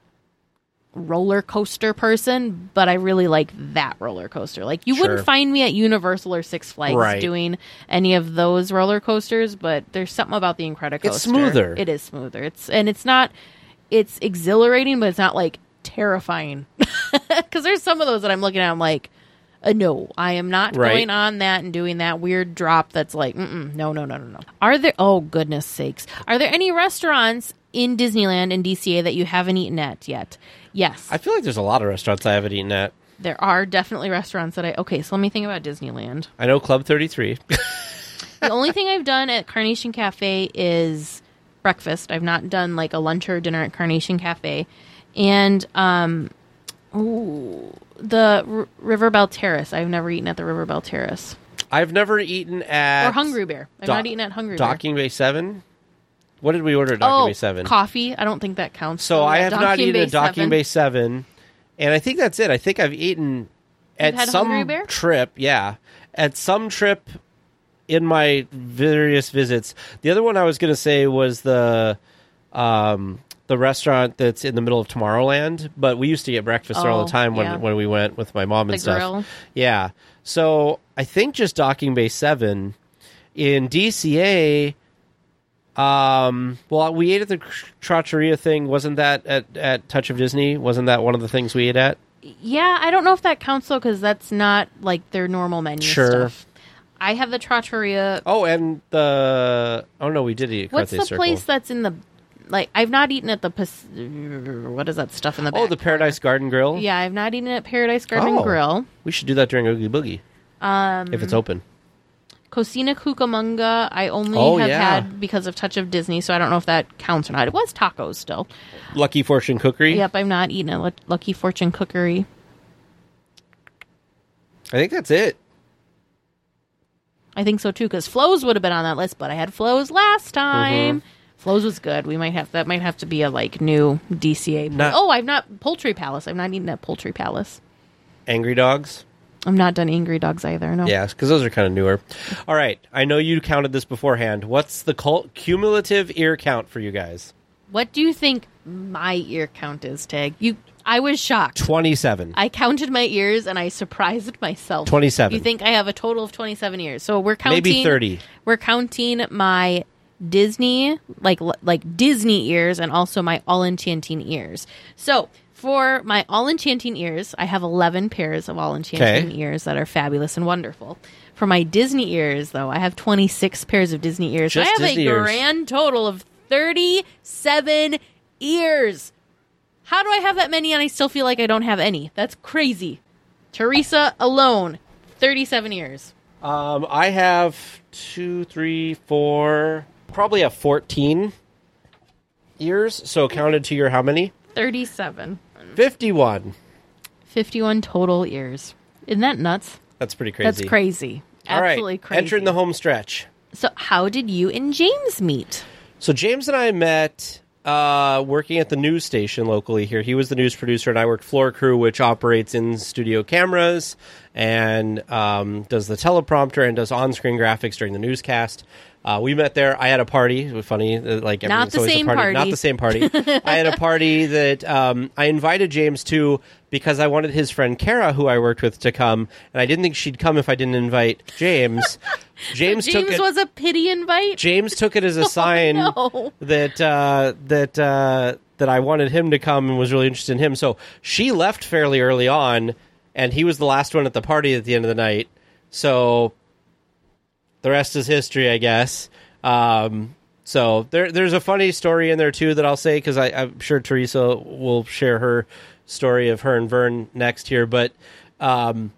roller coaster person, but I really like that roller coaster. Like, you Sure. wouldn't find me at Universal or Six Flags Right. doing any of those roller coasters, but there's something about the Incredicoaster. It's smoother. It is smoother. It's and it's not. It's exhilarating, but it's not like terrifying. Because there's some of those that I'm looking at. I'm like, uh, no, I am not Right. going on that and doing that weird drop. That's like, mm-mm, no, no, no, no, no. Are there? Oh goodness sakes! Are there any restaurants in Disneyland and D C A that you haven't eaten at yet? Yes, I feel like there's a lot of restaurants I haven't eaten at. there are definitely restaurants that I. Okay, so let me think about Disneyland. I know Club thirty-three. The only thing I've done at Carnation Cafe is breakfast. I've not done like a lunch or dinner at Carnation Cafe. And um ooh, the R- River Belle Terrace. I've never eaten at the River Belle Terrace. I've never eaten at Or Hungry Bear. I've Do- not eaten at Hungry Docking Bay seven. What did we order at Docking Bear. Oh, Bay seven? coffee. I don't think that counts. So I yeah, have not Docking eaten Bay at Docking seven. Bay seven, and I think that's it. I think I've eaten at had some Hungry Bear? trip. Yeah, at some trip in my various visits. The other one I was going to say was the um, the restaurant that's in the middle of Tomorrowland, but we used to get breakfast there all Oh, the time when yeah. when we went with my mom and The stuff. grill. Yeah, so I think just Docking Bay seven in D C A. Um. Well, we ate at the Trattoria thing. Wasn't that at, at Touch of Disney? Wasn't that one of the things we ate at? Yeah, I don't know if that counts though, because that's not like their normal menu Sure. stuff. I have the Trattoria. Oh, and the oh no, we did eat at What's Carthay the Circle. place that's in the like? I've not eaten at the Pas- what is that stuff in the back? Oh, the Paradise Garden Grill. corner? Yeah, I've not eaten at Paradise Garden Oh. Grill. We should do that during Oogie Boogie Um, if it's open. Cocina Cucamonga, I only Oh, have yeah. had because of Touch of Disney, so I don't know if that counts or not. It was tacos still. Lucky Fortune Cookery. Yep, I've not eaten at Lu- Lucky Fortune Cookery. I think that's it. I think so too, because Flo's would have been on that list, but I had Flo's last time. Mm-hmm. Flo's was good. We might have that might have to be a like new D C A. Not- oh, I've not Poultry Palace. I've not eaten at Poultry Palace. Angry Dogs. I'm not done Angry Dogs either. No. Yeah, because those are kind of newer. All right, I know you counted this beforehand. What's the cul- cumulative ear count for you guys? What do you think my ear count is, Tag? You, I was shocked. Twenty-seven. I counted my ears and I surprised myself. twenty-seven. You think I have a total of twenty-seven ears? So we're counting Maybe thirty. We're counting my Disney, like like Disney ears, and also my All Enchanting ears. So for my All Enchanting ears, I have eleven pairs of All Enchanting Okay. ears that are fabulous and wonderful. For my Disney ears, though, I have twenty-six pairs of Disney ears. So I Just have Disney a ears. grand total of thirty-seven ears. How do I have that many and I still feel like I don't have any? That's crazy. Teresa alone, thirty-seven ears. Um, I have two, three, four, probably have fourteen ears. So counted to your how many? thirty-seven. Fifty-one. fifty-one total ears. Isn't that nuts? That's pretty crazy. That's crazy. All right, Absolutely crazy. entering the home stretch. So how did you and James meet? So James and I met uh, working at the news station locally here. He was the news producer, and I worked floor crew, which operates in studio cameras and um, does the teleprompter and does on-screen graphics during the newscast. Uh, we met there. I had a party. It was funny. uh, Like Not everything's the always a same party. party. Not the same party. I had a party that um, I invited James to because I wanted his friend Kara, who I worked with, to come, and I didn't think she'd come if I didn't invite James. James, took James it. was a pity invite. James took it as a sign no. that uh, that uh, that I wanted him to come and was really interested in him. So she left fairly early on, and he was the last one at the party at the end of the night. So the rest is history, I guess. Um, so there, there's a funny story in there too that I'll say because I'm sure Teresa will share her story of her and Vern next here. But um,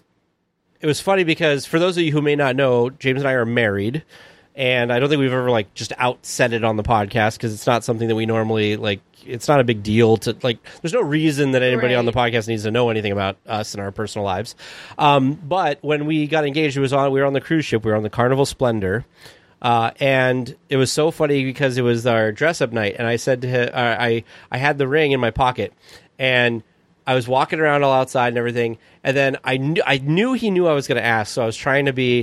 it was funny because for those of you who may not know, James and I are married. And I don't think we've ever, like, just out said it on the podcast because it's not something that we normally, like, it's not a big deal to, like, there's no reason that anybody Right. on the podcast needs to know anything about us and our personal lives. Um, but when we got engaged, it was on, we were on the cruise ship, we were on the Carnival Splendor. Uh, and it was so funny because it was our dress up night. And I said to him, uh, I, I had the ring in my pocket and I was walking around all outside and everything. And then I knew, I knew he knew I was going to ask. So I was trying to be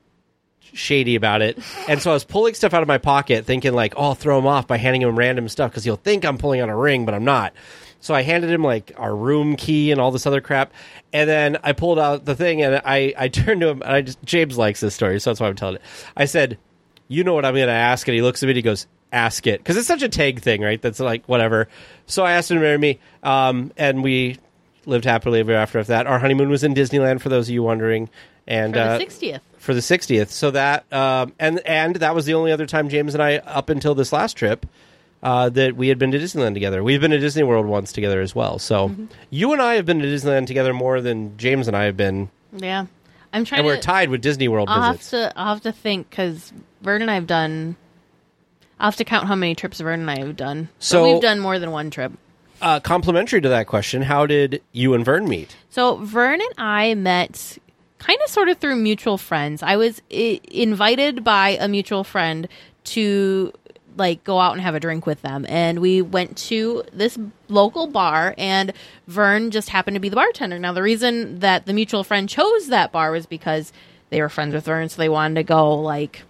shady about it, and so I was pulling stuff out of my pocket thinking like, oh, I'll throw him off by handing him random stuff because he'll think I'm pulling out a ring, but I'm not. So I handed him like our room key and all this other crap, and then I pulled out the thing and I, I turned to him and I just, James likes this story, so that's why I'm telling it. I said, you know what I'm going to ask? And he looks at me and he goes, ask it, because it's such a tag thing, right? That's like whatever. So I asked him to marry me, um, and we lived happily ever after after that. Our honeymoon was in Disneyland, for those of you wondering. And For the uh, sixtieth. For the sixtieth. So that, um, and and that was the only other time James and I, up until this last trip, uh, that we had been to Disneyland together. We've been to Disney World once together as well. So Mm-hmm. you and I have been to Disneyland together more than James and I have been. Yeah. I'm trying And we're to... tied with Disney World I'll visits. have to. I'll have to think because Vern and I have done. I'll have to count how many trips Vern and I have done. So- But we've done more than one trip. Uh, complimentary to that question, how did you and Vern meet? So Vern and I met kind of sort of through mutual friends. I was I- invited by a mutual friend to like go out and have a drink with them, and we went to this local bar, and Vern just happened to be the bartender. Now the reason that the mutual friend chose that bar was because they were friends with Vern, so they wanted to go like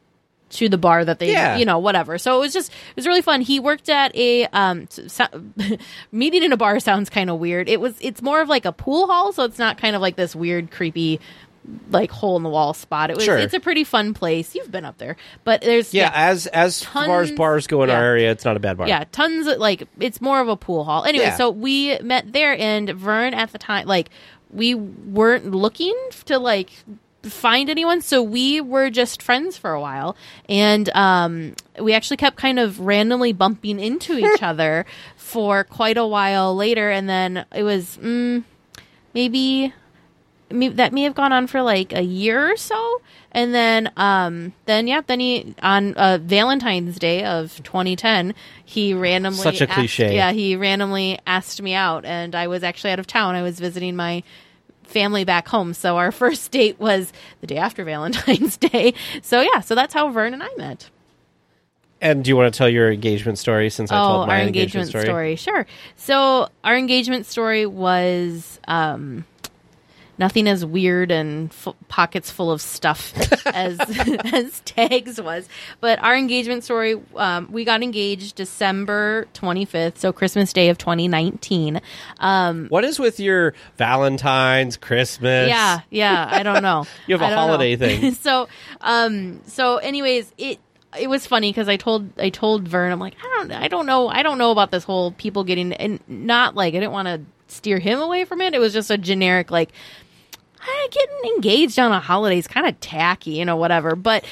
to the bar that they, Yeah. you know, whatever. So it was just, it was really fun. He worked at a, um, so, meeting in a bar sounds kind of weird. It was, it's more of like a pool hall. So it's not kind of like this weird, creepy, like hole in the wall spot. It was, Sure. it's a pretty fun place. You've been up there, but there's, Yeah, as as far as Tons- bars go in yeah. our area, it's not a bad bar. yeah, tons of like it's more of a pool hall. Anyway, Yeah. so we met there, and Vern at the time, like we weren't looking to like find anyone, so we were just friends for a while, and um, we actually kept kind of randomly bumping into each other for quite a while later, and then it was mm, maybe. May- that may have gone on for like a year or so, and then um then yeah then he on uh, Valentine's Day of twenty ten he randomly Such a asked- cliche. yeah he randomly asked me out, and I was actually out of town. I was visiting my family back home, so our first date was the day after Valentine's Day. So yeah, so that's how Vern and I met. And do you want to tell your engagement story since I Oh, told my our engagement, engagement story. Sure. So our engagement story was um, nothing as weird and f- pockets full of stuff as as Tags was. But our engagement story, um, we got engaged December twenty-fifth, so Christmas Day of twenty nineteen. Um, What is with your Valentine's, Christmas? yeah, yeah, I don't know. You have a I don't holiday know. thing. so, um, so anyways, it it was funny because I told I told Vern, I'm like, I don't I don't know I don't know about this whole people getting, and not like I didn't want to steer him away from it. It was just a generic like, "Ah, getting engaged on a holiday is kind of tacky, you know, whatever." But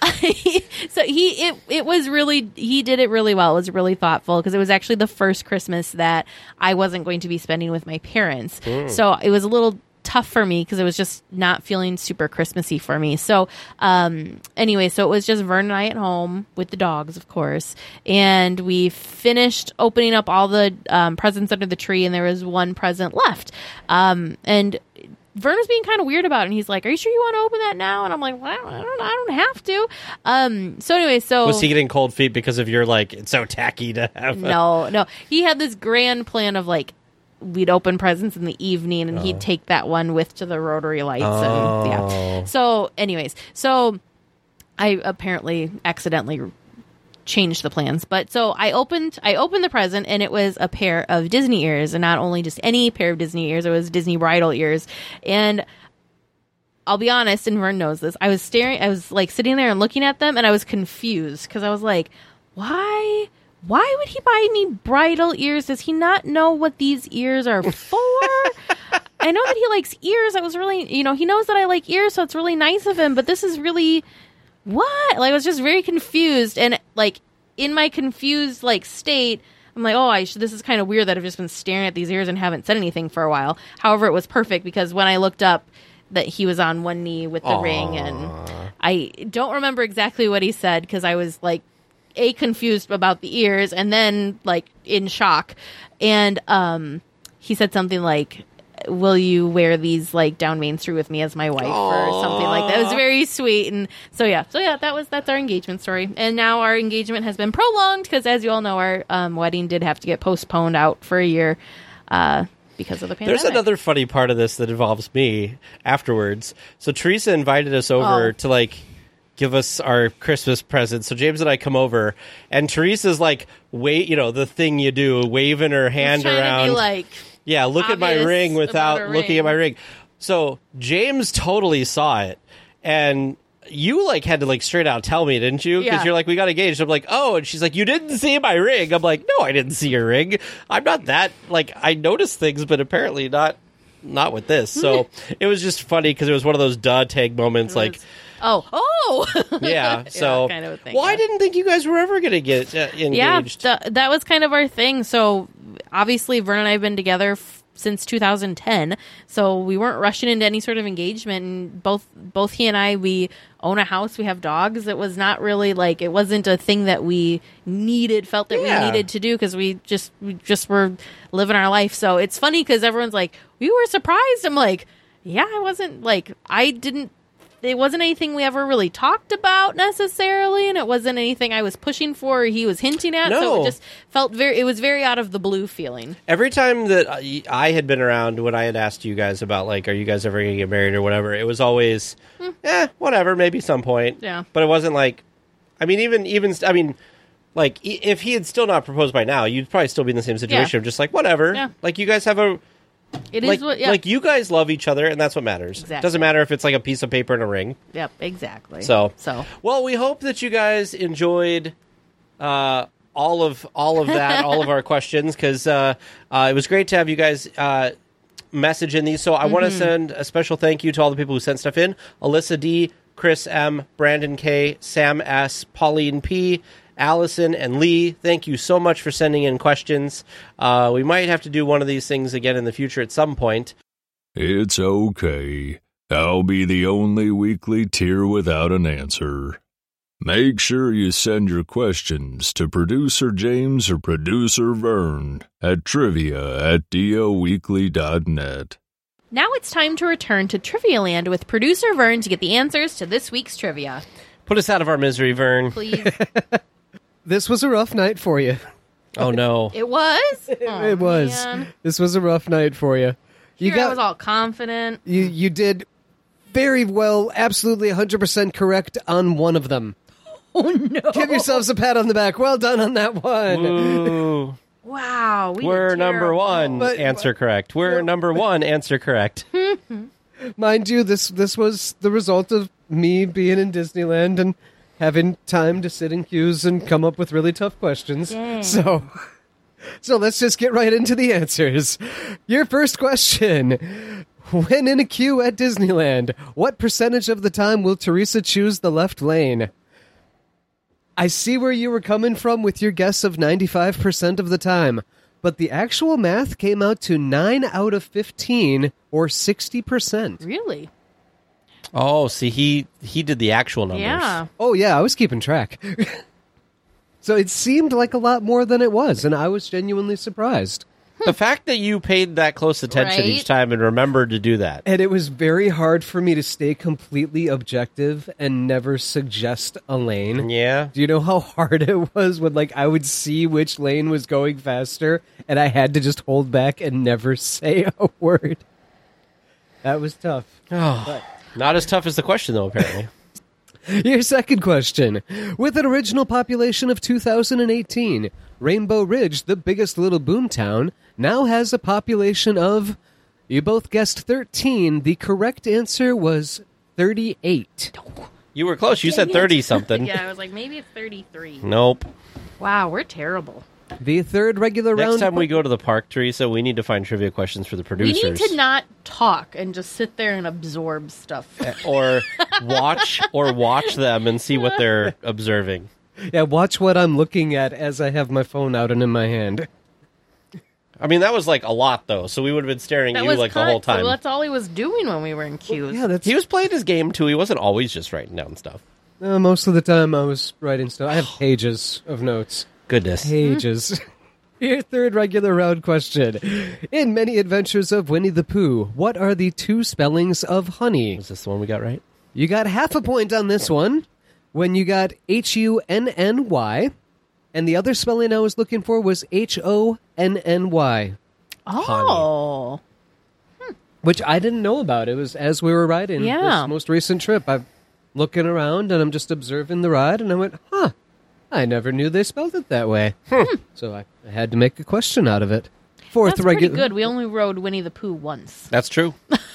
so he it it was really he did it really well. It was really thoughtful because it was actually the first Christmas that I wasn't going to be spending with my parents. So it was a little tough for me because it was just not feeling super Christmassy for me. So um anyway, so it was just Vern and I at home with the dogs, of course, and we finished opening up all the um, presents under the tree, and there was one present left, um and Vern was being kind of weird about it, and he's like, "Are you sure you want to open that now?" And I'm like, "Well, I don't, I don't have to." Um. So anyway, so Was he getting cold feet because of your, like, it's so tacky to have? a- no, no, he had this grand plan of like we'd open presents in the evening, and he'd take that one with to the Rotary lights, and yeah. So, anyways, so I apparently accidentally changed the plans, but so I opened I opened the present, and it was a pair of Disney ears, and not only just any pair of Disney ears, it was Disney bridal ears. And I'll be honest, and Vern knows this, I was staring I was like sitting there and looking at them, and I was confused because I was like, why why would he buy me bridal ears? Does he not know what these ears are for? I know that he likes ears. I was really, you know, he knows that I like ears, so it's really nice of him. But this is really what? Like, I was just very confused, and like in my confused like state, I'm like, oh, I should, this is kind of weird that I've just been staring at these ears and haven't said anything for a while. However, it was perfect because when I looked up, that he was on one knee with the Aww. ring, and I don't remember exactly what he said because I was like, a confused about the ears, and then like in shock, and um, he said something like, "Will you wear these like down Main Street with me as my wife?" Aww. or something like that. It was very sweet, and so yeah, so yeah, that was that's our engagement story, and now our engagement has been prolonged because, as you all know, our um, wedding did have to get postponed out for a year. Uh, Because of the pandemic. There's another funny part of this that involves me afterwards. So Teresa invited us over Oh. to like give us our Christmas presents. So James and I come over, and Teresa's like, wait, you know, the thing you do, waving her hand trying around. to be like, yeah, look at my obvious ring without about a looking ring. at my ring. So James totally saw it, and you like had to like straight out tell me, didn't you? Because Yeah. you're like, we got engaged. I'm like, oh, and she's like, you didn't see my ring. I'm like, no, I didn't see your ring. I'm not that like I noticed things, but apparently not not with this. So it was just funny because it was one of those duh tag moments. Like, oh, oh, yeah. So kind of a thing, well, I yeah. didn't think you guys were ever going to get uh, yeah, engaged. th- that was kind of our thing. So obviously, Vern and I have been together f- since two thousand ten, so we weren't rushing into any sort of engagement. And both both he and I, we own a house, we have dogs. It was not really like, it wasn't a thing that we needed, felt that Yeah. we needed to do because we just we just were living our life. So it's funny because everyone's like, we were surprised. I'm like, yeah, I wasn't like, I didn't. It wasn't anything we ever really talked about necessarily, and it wasn't anything I was pushing for or he was hinting at. So No. it just felt very, it was very out of the blue feeling. Every time that I I had been around when I had asked you guys about, like, are you guys ever going to get married or whatever, it was always, eh, whatever, maybe some point. Yeah. But it wasn't like, I mean, even, even, I mean, like, i- if he had still not proposed by now, you'd probably still be in the same situation of just like, whatever. Yeah. Like, you guys have a, It is like, what, yeah. like, you guys love each other, and that's what matters. Exactly. Doesn't matter if it's like a piece of paper and a ring. Yep, exactly. So, so well, we hope that you guys enjoyed uh, all of all of that, all of our questions, because uh, uh, it was great to have you guys uh, message in these. So I want to send a special thank you to all the people who sent stuff in: Alyssa D, Chris M, Brandon K, Sam S, Pauline P, Allison, and Lee. Thank you so much for sending in questions. Uh, we might have to do one of these things again in the future at some point. It's okay. I'll be the only weekly tier without an answer. Make sure you send your questions to Producer James or Producer Vern at trivia at doweekly dot net. now it's time to return to Trivia Land with producer Vern to get the answers to this week's trivia. Put us out of our misery, Vern. Please. This was a rough night for you. Oh, no. It was? Oh, it was. man. This was a rough night for you. You Here I was all confident. you you did very well, absolutely one hundred percent correct on one of them. Oh, no. Give yourselves a pat on the back. Well done on that one. Ooh. Wow. We We're did number terrible. one. But- answer correct. We're number one. Answer correct. Mind you, this this was the result of me being in Disneyland and having time to sit in queues and come up with really tough questions. Dang. So so let's just get right into the answers. Your first question. When in a queue at Disneyland, what percentage of the time will Teresa choose the left lane? I see where you were coming from with your guess of ninety-five percent of the time, but the actual math came out to nine out of fifteen, or sixty percent. Really? Oh, see, he he did the actual numbers. Yeah. Oh, yeah, I was keeping track. So it seemed like a lot more than it was, and I was genuinely surprised. The fact that you paid that close attention Right? each time and remembered to do that. And it was very hard for me to stay completely objective and never suggest a lane. Yeah. Do you know how hard it was when, like, I would see which lane was going faster, and I had to just hold back and never say a word? That was tough. Oh, not as tough as the question, though, apparently. Your second question. With an original population of two thousand eighteen, Rainbow Ridge, the biggest little boomtown, now has a population of, you both guessed thirteen. The correct answer was thirty-eight. You were close. You said thirty-something. Yeah, I was like, maybe it's thirty-three. Nope. Wow, we're terrible. The third regular Next round. time we go to the park, Teresa, we need to find trivia questions for the We producers. need to not talk and just sit there and absorb stuff. or watch or watch them and see what they're observing. Yeah, watch what I'm looking at as I have my phone out and in my hand. I mean, that was like a lot, though, so we would have been staring at That you was like the con- whole time. So that's all he was doing when we were in queues. Yeah, that's He was playing his game, too. He wasn't always just writing down stuff. uh, most of the time I was writing stuff. I have pages of notes. Goodness. Pages. Your third regular round question. In Many Adventures of Winnie the Pooh, what are the two spellings of honey? Is this the one we got right? You got half a point on this one when you got H U N N Y, and the other spelling I was looking for was H O N N Y, Oh. which I didn't know about. It was as we were riding Yeah. this most recent trip. I'm looking around, and I'm just observing the ride, and I went, huh, I never knew they spelled it that way. So I, I had to make a question out of it. Fourth That's pretty regu- good. We only rode Winnie the Pooh once. That's true.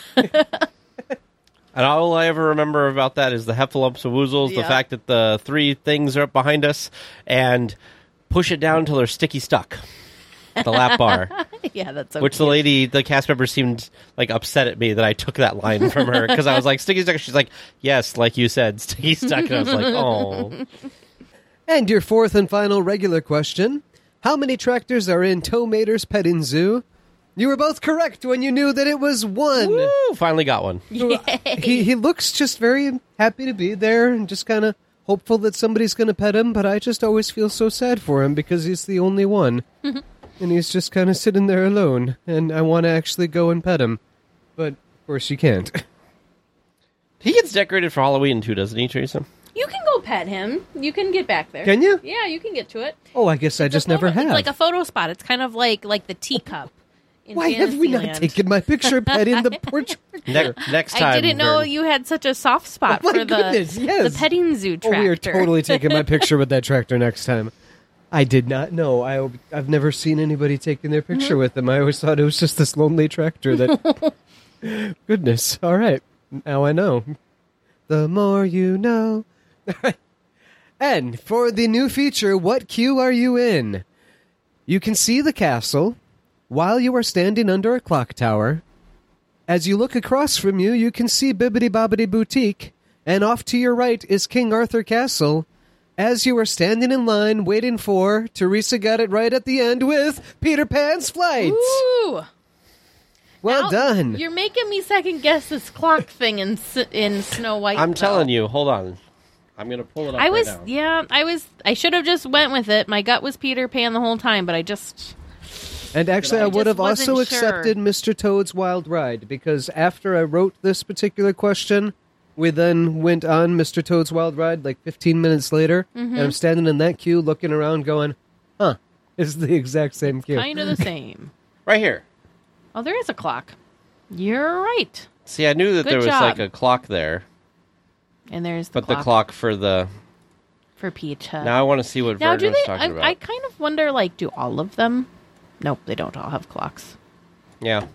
And all I ever remember about that is the heffalumps and woozles, the Yeah. fact that the three things are up behind us, and push it down until they're sticky stuck. The lap bar. Yeah, that's so Which the cute. lady, the cast member, seemed like upset at me that I took that line from her because I was like, sticky stuck. She's like, yes, like you said, sticky stuck. And I was like, oh. And your fourth and final regular question. How many tractors are in Tow Mater's Petting Zoo? You were both correct when you knew that it was one. Woo, finally got one. He he looks just very happy to be there and just kind of hopeful that somebody's going to pet him, but I just always feel so sad for him because he's the only one. And he's just kind of sitting there alone, and I want to actually go and pet him. But, of course, you can't. He gets decorated for Halloween too, doesn't he, Teresa? You can go pet him. You can get back there. Can you? Yeah, you can get to it. Oh, I guess I just never Photo- have. It's like a photo spot. It's kind of like like the teacup. in Why have we not Fantasyland. taken my picture petting the poor Ne- next time. I didn't know Vern. you had such a soft spot Oh my for the, goodness, yes. the petting zoo Oh, tractor. we are totally taking my picture with that tractor next time. I did not know. I, I've never seen anybody taking their picture Mm-hmm. with them. I always thought it was just this lonely tractor that... Goodness. All right. Now I know. The more you know. All right. And for the new feature, what queue are you in? You can see the castle while you are standing under a clock tower. As you look across from you, you can see Bibbidi Bobbidi Boutique, and off to your right is King Arthur Castle. As you are standing in line waiting for, Teresa got it right at the end with Peter Pan's Flight. Ooh. Well Now, done. You're making me second guess this clock thing in S- in Snow White. I'm though. telling you. Hold on. I'm going to pull it up I was right now. yeah, I was I should have just went with it. My gut was Peter Pan the whole time, but I just And actually, I I would just have also wasn't sure. accepted Mister Toad's Wild Ride, because after I wrote this particular question, we then went on Mister Toad's Wild Ride like fifteen minutes later, Mm-hmm. and I'm standing in that queue looking around going, huh, it's the exact same queue. kind of the same. Right here. Oh, there is a clock. You're right. See, I knew that Good there was job. like a clock there, And there's the but clock the clock for the... for Peach. Hut. Now I want to see what Now, Vern do was they? talking I, about. I kind of wonder. Like, do all of them? Nope, they don't all have clocks. Yeah.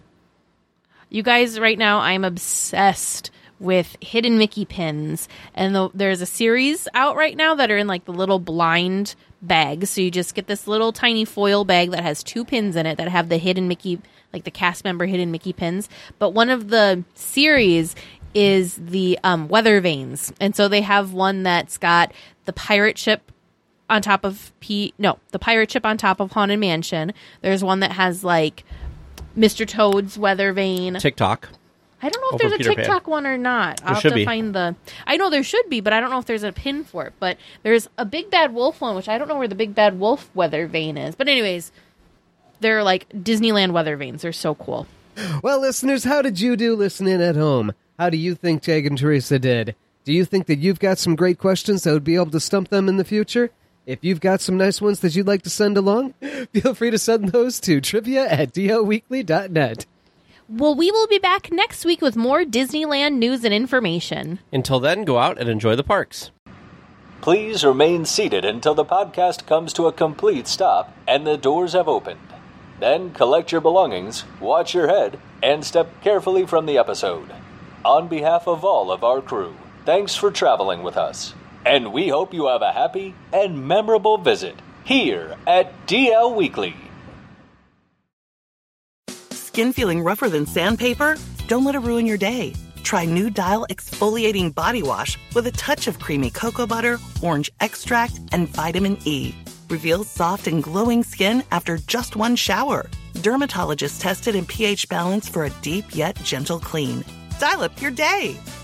You guys, right now, I'm obsessed with hidden Mickey pins, and the, there's a series out right now that are in like the little blind bags. So you just get this little tiny foil bag that has two pins in it that have the hidden Mickey, like the cast member hidden Mickey pins. But one of the series is the um, weather vanes, and so they have one that's got the pirate ship on top of P. No, the pirate ship on top of Haunted Mansion. There's one that has like Mister Toad's weather vane. TikTok. I don't know if Over there's a Peter Pan. TikTok one or not. I'll have should to be. find the. I know there should be, but I don't know if there's a pin for it. But there's a Big Bad Wolf one, which I don't know where the Big Bad Wolf weather vane is. But anyways, they're like Disneyland weather vanes. They're so cool. Well, listeners, how did you do listening at home? How do you think Jag and Teresa did? Do you think that you've got some great questions that would be able to stump them in the future? If you've got some nice ones that you'd like to send along, feel free to send those to trivia at d o weekly dot net. Well, we will be back next week with more Disneyland news and information. Until then, go out and enjoy the parks. Please remain seated until the podcast comes to a complete stop and the doors have opened. Then collect your belongings, watch your head, and step carefully from the episode. On behalf of all of our crew, thanks for traveling with us. And we hope you have a happy and memorable visit here at D L Weekly. Skin feeling rougher than sandpaper? Don't let it ruin your day. Try new Dial Exfoliating Body Wash with a touch of creamy cocoa butter, orange extract, and vitamin E. Reveals soft and glowing skin after just one shower. Dermatologist tested in pH balance for a deep yet gentle clean. Dial up your day.